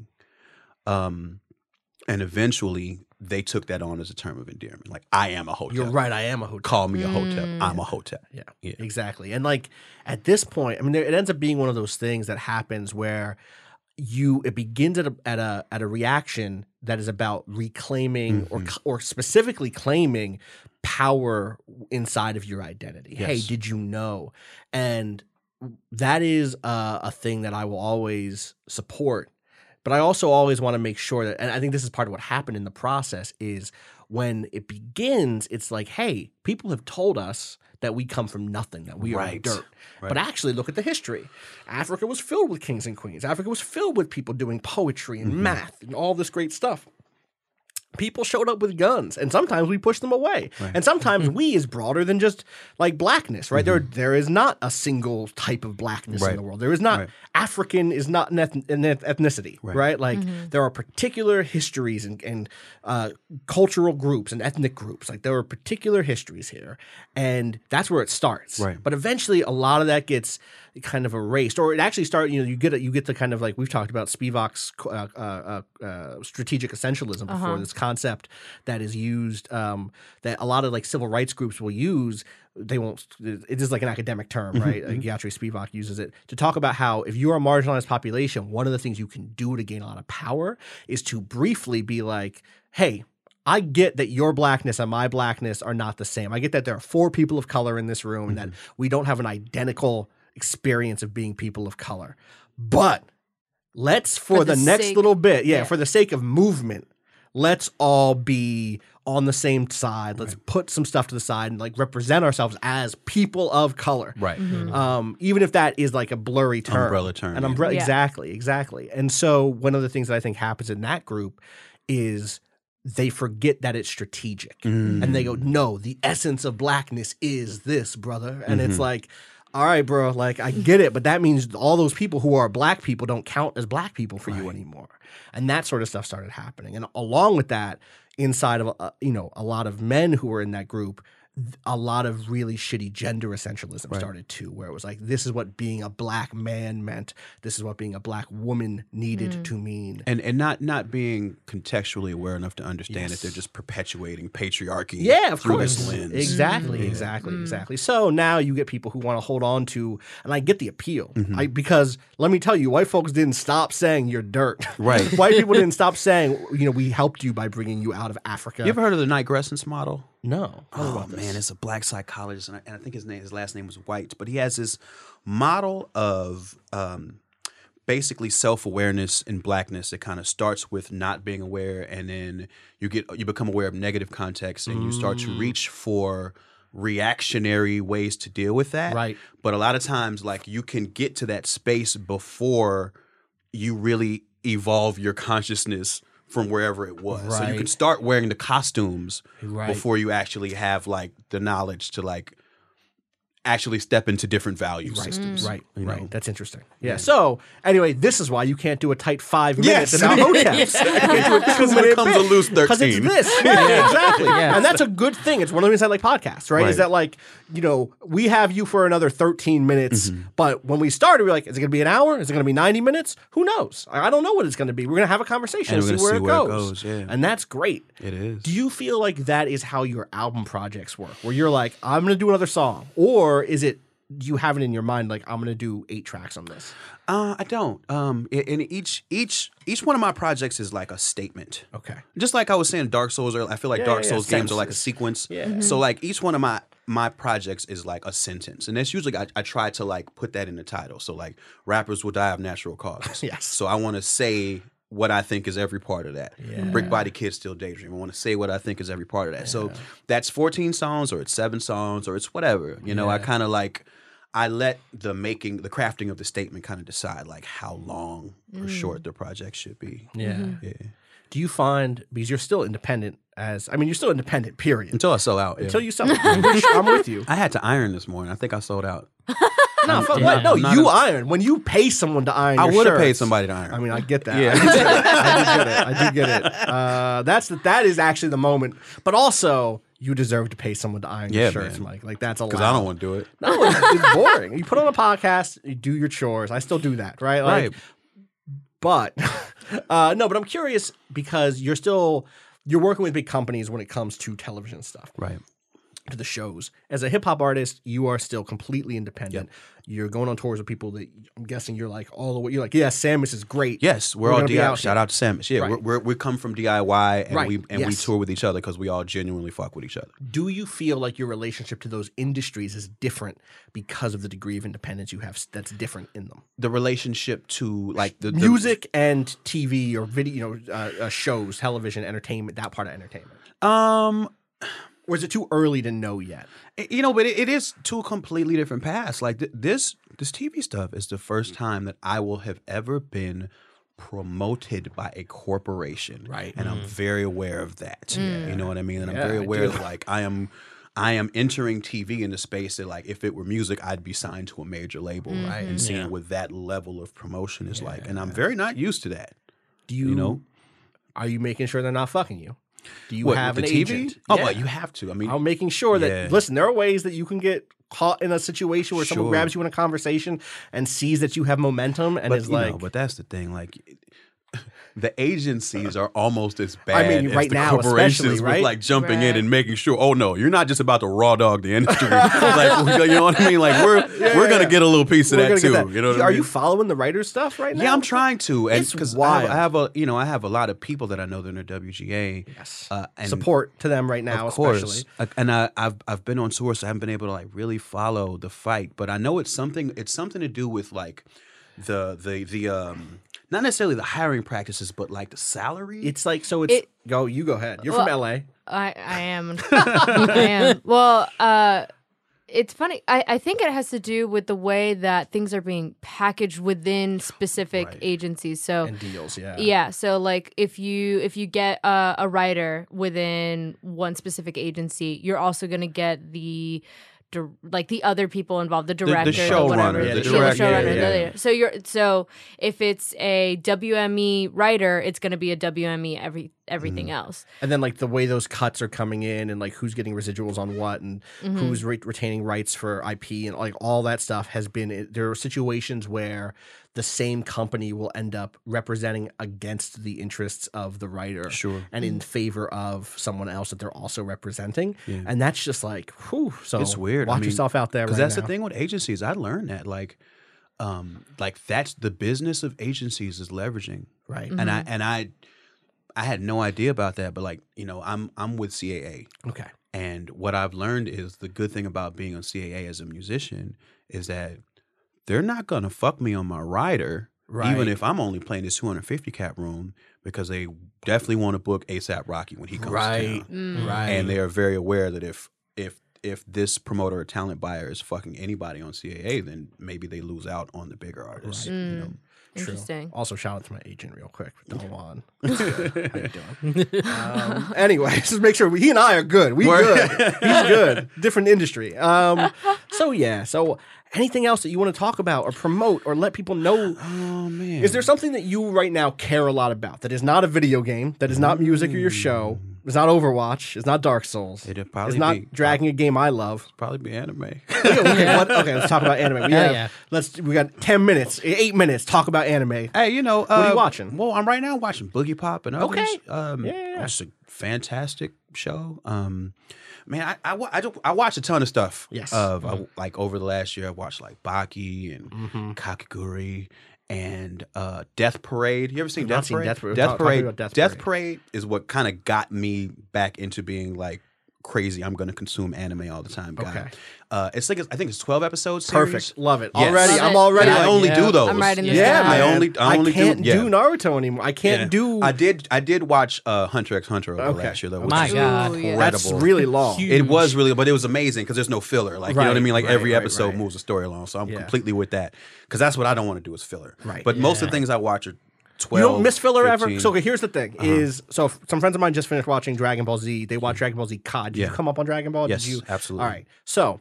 S5: Um, and eventually they took that on as a term of endearment. Like, I am a hotep.
S3: You're right. I am a hotep.
S5: Call me a hotep. I'm a hotep.
S3: Yeah,
S5: Yeah.
S3: exactly. And like at this point, I mean, there, it ends up being one of those things that happens where you it begins at a at a at a reaction that is about reclaiming or
S5: Mm-hmm.
S3: or specifically claiming power inside of your identity. Hey,
S5: Yes.
S3: did you know? And that is uh, a thing that I will always support. But I also always want to make sure that, and I think this is part of what happened in the process, is when it begins, it's like, hey, people have told us that we come from nothing, that we are
S5: Right.
S3: dirt.
S5: Right.
S3: But actually, look at the history. Africa was filled with kings and queens. Africa was filled with people doing poetry and math and all this great stuff. People showed up with guns, and sometimes we pushed them away. And sometimes we is broader than just like blackness, right? There, there is not a single type of blackness in
S5: Right.
S3: the world. There is not
S5: Right.
S3: African is not an, eth- an eth- ethnicity, right? Like there are particular histories and, and uh, cultural groups and ethnic groups. Like there are particular histories here, and that's where it starts.
S5: Right.
S3: But eventually, a lot of that gets kind of erased, or it actually starts. You know, you get it. You get the kind of like we've talked about Spivak's uh, uh, uh, uh, strategic essentialism before. This concept that is used um, that a lot of like civil rights groups will use. They won't. It is like an academic term, right? Uh, Gayatri Spivak uses it to talk about how if you are a marginalized population, one of the things you can do to gain a lot of power is to briefly be like, "Hey, I get that your blackness and my blackness are not the same. I get that there are four people of color in this room and that we don't have an identical experience of being people of color. But let's, for,
S4: For
S3: the,
S4: the
S3: next
S4: sake-
S3: little bit, yeah,
S4: yeah.
S3: for the sake of movement, let's all be on the same side. Let's put some stuff to the side and like represent ourselves as people of color.
S5: Right.
S3: Um, even if that is like a blurry term.
S5: Umbrella term,
S3: An
S5: yeah.
S3: umbrella,
S4: Yeah.
S3: exactly, exactly. And so one of the things that I think happens in that group is they forget that it's strategic.
S5: Mm.
S3: And they go, no, the essence of blackness is this, brother. And
S5: Mm-hmm.
S3: it's like, all right, bro, like I get it, but that means all those people who are black people don't count as black people for you anymore. And that sort of stuff started happening. And along with that, inside of uh, you know a lot of men who were in that group, th- a lot of really shitty gender essentialism started too, where it was like, this is what being a black man meant. This is what being a black woman needed to mean.
S5: And and not not being contextually aware enough to understand
S3: Yes.
S5: that they're just perpetuating patriarchy
S3: Yeah, of
S5: through
S3: course.
S5: this lens.
S3: Exactly, exactly, exactly. So now you get people who want to hold on to, and I get the appeal. I, because let me tell you, white folks didn't stop saying you're dirt.
S5: Right.
S3: White people didn't stop saying, you know, we helped you by bringing you out of Africa.
S5: You ever heard of the Nigressence model?
S3: No. Tell me
S5: Oh
S3: about this.
S5: man, it's a black psychologist, and I, and I think his name, his last name was White. But he has this model of um, basically self-awareness in blackness. It kind of starts with not being aware, and then you get you become aware of negative context, and you start to reach for reactionary ways to deal with that.
S3: Right.
S5: But a lot of times, like you can get to that space before you really evolve your consciousness from wherever it was. So you
S3: Right.
S5: can start wearing the costumes
S3: Right.
S5: before you actually have like the knowledge to like actually step into different value
S3: Right,
S5: systems.
S3: right,
S5: you
S3: right.
S5: know?
S3: That's interesting. Yeah. So anyway, this is why you can't do a tight five minutes
S5: Yes.
S3: in our hoteps. You can't do a two
S5: Because it
S3: minute
S5: becomes a loose
S3: because it's
S5: thirteen.
S3: this. Right, exactly.
S6: Yeah.
S3: And that's a good thing. It's one of the reasons I like podcasts, right? Is
S5: Right.
S3: that like, you know, we have you for another thirteen minutes,
S5: Mm-hmm.
S3: but when we started, we are like, is it going to be an hour? Is it going to be ninety minutes? Who knows? I I don't know what it's going to be. We're going to have a conversation
S5: And
S3: and,
S5: we're
S3: see, where,
S5: gonna
S3: it
S5: see where it
S3: goes.
S5: goes, yeah.
S3: And that's great.
S5: It is.
S3: Do you feel like that is how your album projects work? Where you're like, I'm going to do another song? Or is it, do you have it in your mind like, I'm going to do eight tracks on this?
S5: Uh, I don't. Um, a- and each each each one of my projects is like a statement.
S3: Okay.
S5: Just like I was saying, Dark Souls. Or I feel like
S3: Yeah,
S5: Dark
S3: yeah,
S5: Souls games are like a
S3: sentences.
S5: sequence.
S3: Yeah.
S5: So like each one of my my projects is like a sentence, and that's usually I, I try to like put that in the title. So like rappers will die of natural causes.
S3: Yes.
S5: So I want to say what I think is every part of that.
S3: Yeah.
S5: Brick Body Kids Still Daydream. I want to say what I think is every part of that. So that's fourteen songs, or it's seven songs, or it's whatever. You know, I
S3: Yeah.
S5: kind of like. I let the making, the crafting of the statement kind of decide like how long or short the project should be.
S3: Yeah.
S5: Yeah.
S3: Do you find, because you're still independent as, I mean, you're still independent, period.
S5: Until I sell out. Yeah.
S3: Until you sell it. I'm with- I'm with you.
S5: I had to iron this morning. I think I sold out.
S3: No, fuck,
S6: yeah,
S3: what? no,
S5: I'm not
S3: you
S5: a-
S3: iron. When you pay someone to iron
S5: I
S3: your
S5: would have paid
S3: shirts-
S5: somebody to iron.
S3: I mean, I get that.
S5: Yeah.
S3: I do get it. I do get it. I do get it. Uh, that's the, that is actually the moment. But also, you deserve to pay someone to iron
S5: Yeah,
S3: your shirts,
S5: man.
S3: Mike. Like that's a lot.
S5: because I don't want to do it.
S3: No, it's, it's boring. You put on a podcast, you do your chores. I still do that, right? Like,
S5: Right.
S3: But uh, no, but I'm curious because you're still you're working with big companies when it comes to television stuff.
S5: Right.
S3: To the shows. As a hip hop artist, you are still completely independent. You're going on tours with people that I'm guessing you're like all the way. You're like, yeah, Samus is great.
S5: Yes, we're,
S3: We're
S5: all
S3: gonna be
S5: D I Y.
S3: out
S5: Shout
S3: here.
S5: out to Samus. Yeah,
S3: Right.
S5: we're, we're, we come from D I Y and
S3: Right.
S5: we and we
S3: Yes.
S5: tour with each other because we all genuinely fuck with each other.
S3: Do you feel like your relationship to those industries is different because of the degree of independence you have that's different in them?
S5: The relationship to like the, the
S3: Music and T V or video, you know, uh, uh, shows, television, entertainment, that part of entertainment.
S5: Um,
S3: Or is it too early to know yet?
S5: you know, but it, it is two completely different paths. Like th- this, this T V stuff is the first time that I will have ever been promoted by a corporation,
S3: Right.
S5: And I'm very aware of that. You know what I mean? And
S3: Yeah,
S5: I'm very
S3: I
S5: aware
S3: do.
S5: that like I am, I am entering T V in the space that like if it were music, I'd be signed to a major label, right? And seeing
S6: Yeah.
S5: what that level of promotion is like, and I'm very not used to that.
S3: Do you,
S5: You know?
S3: Are you making sure they're not fucking you? Do you
S5: What,
S3: have
S5: with
S3: an
S5: the T V?
S3: agent?
S5: Oh,
S3: Yeah.
S5: but you have to. I mean,
S3: I'm making sure that
S5: Yeah.
S3: listen, there are ways that you can get caught in a situation where someone
S5: Sure.
S3: grabs you in a conversation and sees that you have momentum and
S5: but,
S3: is
S5: you
S3: like,
S5: know, but that's the thing. Like, the agencies are almost as
S3: I
S5: bad
S3: mean,
S5: as
S3: right
S5: the
S3: now,
S5: corporations
S3: especially, right?
S5: with like jumping in
S4: Right.
S5: and making sure. Oh no, you're not just about to raw dog the industry. Like, you know what I mean? Like, we're we're gonna
S3: yeah.
S5: get a little piece of
S3: we're
S5: that
S3: gonna
S5: too.
S3: get that.
S5: You know what
S3: are
S5: I mean?
S3: you following the writer's stuff right now?
S5: Yeah, I'm trying to, and
S3: It's
S5: because I,
S3: wild.
S5: have- I have a, you know, I have a lot of people that I know that are W G A.
S3: Yes.
S5: uh, and
S3: Support to them right now,
S5: of course,
S3: especially.
S5: Like, and I, I've I've been on tour, so I haven't been able to like really follow the fight. But I know it's something. It's something to do with like the the the um not necessarily the hiring practices, but like the salary.
S3: It's like so. It's
S4: It-
S3: go. You go ahead. You're
S4: Well,
S3: from L A.
S4: I I am. I am. Well, uh, it's funny. I, I think it has to do with the way that things are being packaged within specific
S5: Right.
S4: agencies. So
S3: And deals, yeah.
S4: yeah, so like if you if you get a, a writer within one specific agency, you're also going to get the dir- like the other people involved, the director,
S5: showrunner,
S4: whatever.
S3: the
S4: Yeah,
S3: director,
S4: showrunner,
S3: yeah,
S4: the-
S3: yeah.
S4: So you're so if it's a W M E writer, it's going to be a W M E every everything else.
S3: And then like the way those cuts are coming in, and like who's getting residuals on what, and
S4: Mm-hmm.
S3: who's re- retaining rights for I P, and like all that stuff has been. There are situations where the same company will end up representing against the interests of the writer,
S5: Sure.
S3: and in favor of someone else that they're also representing, and that's just like, whew. So
S5: It's weird. I
S3: Watch
S5: mean,
S3: yourself out there,
S5: Because
S3: right
S5: that's
S3: now.
S5: the thing with agencies. I learned that like, um, like that's the business of agencies is leveraging,
S3: right?
S5: and I and I, I had no idea about that. But like you know, I'm I'm with C A A,
S3: Okay,
S5: and what I've learned is the good thing about being on C A A as a musician is that they're not gonna fuck me on my rider.
S3: Right.
S5: Even if I'm only playing this two hundred fifty cap room, because they definitely want to book ASAP Rocky when he comes to
S3: right,
S5: town.
S3: right,
S5: And they are very aware that if if if this promoter or talent buyer is fucking anybody on C A A, then maybe they lose out on the bigger artists. You know?
S3: True.
S4: Interesting.
S3: Also, shout out to my agent real quick, Don Juan. How you doing? um, anyway, just make sure we, he and I are good. We good. He's good. Different industry. Um, so yeah. So anything else that you want to talk about or promote or let people know?
S5: Oh man,
S3: Is there something that you right now care a lot about that is not a video game, that is not music or your show, it's not Overwatch, it's not Dark Souls,
S5: It'd probably
S3: it's not
S5: be-
S3: dragging a game I love?
S5: probably be anime?
S3: okay, what, okay, let's talk about anime. We,
S6: Hell
S3: have,
S6: yeah.
S3: let's, we got ten minutes, eight minutes, talk about anime.
S5: Hey, you know,
S3: are you
S5: uh,
S3: watching?
S5: Well, I'm right now watching Boogie Pop and others.
S3: Okay.
S5: Um,
S3: Yeah, yeah, yeah.
S5: It's a fantastic show. Um, man, I, I, wa- I, do, I watched a ton of stuff.
S3: Yes.
S5: Of
S3: Mm-hmm.
S5: I, like over the last year, I watched like Baki and Kakaguri and uh, Death Parade. You ever seen
S3: I've not
S5: Death
S3: seen
S5: Parade?
S3: Death Parade.
S5: Death
S3: Talk- talk
S5: Parade.
S3: about Death
S5: Death
S3: Parade.
S5: Parade is what kind of got me back into being like crazy. I'm going to consume anime all the time. Guy.
S3: Okay.
S5: Uh, it's like I think it's twelve episodes. Series.
S3: Perfect. Love it.
S5: Yes.
S3: Already,
S4: Love
S3: I'm
S4: it.
S3: already.
S5: And I
S3: like,
S5: only
S6: yeah.
S5: do those.
S4: I'm writing this
S3: yeah,
S4: down.
S5: I
S3: man.
S5: only I only
S3: can't
S5: do, yeah.
S3: do Naruto anymore. I can't
S5: Yeah.
S3: do.
S5: I did. I did watch uh, Hunter x Hunter over
S3: Okay.
S5: last year, though. Which
S6: My
S5: was
S6: God.
S4: Ooh, yeah.
S5: incredible.
S3: That's really long.
S6: Huge.
S5: It was really, but it was amazing because there's no filler. Like you know what I
S3: Right,
S5: mean? Like
S3: right,
S5: every
S3: right,
S5: episode
S3: right.
S5: moves the story along. So I'm
S3: Yeah.
S5: completely with that because that's what I don't want to do is filler.
S3: Right.
S5: But most of
S6: Yeah.
S5: the things I watch are
S3: You
S5: twelve.
S3: don't miss filler ever.
S5: fifteen.
S3: So okay, here's the thing: is so f- some friends of mine just finished watching Dragon Ball Z. They watched Dragon Ball Z Kai. Did
S5: Yeah.
S3: you come up on Dragon Ball?
S5: Yes,
S3: Did you?
S5: absolutely.
S3: All right. So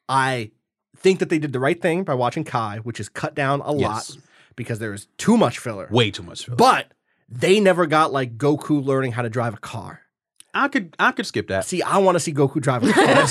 S3: I think that they did the right thing by watching Kai, which is cut down a lot
S5: Yes.
S3: because there is too much filler.
S5: way too much filler.
S3: But they never got like Goku learning how to drive a car.
S5: I could I could skip that.
S3: See, I want to see Goku drive a car. No,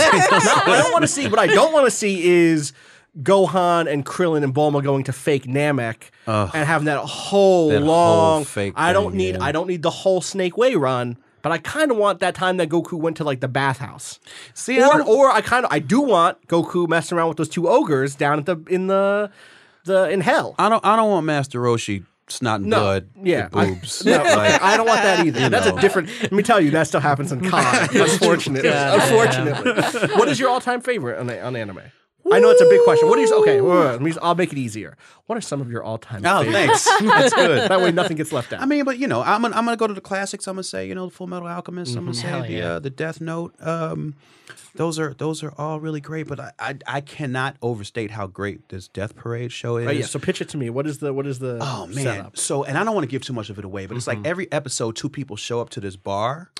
S3: I don't want to see. What I don't want to see is Gohan and Krillin and Bulma going to fake Namek
S5: Ugh.
S3: and having that whole
S5: That whole
S3: long
S5: fake
S3: I don't
S5: thing,
S3: need.
S5: yeah.
S3: I don't need the whole Snake Way run. But I kind of want that time that Goku went to like the bathhouse.
S5: See, I
S3: Or,
S5: don't-
S3: or I kind of I do want Goku messing around with those two ogres down at the in the the in hell.
S5: I don't I don't want Master Roshi snot and
S3: No,
S5: blood,
S3: yeah,
S5: with
S3: I-
S5: boobs.
S3: No,
S5: Like,
S3: I don't want that either.
S5: You
S3: That's
S5: know.
S3: a different. Let me tell you, that still happens in Kai. Unfortunately,
S6: God,
S3: unfortunately. What is your all-time favorite on, on anime? I know it's a big question. What is okay? wait, wait, let me, I'll make it easier. What are some of your all-time?
S5: oh,
S3: favorites?
S5: thanks. That's good.
S3: That way, nothing gets left out.
S5: I mean, but you know, I'm gonna, I'm gonna go to the classics. I'm gonna say, you know, Full Metal Alchemist. I'm gonna say
S6: Hell
S5: the
S6: yeah.
S5: uh, the Death Note. Um, those are those are all really great. But I, I I cannot overstate how great this Death Parade show is.
S3: Oh, yeah. So pitch it to me. What is the what is the
S5: Oh man!
S3: setup?
S5: So, and I don't want to give too much of it away, but it's like every episode, two people show up to this bar,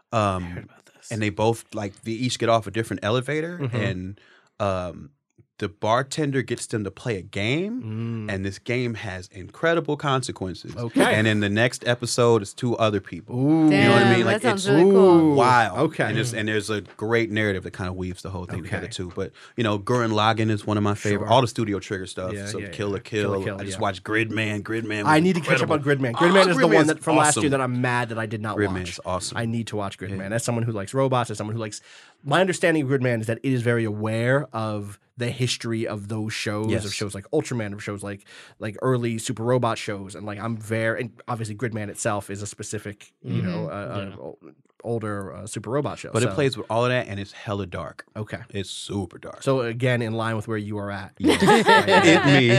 S5: um, and they both like they each get off a different elevator, and um, the bartender gets them to play a game, and this game has incredible consequences.
S3: Okay.
S5: and in the next episode, it's two other people.
S3: Ooh.
S5: You know what I
S4: Damn,
S5: mean? Like
S4: that sounds
S5: it's
S4: really cool.
S5: wild.
S3: Okay.
S5: and, it's, and there's a great narrative that kind of weaves the whole thing
S3: Okay.
S5: together too. But you know, Gurren Lagann is one of my favorite.
S3: Sure.
S5: All the Studio Trigger stuff.
S3: Yeah,
S5: so
S3: yeah,
S5: Kill
S3: yeah.
S5: la Kill.
S3: Kill la Kill,
S5: I just
S3: yeah.
S5: watched Gridman. Gridman.
S3: I
S5: was
S3: need to catch up on
S5: incredible.
S3: Gridman. Gridman
S5: Oh,
S3: is the one
S5: Gridman's
S3: that from last
S5: awesome.
S3: year that I'm mad that I did not
S5: Gridman
S3: watch.
S5: is awesome.
S3: I need to watch Gridman. As someone who likes robots, as someone who likes, my understanding of Gridman is that it is very aware of the history of those shows,
S5: Yes.
S3: of shows like Ultraman, of shows like like early Super Robot shows, and like I'm very and obviously Gridman itself is a specific you know uh, uh, older uh, Super Robot show,
S5: But
S3: so-
S5: it plays with all of that, and it's hella dark.
S3: okay.
S5: It's super dark.
S3: So again, in line with where you are at.
S5: Hit me.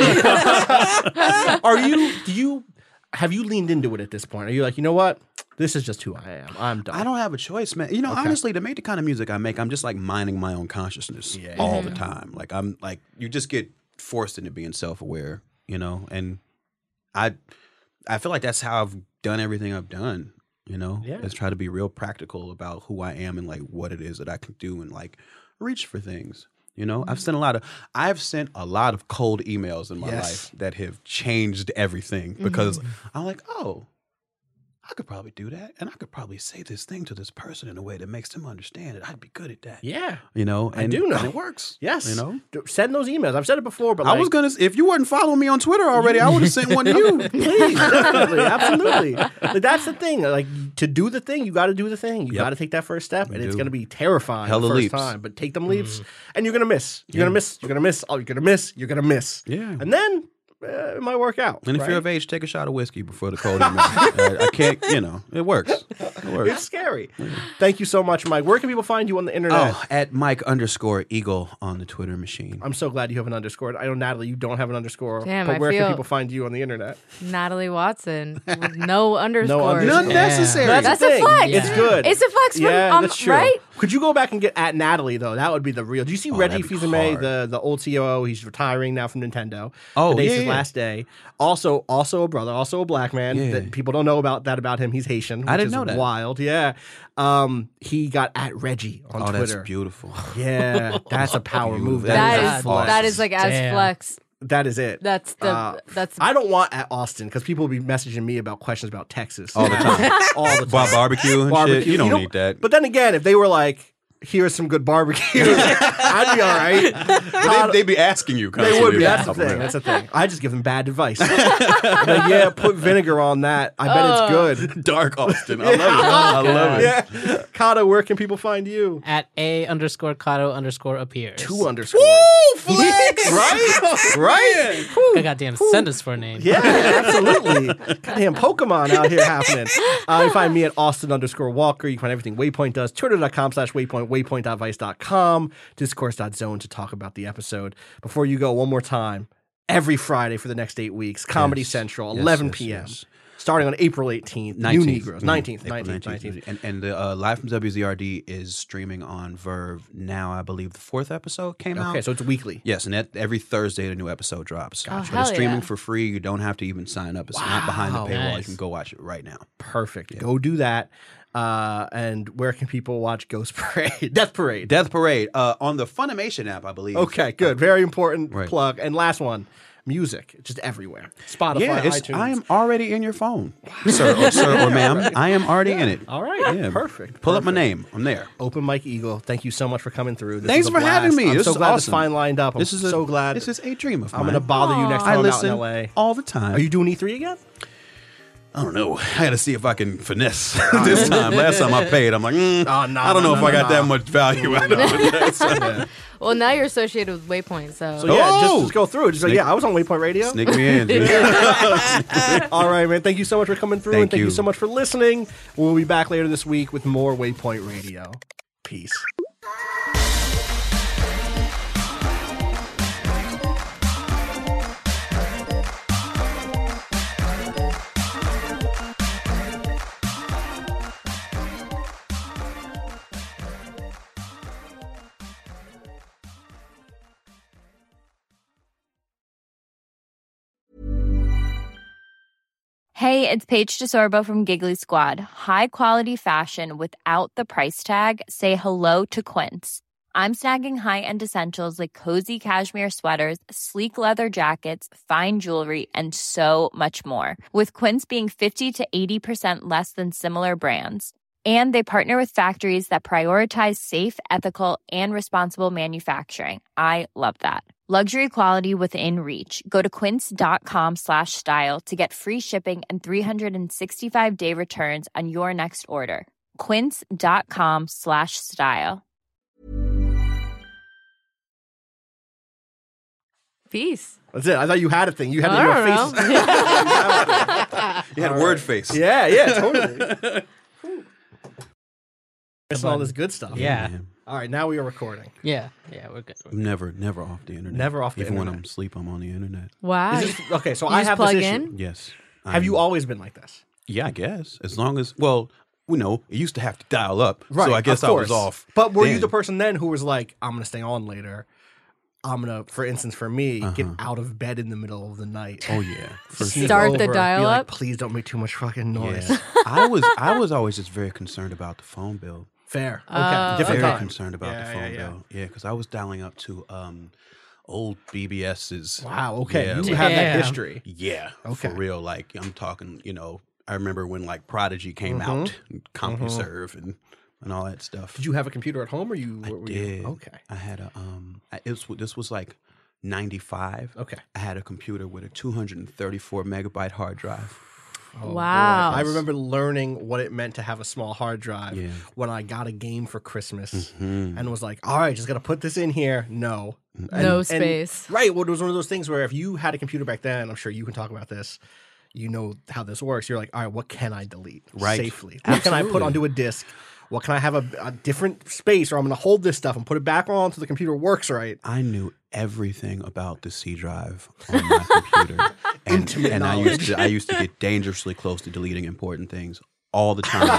S3: Are you? Do you? Have you leaned into it at this point? Are you like, you know what? This is just who I am. I'm done.
S5: I don't have a choice, man. You know, honestly, to make the kind of music I make, I'm just like minding my own consciousness
S3: Yeah.
S5: all the time. Like I'm like you just get forced into being self-aware, you know? And I I feel like that's how I've done everything I've done, you know?
S3: Yeah.
S5: Is try to be real practical about who I am and like what it is that I can do and like reach for things. You know, I've sent a lot of I've sent a lot of cold emails in my
S3: Yes.
S5: life that have changed everything because I'm like, oh, I could probably do that, and I could probably say this thing to this person in a way that makes them understand it. I'd be good at that.
S3: Yeah.
S5: You know, and,
S3: do know.
S5: and it works.
S3: Yes.
S5: you know.
S3: D- Send those emails. I've said it before, but
S5: I
S3: like,
S5: was gonna. If you weren't following me on Twitter already, I would have sent one to you.
S3: Please, definitely, absolutely. Like that's the thing. Like to do the thing, you got to do the thing. You
S5: Yep.
S3: got to take that first step, and
S5: You
S3: it's
S5: do.
S3: going to be terrifying
S5: Hella
S3: the first
S5: leaps.
S3: time. But take them leaps, and you're going to miss. You're going to miss. You're going to miss. Oh, you're going to miss. You're going to miss.
S5: Yeah.
S3: And then uh, it might work out.
S5: And if
S3: right?
S5: you're of age, take a shot of whiskey before the cold email. uh, I can't. You know, it works. It works.
S3: It's scary. Thank you so much, Mike. Where can people find you on the internet?
S5: Oh, at Mike underscore Eagle on the Twitter machine.
S3: I'm so glad you have an underscore. I know, Natalie, you don't have an underscore.
S4: Damn,
S3: but
S4: I
S3: where
S4: feel-
S3: can people find you on the internet?
S4: Natalie Watson with no underscore.
S3: underscore.
S5: None necessary.
S3: That's,
S4: That's
S3: the
S4: a
S3: thing.
S4: flex.
S3: It's
S6: Yeah.
S3: good.
S4: It's a flex from
S3: Yeah,
S4: um,
S3: that's true.
S4: right?
S3: Could you go back and get at Natalie though? That would be the real. Do you see
S5: Oh,
S3: Reggie
S5: that'd be
S3: Fils-Aimé,
S5: hard.
S3: the the old C O O? He's retiring now from Nintendo.
S5: Oh,
S3: Today's
S5: yeah,
S3: his
S5: yeah.
S3: last day. Also, also a brother, also a black man.
S5: Yeah.
S3: That people don't know about that about him. He's Haitian. Which
S5: I didn't
S3: is
S5: know that.
S3: Wild, yeah. Um, he got at Reggie on
S5: Oh, that's
S3: Twitter.
S5: beautiful.
S3: Yeah, that's a power move.
S5: Beautiful.
S3: That
S4: That
S3: is
S4: is
S3: flex.
S4: that is like as
S6: Damn.
S4: flex.
S3: That is it.
S4: That's the
S3: Uh,
S4: that's
S3: I don't want at Austin because people will be messaging me about questions about Texas
S5: All the time.
S3: all the time.
S5: Bar- barbecue and
S3: Barbecue.
S5: shit. You don't
S3: know-
S5: need that.
S3: But then again, if they were like, "Here's some good barbecue," I'd be all right.
S5: But they, they'd be asking you.
S3: They would be.
S5: constantly
S3: That's the
S5: about
S3: thing.
S5: it.
S3: That's the thing. I just give them bad advice. Like, yeah, put vinegar on that. I bet it's good.
S5: Dark Austin. I love it. I love it.
S3: Yeah, Kato, where can people find you?
S6: At A underscore Kato underscore appears.
S3: Two underscores.
S5: Flex.
S3: Right? Right? Whew.
S6: Goddamn, send us for a name.
S3: Yeah, absolutely. Goddamn Pokemon out here happening. Uh, you can find me at Austin underscore Walker. You can find everything Waypoint does. Twitter.com slash Waypoint, waypoint.vice dot com, discourse.zone to talk about the episode. Before you go, one more time. Every Friday for the next eight weeks, Comedy
S5: Yes.
S3: Central,
S5: Yes,
S3: eleven
S5: yes,
S3: p.m.
S5: yes.
S3: Starting on April eighteenth.
S5: nineteenth.
S3: New Negroes.
S5: Mhm.
S3: nineteenth.
S5: April
S3: nineteenth. nineteenth.
S5: And, and the uh, Live from W Z R D is streaming on Verve now. I believe the fourth episode came out.
S3: Okay, so it's weekly.
S5: Yes, and that, every Thursday a new episode drops.
S4: Gotcha.
S5: But
S4: Oh,
S5: it's
S4: hell
S5: streaming
S4: yeah.
S5: for free. You don't have to even sign up. It's not behind the
S3: Wow.
S5: paywall. You
S6: Nice.
S5: can go watch it right now.
S3: Perfect. Go do that. Uh, and where can people watch Ghost Parade? Death Parade.
S5: Death Parade uh, on the Funimation app, I believe.
S3: Okay, good. Very important
S5: Right.
S3: plug. And last one, music, just everywhere. Spotify,
S5: Yeah, it's,
S3: iTunes.
S5: I am already in your phone, sir, or, sir or ma'am. I am already in it.
S3: All right.
S5: Yeah.
S3: Perfect.
S5: Pull up my
S3: perfect.
S5: name. I'm there.
S3: Open Mike Eagle. Thank you so much for coming through. This
S5: Thanks
S3: was a
S5: for having
S3: blast.
S5: me.
S3: I'm
S5: This
S3: so
S5: is
S3: glad this
S5: awesome.
S3: fine lined up. I'm
S5: This is a,
S3: so glad.
S5: This is a dream of
S3: I'm
S5: mine.
S3: going to bother you next
S5: I
S3: time I'm out
S5: listen
S3: in L A.
S5: all the time.
S3: Are you doing E three again?
S5: I don't know. I got to see if I can finesse this time. Last time I paid, I'm like, mm,
S3: Oh, no,
S5: I don't
S3: no,
S5: know
S3: no,
S5: if I
S3: no,
S5: got
S3: no.
S5: that much value out of it. So,
S4: well now you're associated with Waypoint, so,
S3: So yeah, just,
S5: Oh!
S3: just go through it. Just like,
S5: Sneak-
S3: yeah, I was on Waypoint Radio.
S5: Sneak me in. dude.
S3: All right, man. Thank you so much for coming through,
S5: Thank
S3: and thank you.
S5: you.
S3: so much for listening. We'll be back later this week with more Waypoint Radio. Peace.
S7: Hey, it's Paige DeSorbo from Giggly Squad. High quality fashion without the price tag. Say hello to Quince. I'm snagging high-end essentials like cozy cashmere sweaters, sleek leather jackets, fine jewelry, and so much more. With Quince being fifty to eighty percent less than similar brands. And they partner with factories that prioritize safe, ethical, and responsible manufacturing. I love that. Luxury quality within reach. Go to quince.com slash style to get free shipping and three sixty-five day returns on your next order. Quince.com slash style.
S4: Peace.
S3: That's it. I thought you had a thing. You had
S4: I
S3: your
S4: don't
S3: face.
S4: know.
S5: You had word face.
S3: Yeah, yeah, totally. Missing all this good stuff.
S6: Yeah.
S5: Man,
S3: All right, now we are recording.
S6: Yeah. Yeah, we're good.
S5: I'm never, never off the internet.
S3: Never off the
S5: Even when
S3: internet.
S5: I'm asleep, I'm on the internet.
S4: Wow.
S3: Is this, okay, so
S4: You
S3: I
S4: just
S3: have
S4: plug
S3: this issue.
S4: in?
S5: Yes.
S3: Have
S5: I'm-
S3: you always been like this?
S5: Yeah, I guess. As long as, well, you know, it used to have to dial up.
S3: Right.
S5: So I guess
S3: of
S5: I was
S3: course.
S5: off.
S3: But were you
S5: then.
S3: the person then who was like, I'm going to stay on later? I'm going to, for instance, for me, get
S5: Uh-huh.
S3: out of bed in the middle of the night.
S5: Oh, yeah. For
S3: Sneak
S4: Start
S5: sure.
S4: the
S3: over, be
S4: dial
S3: like,
S4: up?
S3: Please don't make too much fucking noise.
S5: Yeah. I was I was always just very concerned about the phone bill.
S3: Fair. Okay.
S4: Oh,
S3: Different
S5: Very
S3: time.
S5: concerned about
S3: Yeah,
S5: the phone
S3: yeah, yeah.
S5: bill. Yeah, because I was dialing up to um old B B S's.
S3: Wow. Okay.
S5: Yeah,
S3: you
S5: like-
S3: have that
S6: Damn.
S3: history.
S5: Yeah,
S3: Okay.
S5: for real. Like I'm talking, you know, I remember when like Prodigy came
S3: Mhm.
S5: out, and CompuServe and and all that stuff.
S3: Did you have a computer at home or you?
S5: I
S3: were you-
S5: did.
S3: Okay.
S5: I had a um. I- It was this was like ninety-five.
S3: Okay.
S5: I had a computer with a two hundred thirty-four megabyte hard drive.
S3: Oh, boy.
S4: Wow.
S3: I remember learning what it meant to have a small hard drive
S5: Yeah.
S3: when I got a game for Christmas
S5: Mhm.
S3: and was like, all right, just got to put this in here. No. And-
S4: No
S3: and-
S4: space.
S3: right. Well, it was one of those things where if you had a computer back then, I'm sure you can talk about this. You know how this works. You're like, all right, what can I delete
S5: Right.
S3: safely? What can I put
S5: Absolutely.
S3: onto a disk? What can I have a, a different space or I'm going to hold this stuff and put it back on so the computer works right?
S5: I knew everything about the C drive on my computer, and,
S3: Intimate
S5: and I
S3: knowledge.
S5: used to I used to get dangerously close to deleting important things all the time.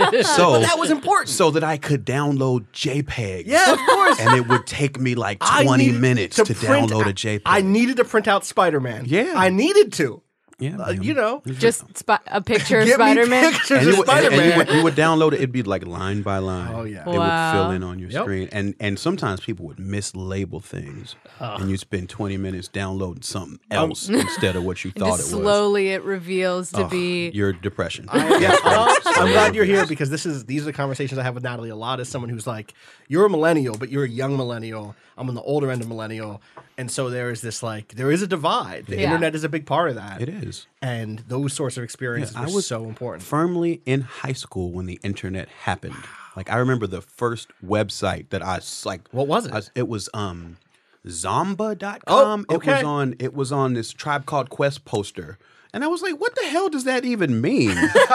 S5: so
S3: That was important.
S5: so that I could download JPEGs.
S3: Yeah, of course.
S5: And it would take me like
S3: I
S5: twenty
S3: needed
S5: minutes to,
S3: print
S5: download
S3: out-
S5: a JPEG.
S3: I needed to print out Spider-Man.
S5: Yeah.
S3: I needed to.
S5: yeah,
S3: Uh,
S5: man.
S3: you know,
S4: Just spi- a picture of
S3: get
S4: Spider
S3: me
S4: Man.
S3: pictures
S5: And
S3: of
S5: you, would, and- and
S3: Spider-Man.
S5: you, would, you would download it. It'd be like line by line.
S3: Oh, yeah.
S5: It would
S4: Wow.
S5: fill in on your
S3: Yep.
S5: screen, and and sometimes people would mislabel things, and you spend twenty minutes downloading something else instead of what you
S4: And
S5: thought
S4: just
S5: it was.
S4: slowly it reveals to
S5: Ugh,
S4: be.
S5: your depression.
S3: I, yeah, well, I'm
S5: Slowly
S3: glad you're here
S5: reveals.
S3: because this is these are the conversations I have with Natalie a lot. As someone who's like, you're a millennial, but you're a young millennial. I'm on the older end of millennial, and so there is this like there is a divide. The
S4: Yeah.
S3: internet is a big part of that,
S5: It is.
S3: and those sorts of experiences
S5: Yeah, I
S3: were
S5: was
S3: so important.
S5: Firmly in high school when the internet happened. Like I remember the first website that I s- like.
S3: What was it?
S5: I, it was um, Zomba dot com.
S3: Oh,
S5: It
S3: okay.
S5: was on. It was on this Tribe Called Quest poster, and I was like, "What the hell does that even mean?"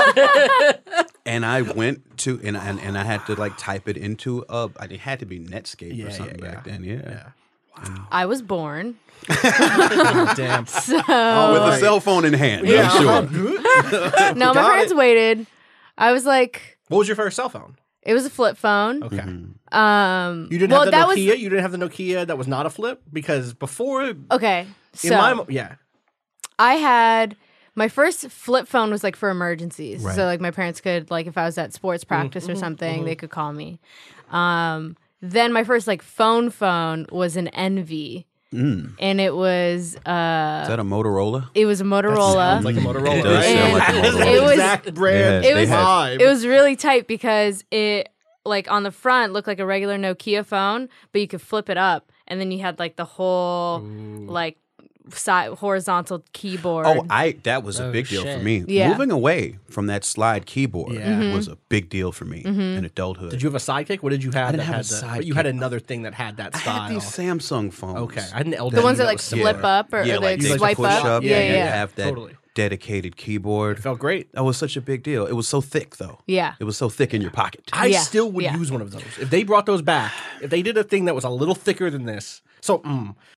S5: And I went to and, and and I had to like type it into a. It had to be Netscape
S3: Yeah,
S5: or something
S3: yeah,
S5: back
S3: yeah.
S5: then. Yeah.
S4: I was born.
S3: Oh, damn.
S4: So
S5: With
S3: right.
S5: a cell phone in hand.
S3: Yeah.
S5: I'm sure.
S4: no, my
S3: Got
S4: parents
S3: it.
S4: waited. I was like,
S3: What was your first cell phone?
S4: it was a flip phone.
S3: Okay,
S4: Um,
S3: you didn't
S4: well,
S3: have the
S4: that
S3: Nokia.
S4: was
S3: You didn't have the Nokia that was not a flip because before
S4: okay.
S3: in
S4: So
S3: my mo- yeah.
S4: I had my first flip phone was like for emergencies.
S5: Right.
S4: So like my parents could like if I was at sports practice or something, they could call me. Um, then my first like phone phone was an Envy,
S5: Mm.
S4: and it was uh,
S5: Is that a Motorola?
S4: it was a Motorola.
S3: Sounds like a Motorola.
S5: It does
S3: right?
S5: sound like a
S3: That is
S5: Motorola.
S3: the
S4: It was-
S3: exact brand.
S5: Yeah,
S4: it was
S5: they had-
S3: vibe.
S4: it was really tight because it like on the front looked like a regular Nokia phone, but you could flip it up, and then you had like the whole like side horizontal keyboard.
S5: Oh, I that was a
S6: Oh,
S5: big deal
S6: shit.
S5: for me.
S4: Yeah.
S5: Moving away from that slide keyboard
S3: Yeah. Mhm.
S5: was a big deal for me in adulthood.
S3: Did you have a sidekick? What did you have?
S5: I didn't
S3: that
S5: have
S3: had
S5: a
S3: the,
S5: sidekick.
S3: but you had another thing that had that
S5: I
S3: style.
S5: had these Samsung phones.
S3: Okay, I had an L G
S4: the ones that
S3: was
S4: like
S3: similar.
S4: flip up or,
S5: yeah,
S4: or
S5: like
S4: they
S5: they
S4: swipe
S5: push
S4: up.
S5: up.
S4: Yeah,
S5: and
S4: yeah,
S5: you have that
S3: Totally.
S5: dedicated keyboard.
S3: It felt great.
S5: That was such a big deal. It was so thick, though.
S4: yeah.
S5: It was so thick in your pocket.
S3: I
S4: Yeah,
S3: still would
S4: yeah.
S3: use one of those if they brought those back. If they did a thing that was a little thicker than this, so mm,